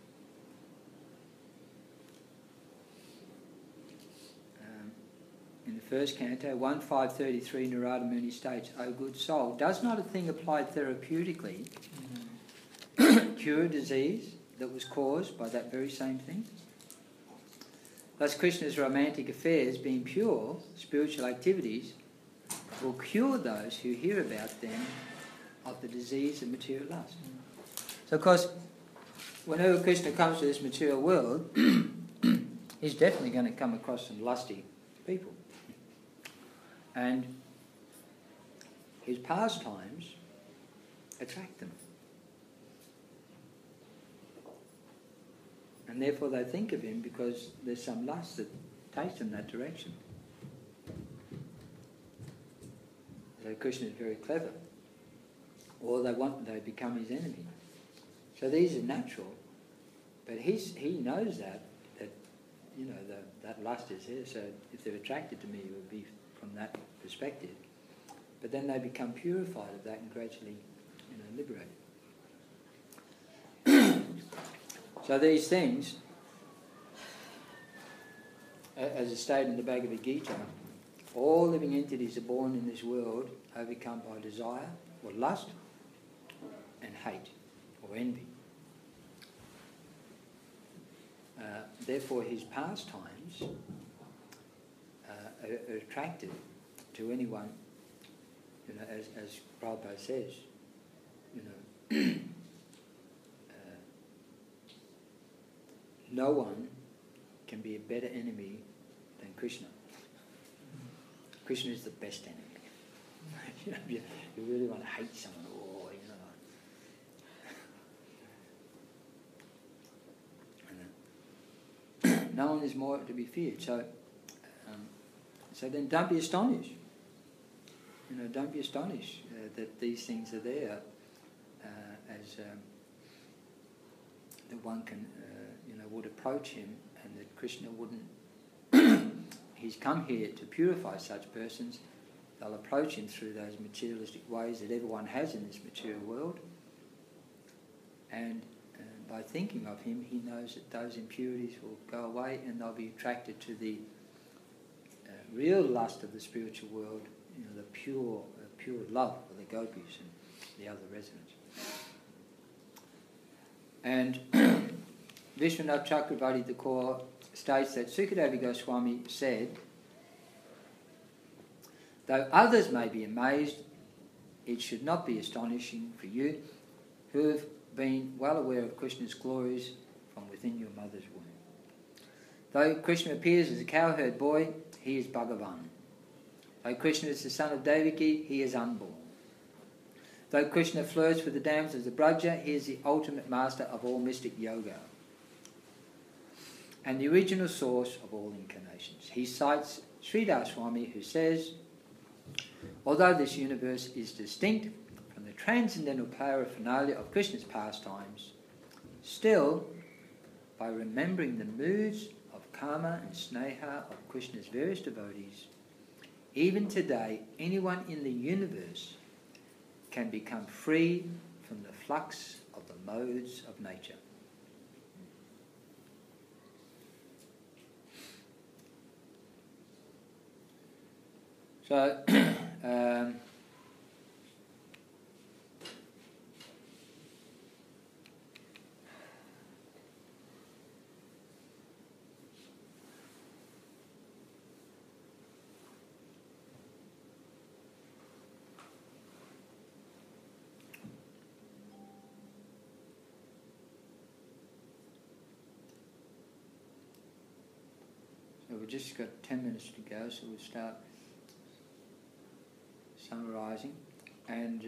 In the first canto, 1.533, Narada Muni states, O good soul, does not a thing applied therapeutically cure a disease that was caused by that very same thing? Thus Krishna's romantic affairs, being pure spiritual activities, will cure those who hear about them of the disease of material lust. So of course, whenever Krishna comes to this material world, he's definitely going to come across some lusty people. And his pastimes attract them. And therefore they think of him because there's some lust that takes them that direction. So Krishna is very clever. Or they become his enemy. So these are natural. But he knows that lust is there. So if they're attracted to me, it would be from that perspective. But then they become purified of that and gradually liberated. So these things, as is stated in the Bhagavad Gita, all living entities are born in this world overcome by desire or lust and hate or envy. Therefore his pastimes are attractive to anyone, as Prabhupada says, no one can be a better enemy than Krishna. Krishna is the best enemy. You really want to hate someone, no one is more to be feared. So then don't be astonished. Don't be astonished that these things are there, as that one can, would approach him, and that Krishna wouldn't. He's come here to purify such persons. They'll approach him through those materialistic ways that everyone has in this material world. And by thinking of him, he knows that those impurities will go away and they'll be attracted to the real lust of the spiritual world, the pure love of the gopis and the other residents. And Vishwanath Chakravarti Thakur states that Sukadeva Goswami said, though others may be amazed, it should not be astonishing for you who have been well aware of Krishna's glories from within your mother's womb. Though Krishna appears as a cowherd boy, he is Bhagavan. Though Krishna is the son of Devaki, he is unborn. Though Krishna flirts with the damsels of Braja, he is the ultimate master of all mystic yoga and the original source of all incarnations. He cites Sridhar Swami, who says, although this universe is distinct from the transcendental paraphernalia of Krishna's pastimes, still, by remembering the moods of karma and sneha of Krishna's various devotees, even today, anyone in the universe can become free from the flux of the modes of nature. So, we've just got 10 minutes to go, so we'll start summarising. And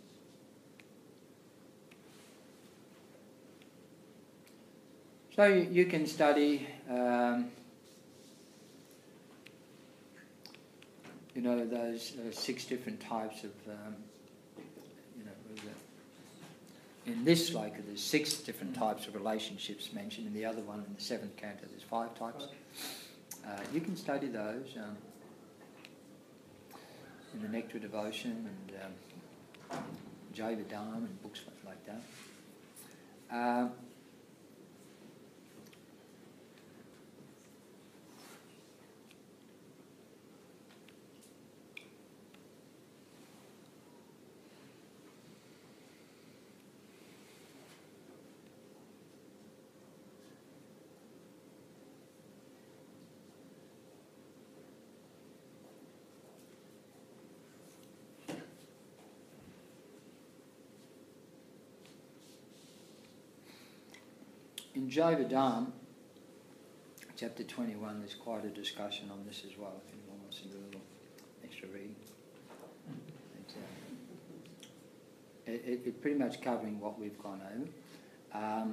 so you can study, those 6 different types of, in this sloka there's 6 different types of relationships mentioned. In the other one, in the 7th canto, there's 5 types. You can study those in the Nectar Devotion and Jayavadam and books like that. In Jayavadam, chapter 21, there's quite a discussion on this as well, if anyone wants to do a little extra reading. It's pretty much covering what we've gone over.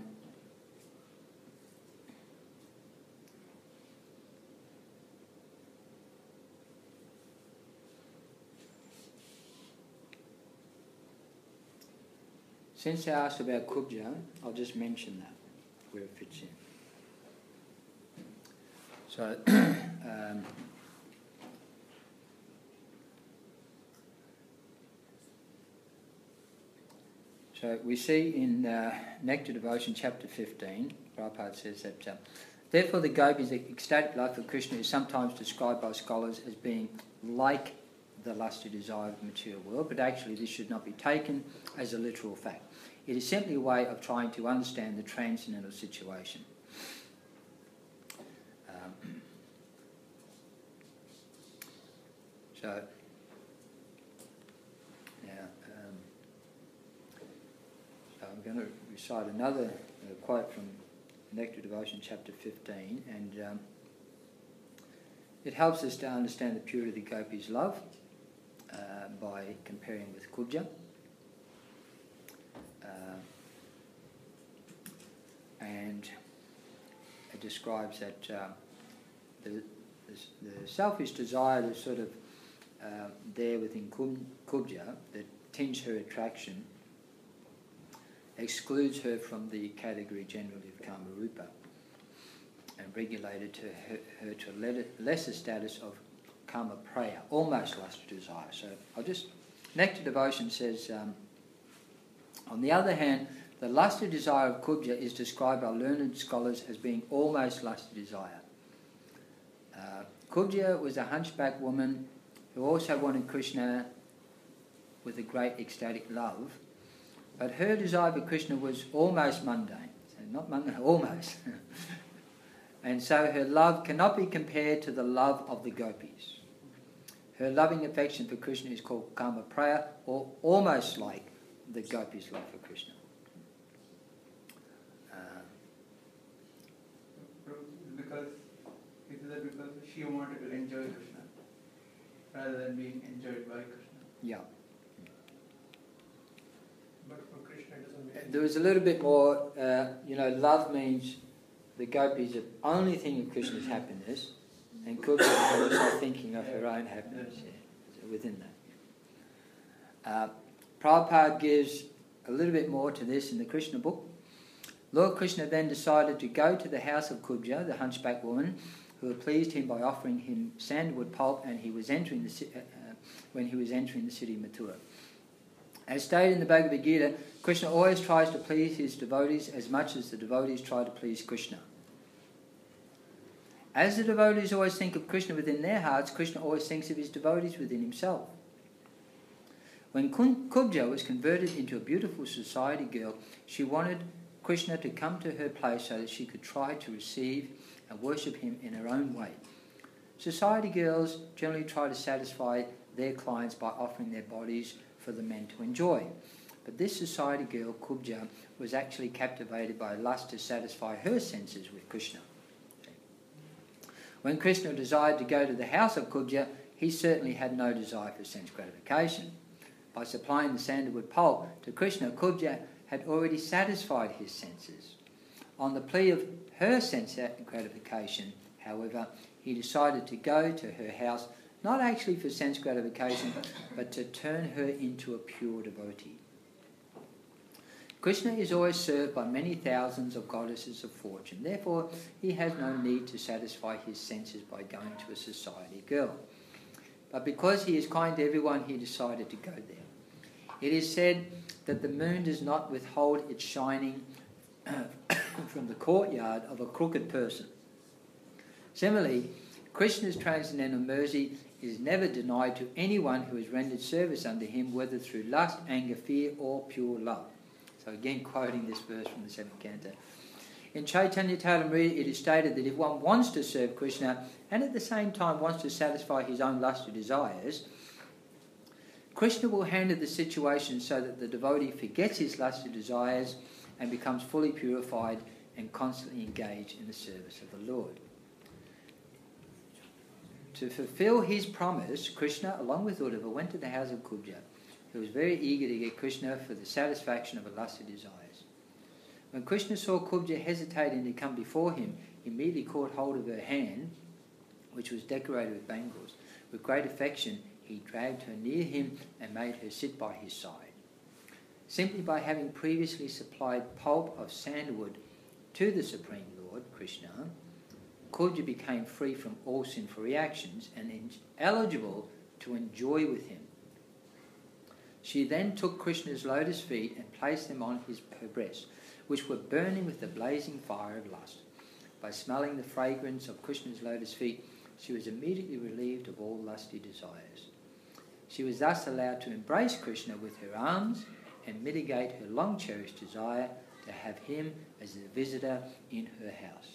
Since I asked about Kubja, I'll just mention that, where it fits in. So, so we see in Nectar Devotion, chapter 15, Prabhupada says that, therefore the gopis' ecstatic love for Krishna is sometimes described by scholars as being like the lusty desire of the material world, but actually this should not be taken as a literal fact. It is simply a way of trying to understand the transcendental situation. So I'm going to recite another quote from Nectar Devotion, chapter 15, and it helps us to understand the purity of the gopis' love by comparing with Kubja. And it describes that the selfish desire that's sort of there within Kubja that tinged her attraction excludes her from the category generally of Kama Rupa and regulated her to a lesser status of Kama Praya, almost lusty desire. So I'll just... Nectar Devotion says, on the other hand, the lusty desire of Kubja is described by learned scholars as being almost lusty desire. Kubja was a hunchback woman who also wanted Krishna with a great ecstatic love, but her desire for Krishna was almost mundane. So not mundane, almost. And so her love cannot be compared to the love of the gopis. Her loving affection for Krishna is called Kama Praya, or almost like the gopis' love for Krishna. Because she wanted to enjoy Krishna rather than being enjoyed by Krishna. Yeah. there was a little bit more, love means the gopi is the only thing of Krishna's happiness, and Kubja is also thinking of her own happiness within that. Prabhupada gives a little bit more to this in the Krishna book. Lord Krishna then decided to go to the house of Kubja, the hunchback woman, who had pleased him by offering him sandalwood pulp, and when he was entering the city of Mathura. As stated in the Bhagavad Gita, Krishna always tries to please his devotees as much as the devotees try to please Krishna. As the devotees always think of Krishna within their hearts, Krishna always thinks of his devotees within himself. When Kubja was converted into a beautiful society girl, she wanted Krishna to come to her place so that she could try to receive and worship him in her own way. Society girls generally try to satisfy their clients by offering their bodies for the men to enjoy. But this society girl, Kubja, was actually captivated by lust to satisfy her senses with Krishna. When Krishna desired to go to the house of Kubja, he certainly had no desire for sense gratification. By supplying the sandalwood pulp to Krishna, Kubja had already satisfied his senses. On the plea of her sense gratification, however, he decided to go to her house, not actually for sense gratification, but to turn her into a pure devotee. Krishna is always served by many thousands of goddesses of fortune. Therefore, he has no need to satisfy his senses by going to a society girl. But because he is kind to everyone, he decided to go there. It is said that the moon does not withhold its shining from the courtyard of a crooked person. Similarly, Krishna's transcendental mercy is never denied to anyone who has rendered service unto him, whether through lust, anger, fear, or pure love. So again, quoting this verse from the 7th canto. In Chaitanya Charitamrita, it is stated that if one wants to serve Krishna and at the same time wants to satisfy his own lusty desires, Krishna will handle the situation so that the devotee forgets his lusty desires and becomes fully purified and constantly engaged in the service of the Lord. To fulfill his promise, Krishna, along with Uddhava, went to the house of Kubja, who was very eager to get Krishna for the satisfaction of her lusty desires. When Krishna saw Kubja hesitating to come before him, he immediately caught hold of her hand, which was decorated with bangles. With great affection, he dragged her near him and made her sit by his side. Simply by having previously supplied pulp of sandalwood to the Supreme Lord, Krishna, Kubja became free from all sinful reactions and eligible to enjoy with him. She then took Krishna's lotus feet and placed them on her breast, which were burning with the blazing fire of lust. By smelling the fragrance of Krishna's lotus feet, she was immediately relieved of all lusty desires. She was thus allowed to embrace Krishna with her arms and mitigate her long-cherished desire to have him as a visitor in her house.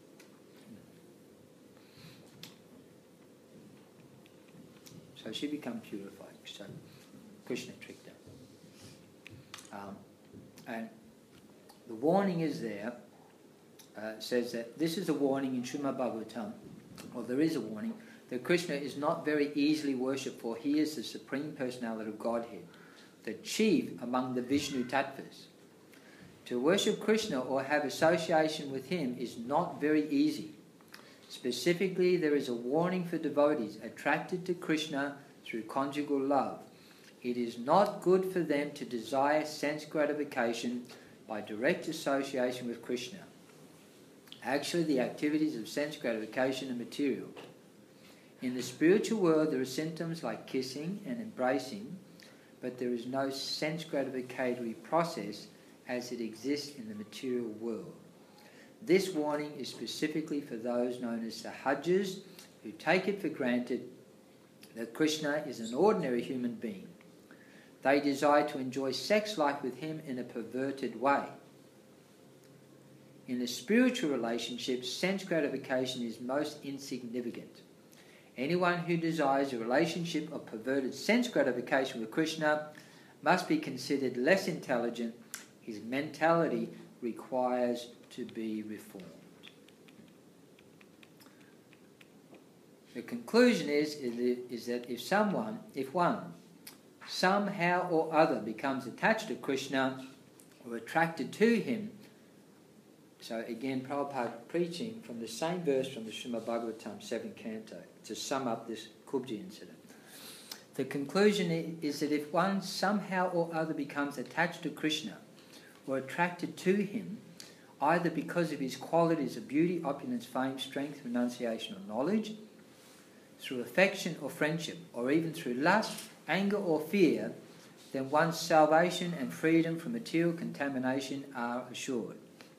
So she became purified. So Krishna tricked her. And the warning is there, says that this is a warning in Srimad Bhagavatam, or there is a warning, that Krishna is not very easily worshipped, for he is the Supreme Personality of Godhead, the chief among the Vishnu Tattvas. To worship Krishna or have association with him is not very easy. Specifically, there is a warning for devotees attracted to Krishna through conjugal love. It is not good for them to desire sense gratification by direct association with Krishna. Actually, the activities of sense gratification are material. In the spiritual world, there are symptoms like kissing and embracing, but there is no sense gratificatory process as it exists in the material world. This warning is specifically for those known as sahajas, who take it for granted that Krishna is an ordinary human being. They desire to enjoy sex life with him in a perverted way. In a spiritual relationship, sense gratification is most insignificant. Anyone who desires a relationship of perverted sense gratification with Krishna must be considered less intelligent. His mentality requires to be reformed. The conclusion is that if one somehow or other becomes attached to Krishna, or attracted to him. So again, Prabhupada preaching from the same verse from the Srimad Bhagavatam 7th canto to sum up this Kubji incident. The conclusion is that if one somehow or other becomes attached to Krishna or attracted to him, either because of his qualities of beauty, opulence, fame, strength, renunciation or knowledge, through affection or friendship, or even through lust, anger or fear, then one's salvation and freedom from material contamination are assured.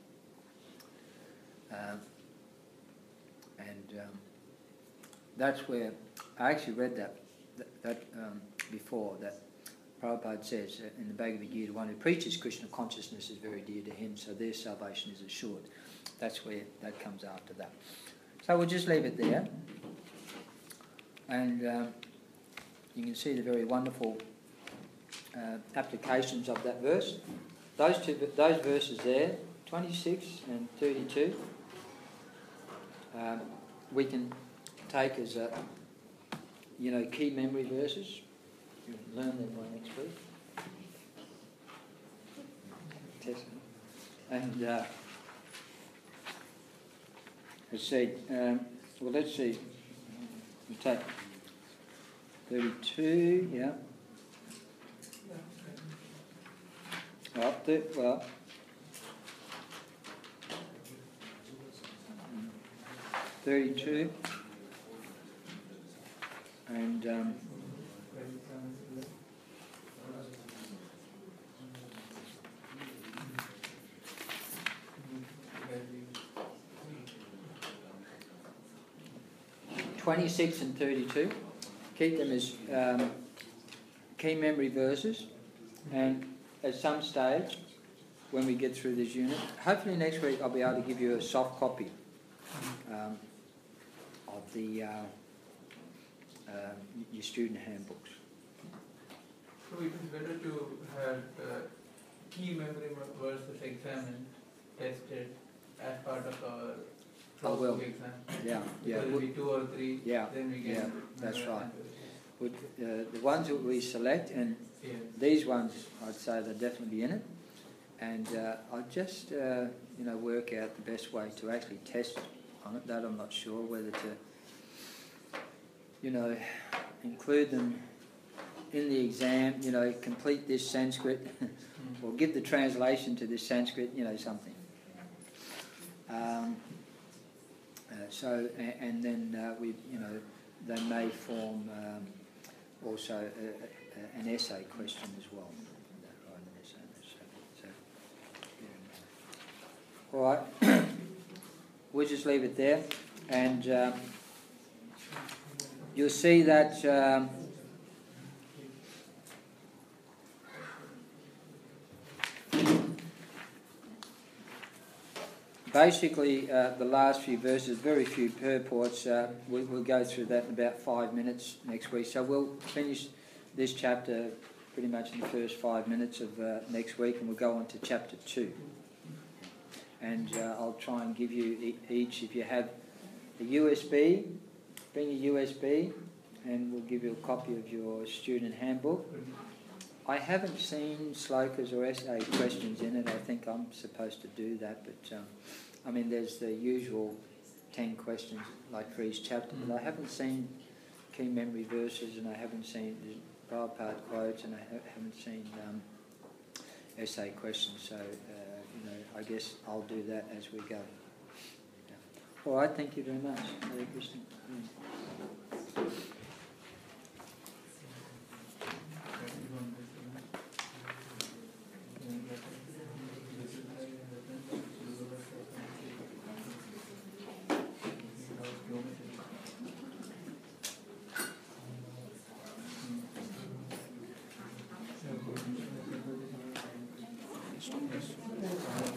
That's where I actually read that before, that Prabhupada says in the Bhagavad Gita, one who preaches Krishna consciousness is very dear to him, so their salvation is assured. That's where that comes after that. So we'll just leave it there. And you can see the very wonderful applications of that verse. Those verses there, 26 and 32, we can take as key memory verses. You can learn them by next week. Test them. And let's see. Let's see. We'll take 32. Yeah. 32 and 26 and 32. Keep them as key memory verses, and at some stage when we get through this unit, hopefully next week I'll be able to give you a soft copy of the your student handbooks. So it is better to have key memory verses examined, tested as part of our exam. Yeah. It will be 2 or 3. Yeah. Then we get. That's right. The ones that we select, and these ones, I'd say they'll definitely be in it. And I'll just work out the best way to actually test on it. That I'm not sure whether to include them in the exam, complete this Sanskrit or give the translation to this Sanskrit, something. And then they may form also an essay question as well. All right, we'll just leave it there, and you'll see that basically the last few verses, very few purports. We'll go through that in about 5 minutes next week. So we'll finish this chapter pretty much in the first 5 minutes of next week, and we'll go on to chapter 2. And I'll try and give you each, if you have a USB, bring a USB, and we'll give you a copy of your student handbook. I haven't seen slokas or essay questions in it. I think I'm supposed to do that, but there's the usual 10 questions like for each chapter, but I haven't seen key memory verses, and I haven't seen Prabhupada quotes, and I haven't seen essay questions. So I guess I'll do that as we go. All right, thank you very much. Hare Krishna. Yes.